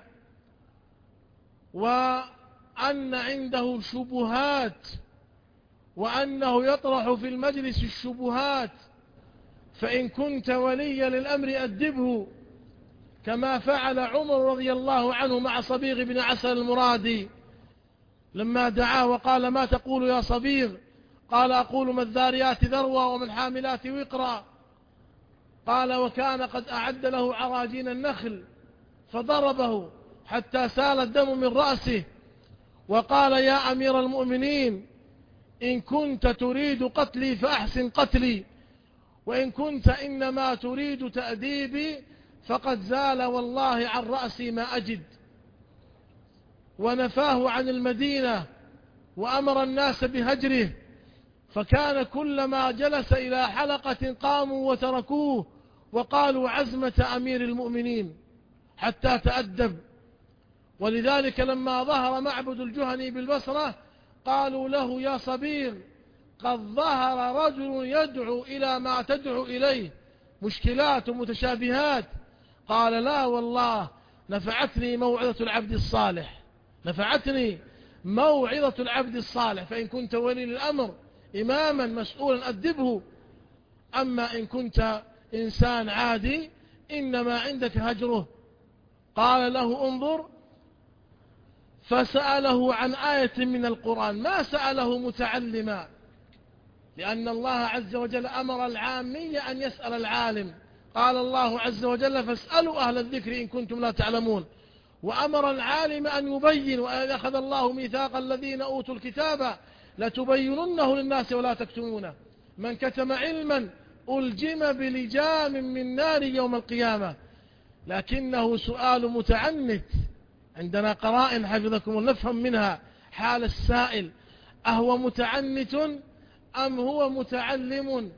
وأن عنده شبهات وأنه يطرح في المجلس الشبهات، فإن كنت وليا للأمر أدبه كما فعل عمر رضي الله عنه مع صبيغ بن عسل المرادي لما دعاه وقال ما تقول يا صبيغ؟ قال أقول ما الذاريات ذروة وما الحاملات وقرا. قال وكان قد أعد له عراجين النخل فضربه حتى سال الدم من رأسه، وقال يا أمير المؤمنين إن كنت تريد قتلي فأحسن قتلي، وإن كنت إنما تريد تأديبي فقد زال والله عن رأسي ما أجد. ونفاه عن المدينة وأمر الناس بهجره، فكان كلما جلس إلى حلقة قاموا وتركوه وقالوا عزمة أمير المؤمنين حتى تأدب. ولذلك لما ظهر معبد الجهني بالبصرة قالوا له يا صبيغ قد ظهر رجل يدعو إلى ما تدعو إليه، مشكلات ومتشابهات. قال لا والله نفعتني موعظة العبد الصالح، نفعتني موعظة العبد الصالح، فإن كنت ولي الأمر إماما مسؤولا أدبه، أما إن كنت إنسان عادي إنما عندك هجره. قال له انظر، فسأله عن آية من القرآن، ما سأله متعلما، لأن الله عز وجل أمر العامي أن يسأل العالم. قال الله عز وجل فاسألوا أهل الذكر إن كنتم لا تعلمون، وأمر العالم أن يبين. وإذ أخذ الله ميثاق الذين أوتوا الكتاب لتبيننه للناس ولا تكتمونه، من كتم علما ألجم بلجام من نار يوم القيامة. لكنه سؤال متعنت، عندنا قرائن حفظكم نفهم منها حال السائل، أهو متعنت أم هو متعلم؟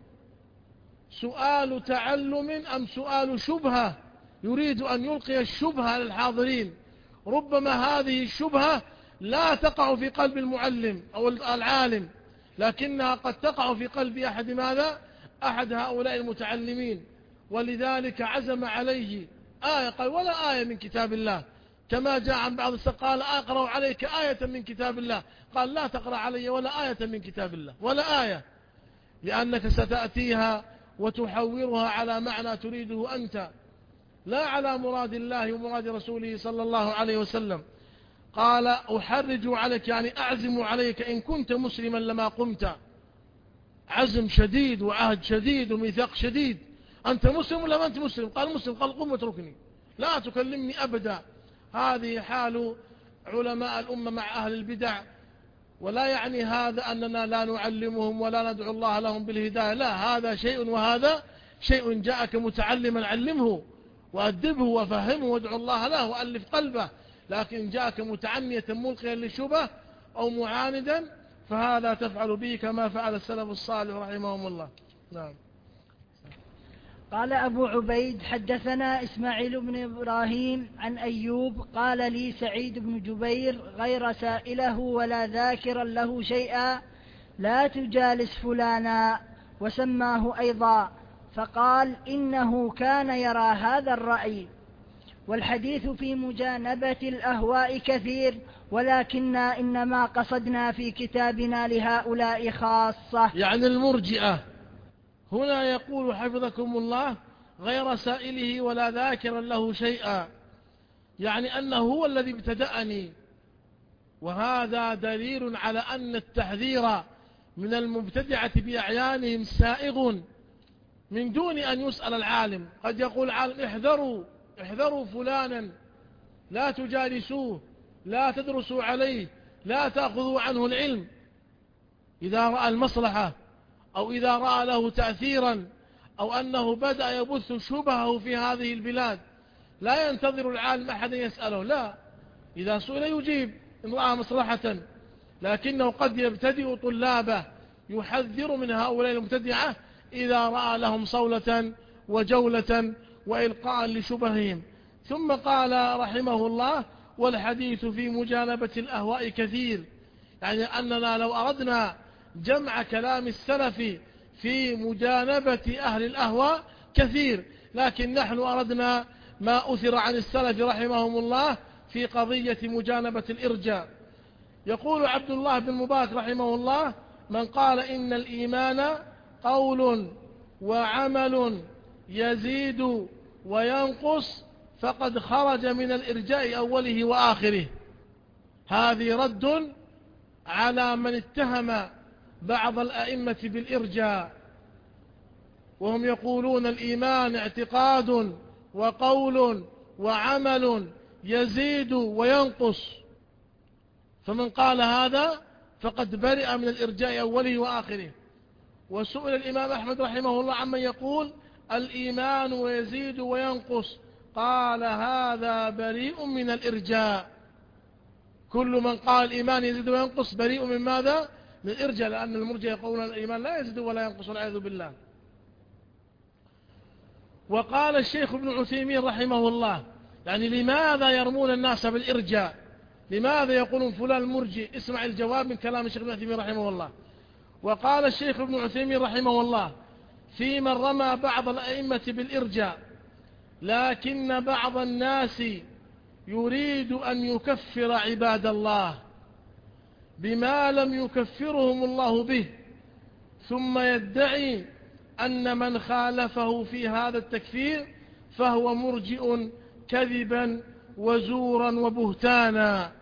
سؤال تعلم أم سؤال شبهة يريد أن يلقي الشبهة للحاضرين؟ ربما هذه الشبهة لا تقع في قلب المعلم أو العالم، لكنها قد تقع في قلب أحد ماذا؟ أحد هؤلاء المتعلمين. ولذلك عزم عليه آية، قال ولا آية من كتاب الله، كما جاء عن بعض السلف قال أقرأ عليك آية من كتاب الله، قال لا تقرأ علي ولا آية من كتاب الله، ولا آية، لأنك ستأتيها وتحورها على معنى تريده أنت، لا على مراد الله ومراد رسوله صلى الله عليه وسلم. قال أحرج عليك يعني أعزم عليك إن كنت مسلما لما قمت. عزم شديد وعهد شديد وميثاق شديد. أنت مسلم ولا ما أنت مسلم؟ قال مسلم. قال قم واتركني، لا تكلمني أبدا. هذه حال علماء الأمة مع أهل البدع. ولا يعني هذا أننا لا نعلمهم ولا ندعو الله لهم بالهداية، لا، هذا شيء وهذا شيء. جاءك متعلما علمه وأدبه وفهمه وادعو الله له وألف قلبه، لكن جاءك متعنية ملقيا للشبه أو معاندا فهذا تفعل به كما فعل السلف الصالح رحمهم الله. نعم. قال أبو عبيد حدثنا إسماعيل بن إبراهيم عن أيوب قال لي سعيد بن جبير غير سائله ولا ذاكرا له شيئا لا تجالس فلانا، وسماه أيضا، فقال إنه كان يرى هذا الرأي. والحديث في مجانبة الأهواء كثير، ولكننا إنما قصدنا في كتابنا لهؤلاء خاصة. يعني المرجئة هنا يقول حفظكم الله غير سائله ولا ذاكرا له شيئا، يعني أنه هو الذي ابتدأني، وهذا دليل على أن التحذير من المبتدعة بأعيانهم سائغ من دون أن يسأل العالم. قد يقول العالم احذروا احذروا فلانا، لا تجالسوه، لا تدرسوا عليه، لا تأخذوا عنه العلم، إذا رأى المصلحة أو إذا رأى له تأثيرا أو أنه بدأ يبث شبهه في هذه البلاد. لا ينتظر العالم أحد يسأله، لا، إذا سئل يجيب إن رأى مصلحة، لكنه قد يبتدئ طلابه يحذر من هؤلاء المبتدعة إذا رأى لهم صولة وجولة وإلقاء لشبههم. ثم قال رحمه الله والحديث في مجانبة الأهواء كثير، يعني أننا لو أردنا جمع كلام السلف في مجانبة أهل الأهواء كثير، لكن نحن أردنا ما أثر عن السلف رحمهم الله في قضية مجانبة الإرجاء. يقول عبد الله بن مبارك رحمه الله من قال إن الإيمان قول وعمل يزيد وينقص فقد خرج من الإرجاء أوله وآخره. هذه رد على من اتهم بعض الأئمة بالإرجاء، وهم يقولون الإيمان اعتقاد وقول وعمل يزيد وينقص، فمن قال هذا فقد برئ من الإرجاء أوله وآخره. وسئل الإمام أحمد رحمه الله عمن يقول الإيمان ويزيد وينقص، قال هذا بريء من الإرجاء. كل من قال الإيمان يزيد وينقص بريء من ماذا؟ من الإرجاء، لأن المرجئة يقولون الإيمان لا يزيد ولا ينقص والعياذ بالله. وقال الشيخ ابن عثيمين رحمه الله، يعني لماذا يرمون الناس بالإرجاء؟ لماذا يقولون فلان مرجئ؟ اسمع الجواب من كلام الشيخ ابن عثيمين رحمه الله. وقال الشيخ ابن عثيمين رحمه الله في من رمى بعض الأئمة بالإرجاء: لكن بعض الناس يريد أن يكفر عباد الله بما لم يكفرهم الله به، ثم يدعي أن من خالفه في هذا التكفير فهو مرجئ كذبا وزورا وبهتانا.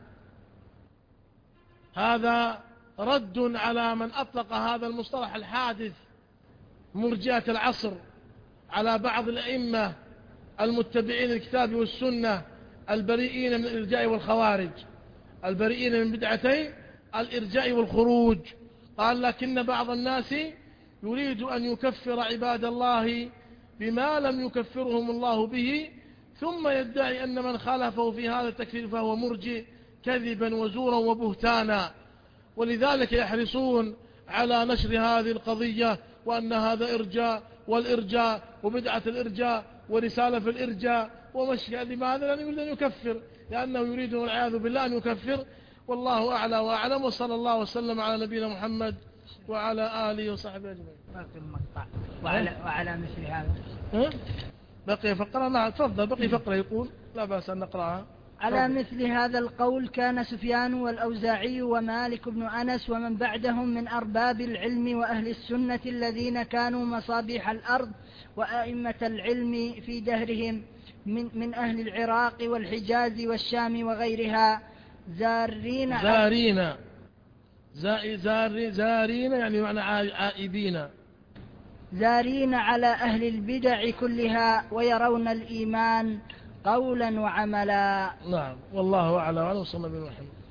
هذا رد على من أطلق هذا المصطلح الحادث مرجئة العصر على بعض الأئمة المتبعين الكتاب والسنة البريئين من الإرجاء والخوارج، البريئين من بدعتي الإرجاء والخروج. قال لكن بعض الناس يريد أن يكفر عباد الله بما لم يكفرهم الله به، ثم يدعي أن من خالفه في هذا التكفير فهو مرجئ كذبا وزورا وبهتانا. ولذلك يحرصون على نشر هذه القضية، وأن هذا إرجاء والإرجاء وبدعة الإرجاء ورسالة في الإرجاء ومشي. لماذا؟ لأنه يريد أن يكفر، لأنه يريد والعياذ بالله أن يكفر. والله أعلى وأعلم، وصلى الله وسلم على نبينا محمد وعلى آله وصحبه أجمعين. باقي المقطع وعلى, وعلى مثل هذا ها؟ بقي فقرة. نعم تفضل، بقي فقرة يقول لا بأس أن نقرأها. على مثل هذا القول كان سفيان والأوزاعي ومالك بن أنس ومن بعدهم من أرباب العلم وأهل السنة الذين كانوا مصابيح الأرض وأئمة العلم في دهرهم من, من أهل العراق والحجاز والشام وغيرها زارين زارين زارين, زارين يعني معنى عائبين زارين على أهل البدع كلها ويرون الإيمان قولا وعملا. نعم والله أعلم. وصلى الله عليه وسلم.